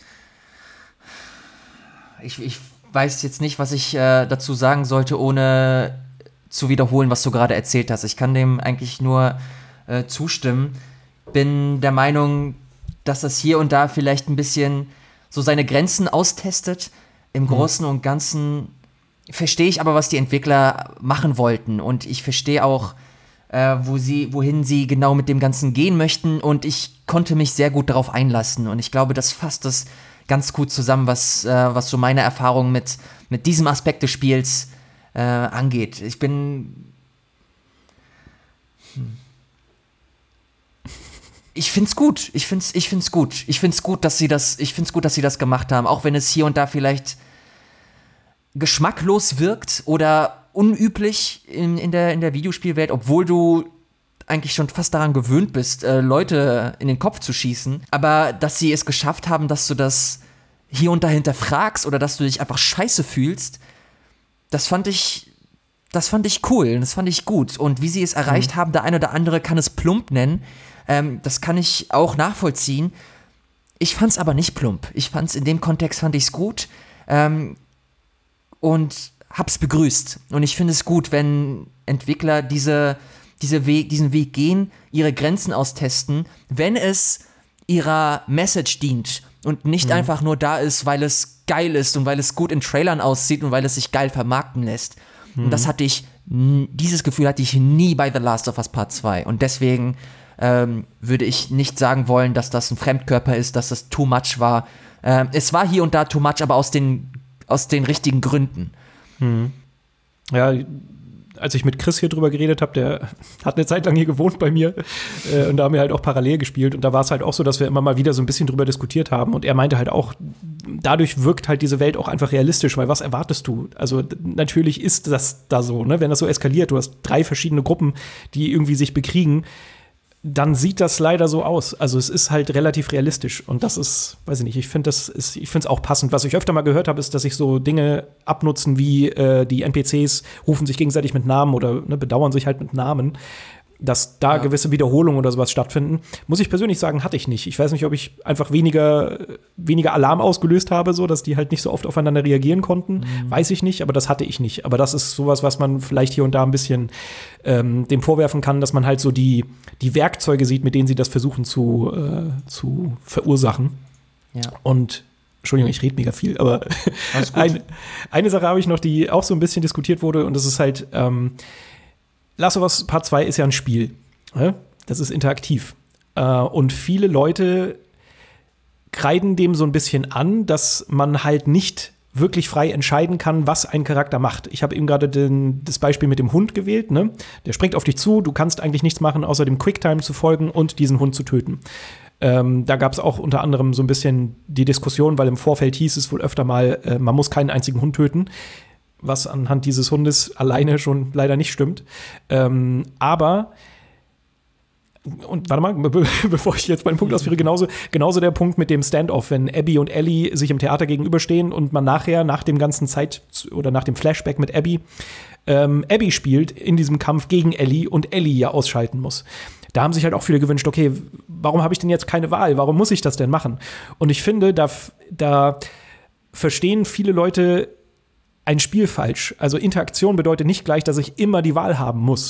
Ich, ich weiß jetzt nicht, was ich äh, dazu sagen sollte, ohne zu wiederholen, was du gerade erzählt hast. Ich kann dem eigentlich nur äh, zustimmen. Bin der Meinung, dass das hier und da vielleicht ein bisschen so seine Grenzen austestet. Im Großen hm. und Ganzen verstehe ich aber, was die Entwickler machen wollten. Und ich verstehe auch, äh, wo sie, wohin sie genau mit dem Ganzen gehen möchten. Und ich konnte mich sehr gut darauf einlassen. Und ich glaube, das fasst das ganz gut zusammen, was, äh, was so meine Erfahrung mit, mit diesem Aspekt des Spiels äh, angeht. Ich bin hm. Ich find's gut. Ich find's, ich find's gut. Ich find's gut, dass sie das, ich find's gut, dass sie das gemacht haben. Auch wenn es hier und da vielleicht geschmacklos wirkt oder unüblich in, in, der, in der Videospielwelt, obwohl du eigentlich schon fast daran gewöhnt bist, äh, Leute in den Kopf zu schießen. Aber dass sie es geschafft haben, dass du das hier und da hinterfragst oder dass du dich einfach scheiße fühlst, das fand ich, das fand ich cool, das fand ich gut. Und wie sie es erreicht mhm. haben, der eine oder andere kann es plump nennen, ähm, das kann ich auch nachvollziehen. Ich fand's aber nicht plump. Ich fand's, in dem Kontext fand ich's gut. Ähm, Und hab's begrüßt. Und ich finde es gut, wenn Entwickler diese, diese Weg, diesen Weg gehen, ihre Grenzen austesten, wenn es ihrer Message dient und nicht mhm. einfach nur da ist, weil es geil ist und weil es gut in Trailern aussieht und weil es sich geil vermarkten lässt. Mhm. Und das hatte ich, dieses Gefühl hatte ich nie bei The Last of Us Part zwei. Und deswegen ähm, würde ich nicht sagen wollen, dass das ein Fremdkörper ist, dass das too much war. Ähm, es war hier und da too much, aber aus den Aus den richtigen Gründen.
Hm. Ja, als ich mit Chris hier drüber geredet habe, der hat eine Zeit lang hier gewohnt bei mir äh, und da haben wir halt auch parallel gespielt und da war es halt auch so, dass wir immer mal wieder so ein bisschen drüber diskutiert haben und er meinte halt auch, dadurch wirkt halt diese Welt auch einfach realistisch, weil was erwartest du? Also natürlich ist das da so, ne? Wenn das so eskaliert, du hast drei verschiedene Gruppen, die irgendwie sich bekriegen, dann sieht das leider so aus. Also es ist halt relativ realistisch und das ist, weiß ich nicht, ich finde das ist, ich finde es auch passend. Was ich öfter mal gehört habe, ist, dass sich so Dinge abnutzen wie äh, die N P Cs rufen sich gegenseitig mit Namen oder ne, bedauern sich halt mit Namen, dass da ja. gewisse Wiederholungen oder sowas stattfinden. Muss ich persönlich sagen, hatte ich nicht. Ich weiß nicht, ob ich einfach weniger, weniger Alarm ausgelöst habe, so dass die halt nicht so oft aufeinander reagieren konnten. Mhm. Weiß ich nicht, aber das hatte ich nicht. Aber das ist sowas, was man vielleicht hier und da ein bisschen ähm, dem vorwerfen kann, dass man halt so die, die Werkzeuge sieht, mit denen sie das versuchen zu, äh, zu verursachen.
Ja.
Und Entschuldigung, ich rede mega viel, aber ein, eine Sache habe ich noch, die auch so ein bisschen diskutiert wurde, und das ist halt ähm, Last of Us Part zwei ist ja ein Spiel. Ne? Das ist interaktiv. Äh, und viele Leute kreiden dem so ein bisschen an, dass man halt nicht wirklich frei entscheiden kann, was ein Charakter macht. Ich habe eben gerade das Beispiel mit dem Hund gewählt. Ne? Der springt auf dich zu, du kannst eigentlich nichts machen, außer dem Quicktime zu folgen und diesen Hund zu töten. Ähm, da gab es auch unter anderem so ein bisschen die Diskussion, weil im Vorfeld hieß es wohl öfter mal, äh, man muss keinen einzigen Hund töten, was anhand dieses Hundes alleine schon leider nicht stimmt. Ähm, aber und warte mal, be- bevor ich jetzt meinen Punkt ausführe, genauso, genauso der Punkt mit dem Standoff, wenn Abby und Ellie sich im Theater gegenüberstehen und man nachher, nach dem ganzen Zeit- oder nach dem Flashback mit Abby, ähm, Abby spielt in diesem Kampf gegen Ellie und Ellie ja ausschalten muss. Da haben sich halt auch viele gewünscht, okay, warum habe ich denn jetzt keine Wahl? Warum muss ich das denn machen? Und ich finde, da, da verstehen viele Leute ein Spiel falsch. Also Interaktion bedeutet nicht gleich, dass ich immer die Wahl haben muss.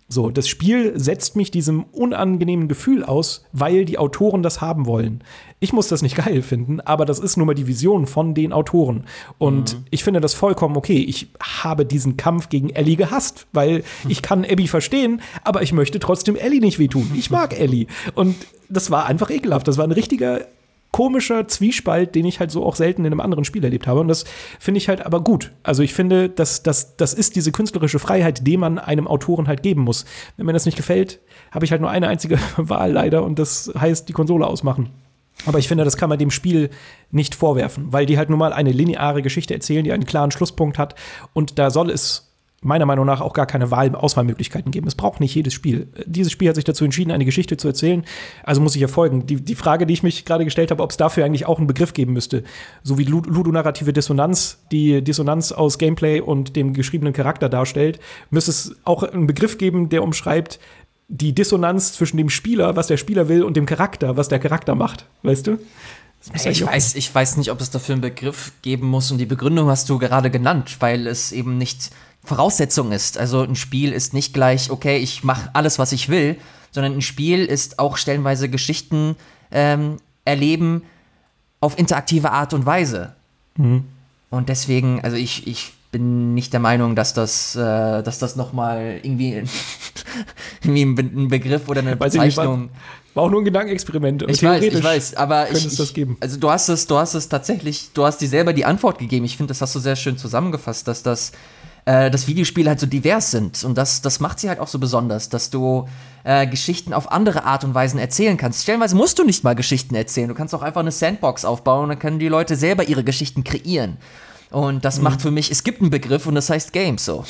So, das Spiel setzt mich diesem unangenehmen Gefühl aus, weil die Autoren das haben wollen. Ich muss das nicht geil finden, aber das ist nun mal die Vision von den Autoren. Und mhm. ich finde das vollkommen okay. Ich habe diesen Kampf gegen Ellie gehasst, weil ich kann Abby verstehen, aber ich möchte trotzdem Ellie nicht wehtun. Ich mag Ellie. Und das war einfach ekelhaft. Das war ein richtiger komischer Zwiespalt, den ich halt so auch selten in einem anderen Spiel erlebt habe. Und das finde ich halt aber gut. Also ich finde, das, das, das ist diese künstlerische Freiheit, die man einem Autoren halt geben muss. Wenn mir das nicht gefällt, habe ich halt nur eine einzige Wahl leider und das heißt, die Konsole ausmachen. Aber ich finde, das kann man dem Spiel nicht vorwerfen, weil die halt nun mal eine lineare Geschichte erzählen, die einen klaren Schlusspunkt hat. Und da soll es meiner Meinung nach auch gar keine Wahl- Auswahlmöglichkeiten geben. Es braucht nicht jedes Spiel. Dieses Spiel hat sich dazu entschieden, eine Geschichte zu erzählen. Also muss ich ja folgen. Die, die Frage, die ich mich gerade gestellt habe, ob es dafür eigentlich auch einen Begriff geben müsste. So wie ludonarrative Dissonanz, die Dissonanz aus Gameplay und dem geschriebenen Charakter darstellt, müsste es auch einen Begriff geben, der umschreibt die Dissonanz zwischen dem Spieler, was der Spieler will, und dem Charakter, was der Charakter macht. Weißt du?
Ich weiß, ich weiß nicht, ob es dafür einen Begriff geben muss. Und die Begründung hast du gerade genannt, weil es eben nicht Voraussetzung ist. Also ein Spiel ist nicht gleich, okay, ich mache alles, was ich will, sondern ein Spiel ist auch stellenweise Geschichten ähm, erleben auf interaktive Art und Weise. Mhm. Und deswegen, also ich, ich bin nicht der Meinung, dass das, äh, dass das nochmal irgendwie, irgendwie ein Begriff oder eine
weiß
Bezeichnung.
Ich nicht, war auch nur ein Gedankenexperiment.
Ich weiß, ich weiß, aber ich,
es das geben.
Also du hast es, du hast es tatsächlich, du hast dir selber die Antwort gegeben. Ich finde, das hast du sehr schön zusammengefasst, dass das äh, dass Videospiele halt so divers sind. Und das, das macht sie halt auch so besonders, dass du äh, Geschichten auf andere Art und Weisen erzählen kannst. Stellenweise musst du nicht mal Geschichten erzählen. Du kannst auch einfach eine Sandbox aufbauen und dann können die Leute selber ihre Geschichten kreieren. Und das mhm. macht für mich, es gibt einen Begriff und das heißt Games so.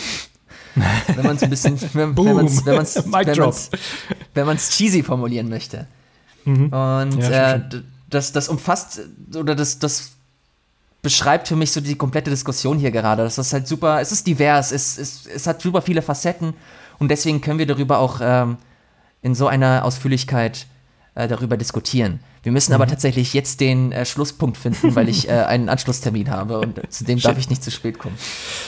Wenn man es ein bisschen, wenn, wenn man es wenn man's, wenn man's, wenn man's cheesy formulieren möchte. Mhm. Und ja, äh, das, das umfasst, oder das, das beschreibt für mich so die komplette Diskussion hier gerade. Das ist halt super, es ist divers, es, es, es hat super viele Facetten und deswegen können wir darüber auch ähm, in so einer Ausführlichkeit äh, darüber diskutieren. Wir müssen mhm. aber tatsächlich jetzt den äh, Schlusspunkt finden, weil ich äh, einen Anschlusstermin habe und zu dem darf ich nicht zu spät kommen.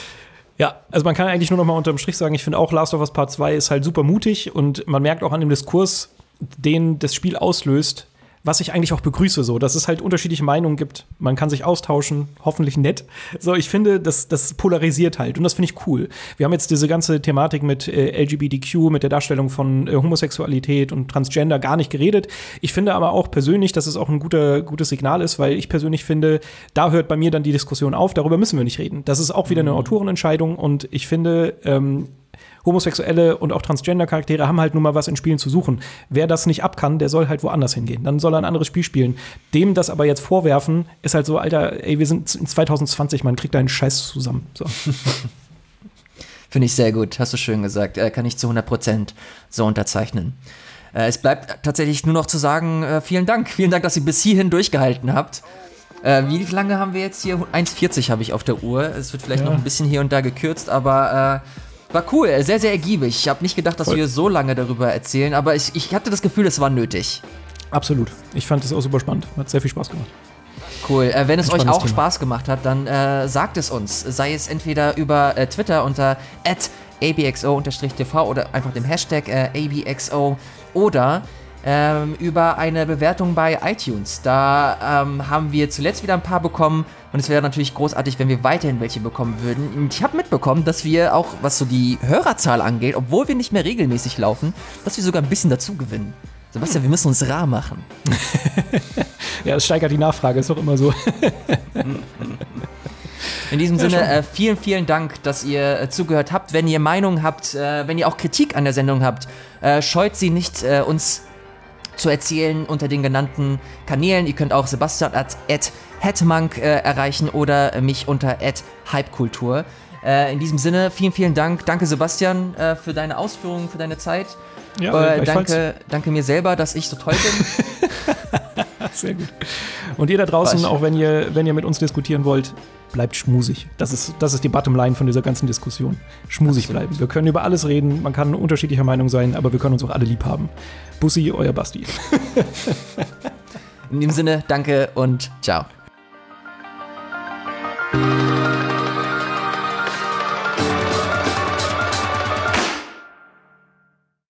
Ja, also man kann eigentlich nur noch mal unterm Strich sagen, ich finde auch Last of Us Part zwei ist halt super mutig und man merkt auch an dem Diskurs, den das Spiel auslöst, was ich eigentlich auch begrüße, so, dass es halt unterschiedliche Meinungen gibt. Man kann sich austauschen, hoffentlich nett. So, ich finde, das, das polarisiert halt und das finde ich cool. Wir haben jetzt diese ganze Thematik mit äh, L G B T Q, mit der Darstellung von äh, Homosexualität und Transgender gar nicht geredet. Ich finde aber auch persönlich, dass es auch ein guter, gutes Signal ist, weil ich persönlich finde, da hört bei mir dann die Diskussion auf, darüber müssen wir nicht reden. Das ist auch wieder eine Autorenentscheidung und ich finde, ähm, Homosexuelle und auch Transgender-Charaktere haben halt nun mal was in Spielen zu suchen. Wer das nicht ab kann, der soll halt woanders hingehen. Dann soll er ein anderes Spiel spielen. Dem das aber jetzt vorwerfen, ist halt so, Alter, ey, wir sind in zwanzig zwanzig, man kriegt da einen Scheiß zusammen. So.
Finde ich sehr gut, hast du schön gesagt. Äh, kann ich zu hundert Prozent so unterzeichnen. Äh, es bleibt tatsächlich nur noch zu sagen, äh, vielen Dank. Vielen Dank, dass ihr bis hierhin durchgehalten habt. Äh, wie lange haben wir jetzt hier? eins vierzig habe ich auf der Uhr. Es wird vielleicht ja. noch ein bisschen hier und da gekürzt, aber äh, war cool, sehr, sehr ergiebig. Ich habe nicht gedacht, dass Voll. wir so lange darüber erzählen, aber ich, ich hatte das Gefühl, es war nötig.
Absolut. Ich fand es auch super spannend. Hat sehr viel Spaß gemacht.
Cool. Äh, wenn es euch auch Thema. Spaß gemacht hat, dann äh, sagt es uns. Sei es entweder über äh, Twitter unter at A B X O T V oder einfach dem Hashtag äh, A B X O oder ähm, über eine Bewertung bei iTunes. Da ähm, haben wir zuletzt wieder ein paar bekommen und es wäre natürlich großartig, wenn wir weiterhin welche bekommen würden. Und ich habe mitbekommen, dass wir auch, was so die Hörerzahl angeht, obwohl wir nicht mehr regelmäßig laufen, dass wir sogar ein bisschen dazu gewinnen. Sebastian, wir müssen uns rar machen.
Ja, es steigert die Nachfrage, ist doch immer so.
In diesem ja, Sinne, äh, vielen, vielen Dank, dass ihr äh, zugehört habt. Wenn ihr Meinungen habt, äh, wenn ihr auch Kritik an der Sendung habt, äh, scheut sie nicht, äh, uns zu erzählen unter den genannten Kanälen. Ihr könnt auch Sebastian at, at hetmank äh, erreichen oder mich unter at hypekultur. Äh, in diesem Sinne, vielen, vielen Dank. Danke, Sebastian, äh, für deine Ausführungen, für deine Zeit. Ja, äh, danke, danke mir selber, dass ich so toll bin.
Sehr gut. Und ihr da draußen, auch wenn ihr, wenn ihr mit uns diskutieren wollt, bleibt schmusig. Das ist, das ist die Bottomline von dieser ganzen Diskussion. Schmusig Absolut. bleiben. Wir können über alles reden, man kann unterschiedlicher Meinung sein, aber wir können uns auch alle lieb haben. Bussi, euer Basti.
In dem Sinne, danke und ciao.